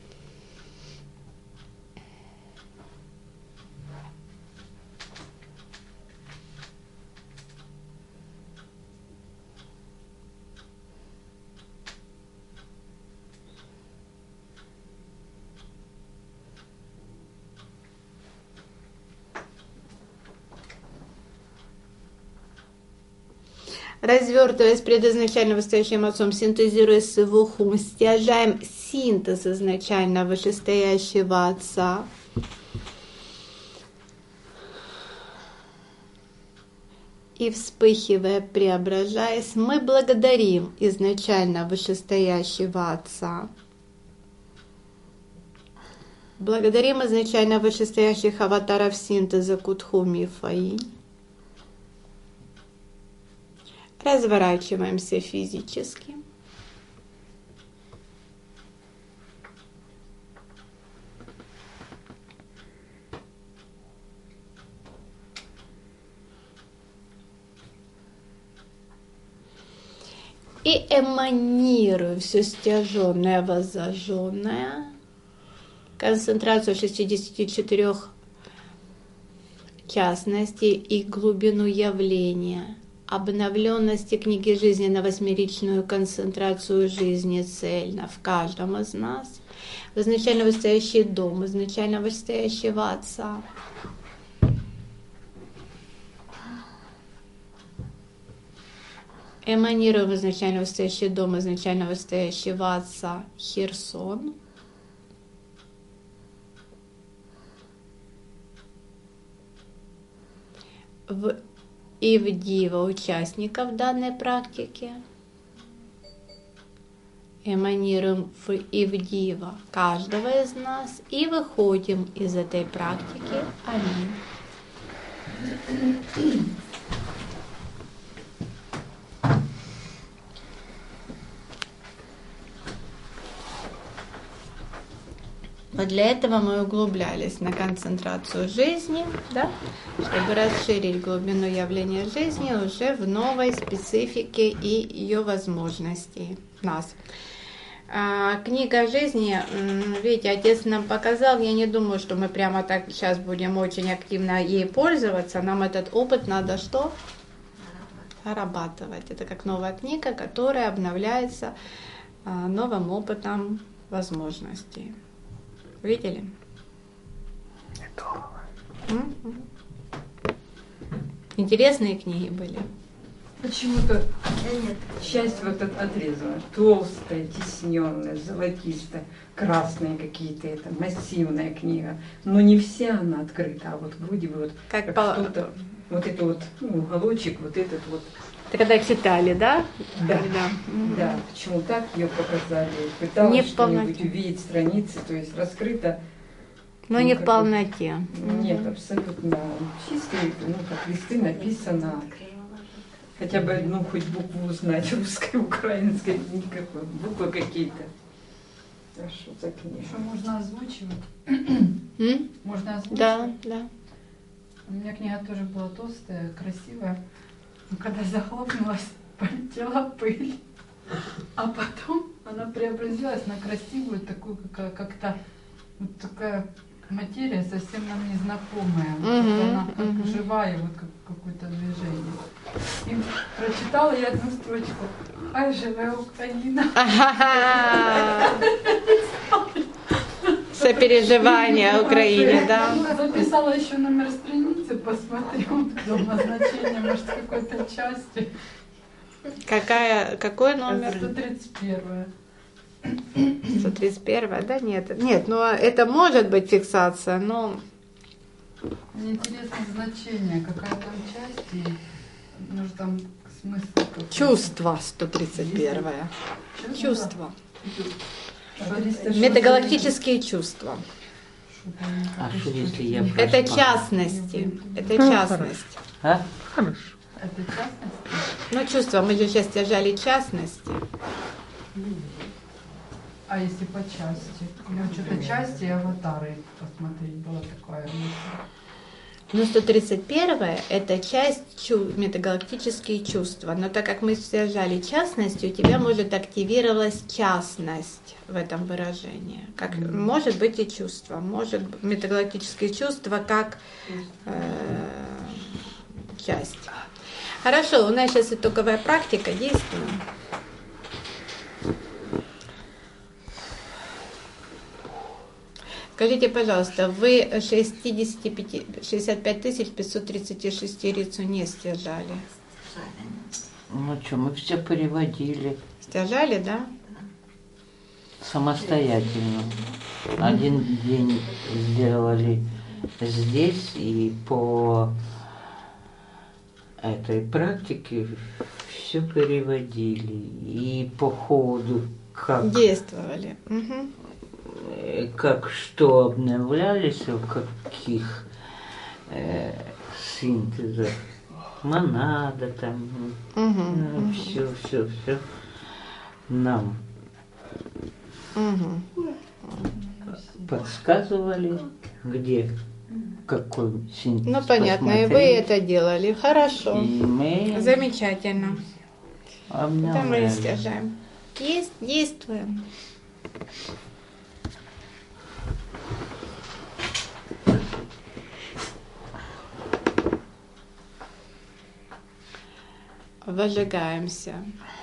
Развертываясь пред изначально вышестоящим Отцом, синтезируясь с его хум, стяжаем синтез изначально вышестоящего Отца. И вспыхивая, преображаясь, мы благодарим изначально вышестоящего Отца. Благодарим изначально вышестоящих аватаров синтеза Кутхуми и Фаинь. Разворачиваемся физически. И эманируем все стяженное, воззаженное. Концентрацию 64 частностей и глубину явления. Обновленности книги жизни на восьмеричную концентрацию жизни цельно в каждом из нас, в изначально вышестоящий дом, изначально вышестоящего Отца. Эманируем изначально вышестоящий дом, изначально вышестоящего Отца Херсон. И в дива участников данной практики, эманируем в Ивдива каждого из нас и выходим из этой практики. Аминь. Вот для этого мы углублялись на концентрацию жизни, да, чтобы расширить глубину явления жизни уже в новой специфике и ее возможностей нас. Книга жизни, видите, Отец нам показал, я не думаю, что мы прямо так сейчас будем очень активно ей пользоваться, нам этот опыт надо что? Нарабатывать. Это как новая книга, которая обновляется новым опытом возможностей. Видели? Интересные книги были. Почему-то часть вот отрезана. Толстая, тесненная, золотистая, красные какие-то, это массивная книга. Но не вся она открыта, а вот вроде бы вот как что-то, вот это вот уголочек, вот этот вот. Это когда читали, да? Да, да. Почему так ее показали? Пыталась что-нибудь увидеть страницы, то есть раскрыто. Но не в полноте. Нет, абсолютно чистые, как листы написано. Хотя бы, хоть букву узнать, русской, украинской, никакой, буквы какие-то. А что за книга? Что можно озвучивать? Можно озвучивать? Да, да. У меня книга тоже была толстая, красивая. Но когда захлопнулась, полетела пыль. А потом она преобразилась на красивую, такую, как-то вот такая материя совсем нам незнакомая. Она как живая, вот как какое-то движение. И прочитала я одну строчку. Ай, живая Украина. Сопереживание Украине, да. Записала еще номер страницы, посмотрю дома значение, может, какой-то части. Какой номер? 131. 131, да? Нет, ну это может быть фиксация, но... Мне интересно значение, какая там часть, и может там смысл какой-то. Чувство 131. Чувство. Что Метагалактические чувства. А что если я Это проспал? частности. Это частность. А? Хорошо. Это частности? Ну, чувства, мы же сейчас держали частности. А если по части? Ну, что-то части и аватары посмотреть, была такая мысль. Ну, 131 это часть метагалактические чувства. Но так как мы связали частностью, у тебя может активировалась частность в этом выражении. Как, может быть и чувство. Может быть метагалактические чувства как часть. Хорошо, у нас сейчас итоговая практика, действуем. Скажите, пожалуйста, вы 65 536 рицу не стяжали? Ну что, мы все переводили Стяжали, да? самостоятельно. Один день сделали здесь, и по этой практике все переводили. И по ходу, как... Действовали. Угу. Как что обновлялись, в каких синтезах, монада там, все нам подсказывали, где какой синтез. Ну, понятно, и вы это делали. Хорошо. И мы Замечательно. Да, мы обновляли. стяжаем. Есть, действуем. Возжигаемся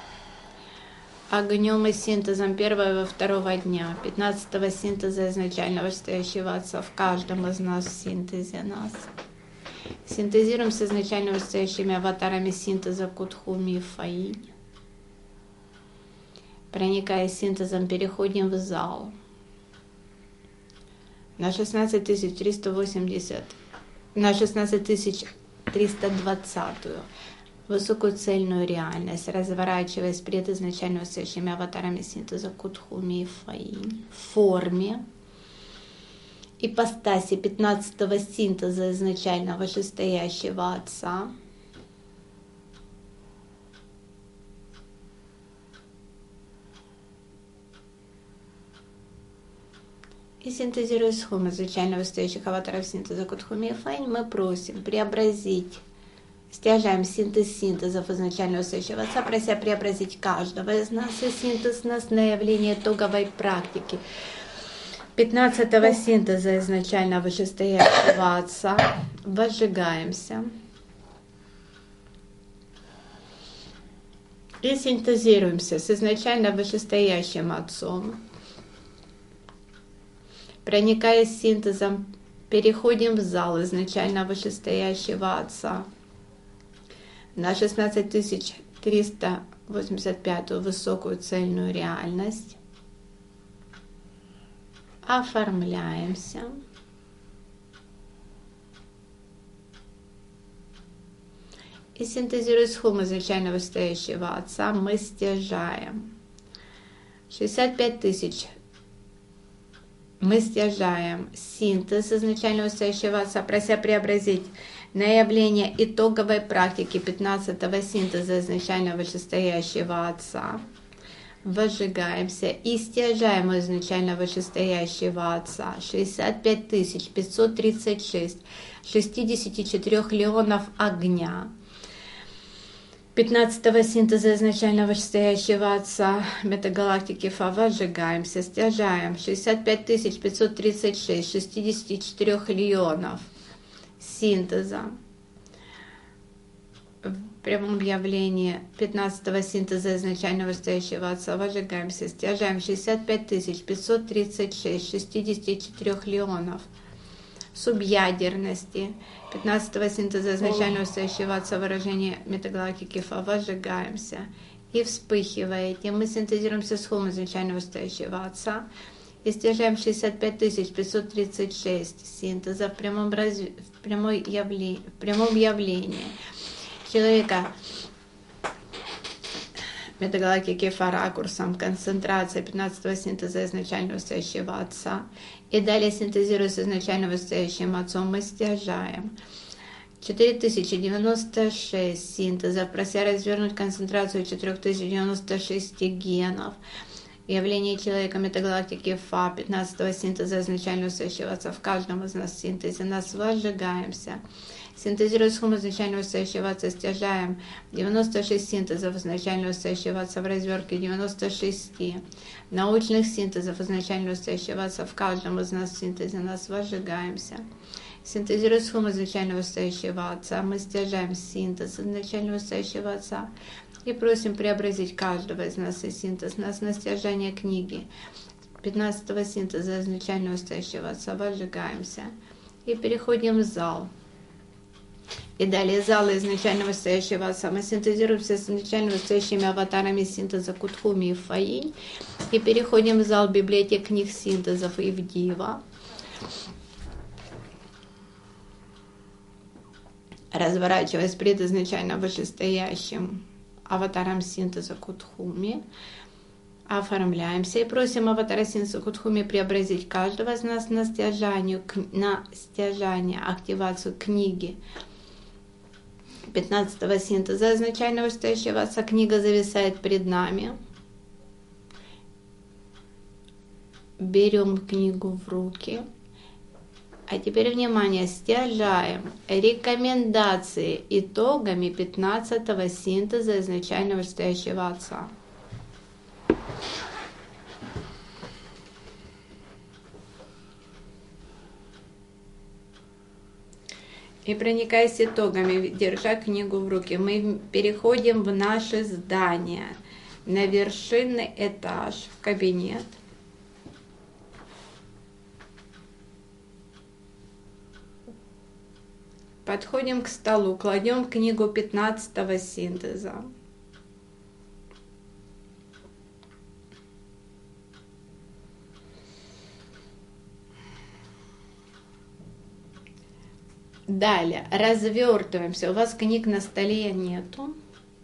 огнем и синтезом первого и второго дня, 15-го синтеза изначального стоящего Отца в каждом из нас в синтезе нас. Синтезируем с изначально стоящими аватарами синтеза Кутхуми и Фаинь. Проникая синтезом, переходим в зал. На 16320, на 16320 высокую цельную реальность, разворачиваясь перед изначально высочими аватарами синтеза Кутхуми и Фаинь в форме ипостаси 15-го синтеза изначально вышестоящего Отца, и синтезируя схему изначально вышестоящих аватаров синтеза Кутхуми и Фаинь, мы просим преобразить, стяжаем синтез синтезов изначально высочего Отца, прося преобразить каждого из нас и синтез нас на явление итоговой практики 15-го синтеза изначально вышестоящего Отца. Возжигаемся и синтезируемся с изначально вышестоящим Отцом. Проникая синтезом, переходим в зал изначально вышестоящего Отца на 16385 высокую цельную реальность. Оформляемся. И синтезируя схему изначально вышестоящего Отца, мы стяжаем 65 тысяч. Мы стяжаем синтез изначально вышестоящего Отца, прося преобразить на явление итоговой практики 15-го синтеза изначально вышестоящего Отца. Возжигаемся и стяжаем изначально вышестоящего Отца 65 536 64 леонов огня 15-го синтеза изначально вышестоящего Отца метагалактики Фа. Возжигаемся, стяжаем 65 536 64 леонов синтеза в прямом явлении 15-го синтеза изначально вышестоящего Отца. Возжигаемся, стяжаем 65 536 64 леонов субъядерности 15-го синтеза изначально вышестоящего Отца, выражение метагалактики Фа. Возжигаемся и вспыхиваете. Мы синтезируемся с хом изначально вышестоящего Отца и стяжаем 65 536 синтеза в прямом явлении человека метагалактики Фа ракурсом концентрация 15-го синтеза изначально вышестоящего Отца. И далее, синтезируя с изначально вышестоящим Отцом, мы стяжаем 4096 синтезов, прося развернуть концентрацию 4096 генов. Явление человека метагалактики Фа 15-го синтеза изначально вышестоящего Отца в каждом из нас синтезе. Нас возжигаемся. Синтезируя схему изначально вышестоящего Отца, стяжаем 96 синтезов изначально вышестоящего Отца в развертке 96 научных синтезов изначально вышестоящего Отца в каждом из нас синтезе. Нас возжигаемся. Синтезируя схему изначально вышестоящего Отца, мы стяжаем синтез изначально вышестоящего Отца и просим преобразить каждого из нас и синтез нас на стяжание книги 15-го синтеза изначально вышестоящего Отца. Возжигаемся и переходим в зал. И далее залы изначально вышестоящего Отца. Мы синтезируемся с изначально вышестоящими аватарами синтеза Кутхуми и Фаинь и переходим в зал библиотек книг синтезов Ивдива. Разворачиваясь пред изначально вышестоящим аватаром синтеза Кутхуми, оформляемся и просим аватара синтеза Кутхуми преобразить каждого из нас на стяжание, активацию книги 15-го синтеза изначально вышестоящего Отца. Книга зависает перед нами. Берем книгу в руки. А теперь, внимание, стяжаем рекомендации итогами 15-го синтеза изначально вышестоящего Отца. И проникаясь итогами, держа книгу в руки, мы переходим в наше здание, на вершинный этаж, в кабинет. Подходим к столу, кладем книгу 15-го синтеза. Далее, развертываемся. У вас книг на столе нету.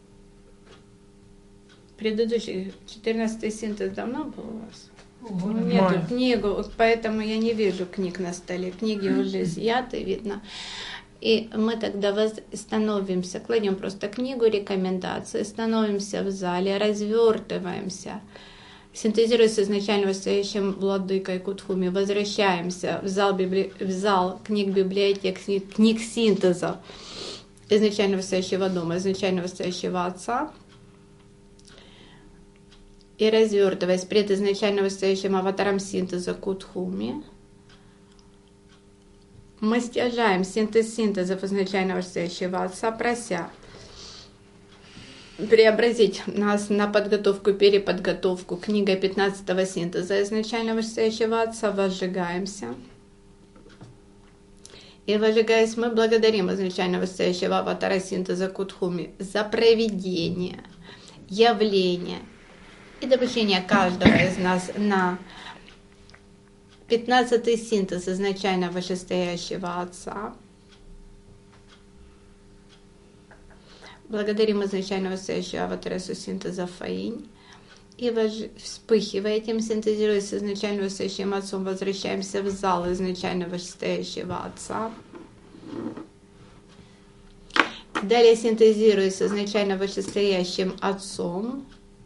Предыдущий, 14-й синтез давно был у вас? Нету книгу, вот поэтому я не вижу книг на столе. Книги уже изъяты, видно. И мы тогда становимся, кладем просто книгу рекомендаций, становимся в зале, развертываемся, синтезируясь изначально стоящим владыкой Кутхуми, возвращаемся в зал книг библиотек, книг синтеза изначально стоящего дома, изначально стоящего отца. И развертываясь пред изначально стоящим аватаром синтеза Кутхуми, мы стяжаем синтез синтезов изначального стоящего отца, прося преобразить нас на подготовку, переподготовку книга 15-го синтеза изначального стоящего отца, возжигаемся. И возжигаясь, мы благодарим изначального стоящего аватара синтеза Кутхуми за проведение, явление и допущение каждого из нас на 15-й синтез изначально вышестоящего Отца. Благодарим изначально вышестоящего аватара синтеза Фаинь. И вспыхивая этим, синтезируясь с изначально вышестоящим Отцом, возвращаемся в зал изначально вышестоящего Отца. Далее, синтезируясь с изначально вышестоящим Отцом,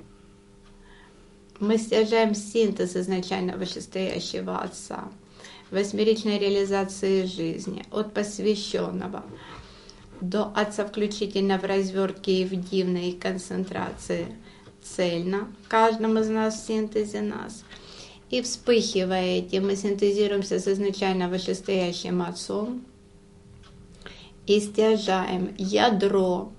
мы стяжаем синтез изначально вышестоящего Отца, восьмеричной реализации жизни, от посвященного до Отца включительно в развертке и в дивной концентрации цельно, каждому из нас в синтезе нас. И вспыхивая этим, мы синтезируемся с изначально вышестоящим Отцом и стяжаем ядро,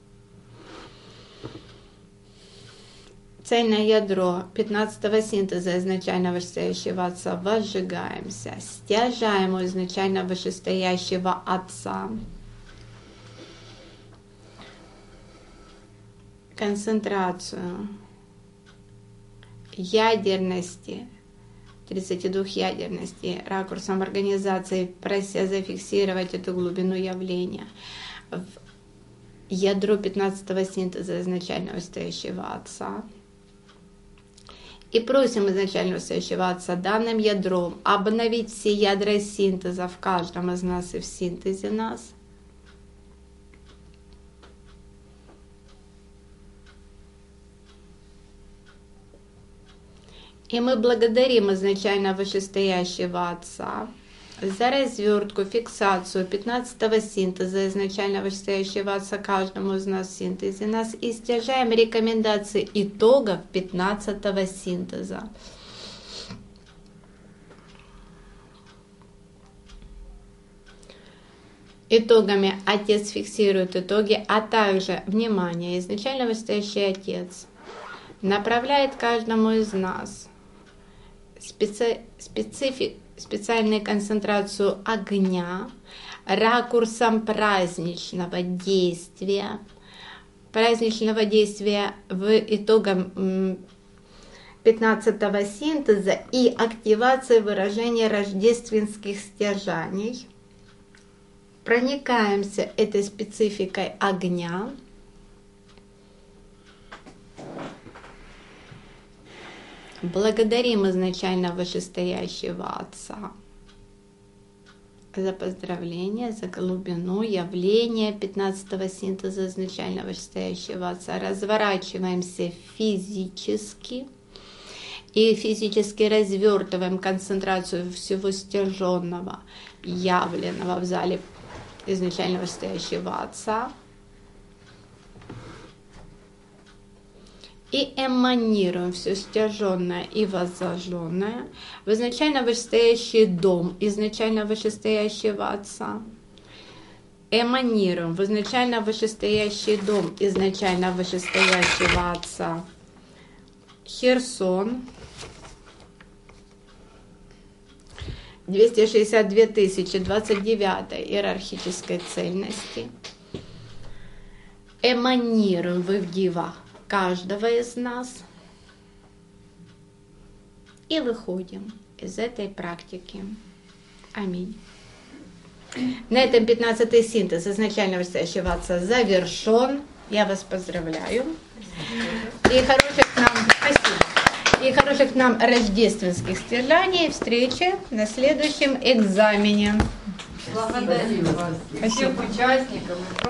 цельное ядро 15-го синтеза изначально вышестоящего Отца, возжигаемся, стяжаем у изначально вышестоящего Отца концентрацию ядерности, 32 ядерности, ракурсом организации, прося зафиксировать эту глубину явления в ядро 15-го синтеза изначально вышестоящего Отца. И просим изначально вышестоящего Отца данным ядром обновить все ядра синтеза в каждом из нас и в синтезе нас. И мы благодарим изначально вышестоящего Отца за развертку, фиксацию 15-го синтеза изначально вышестоящего Отца каждому из нас в синтезе нас и стяжаем рекомендации итогов 15-го синтеза. Итогами Отец фиксирует итоги, а также, внимание, изначально вышестоящий Отец направляет каждому из нас специальную концентрацию огня, ракурсом праздничного действия в итогам 15-го синтеза и активации выражения рождественских стяжаний. Проникаемся этой спецификой огня. Благодарим изначально вышестоящего Отца за поздравление, за глубину явления 15-го синтеза изначально вышестоящего Отца. Разворачиваемся физически и физически развертываем концентрацию всего стяженного, явленного в зале изначально вышестоящего Отца. И эманируем все стяженное и воззаженное в изначально вышестоящий дом изначально вышестоящего Отца. Эманируем в изначально вышестоящий дом изначально вышестоящего Отца. Херсон. 262 029 иерархической цельности. Эманируем в Ивгива каждого из нас и выходим из этой практики. Аминь. На этом 15-й синтез изначально вышестоящего отца завершен. Я вас поздравляю. И хороших нам рождественских стирляний. Встречи на следующем экзамене. Благодарю вас, всех участников.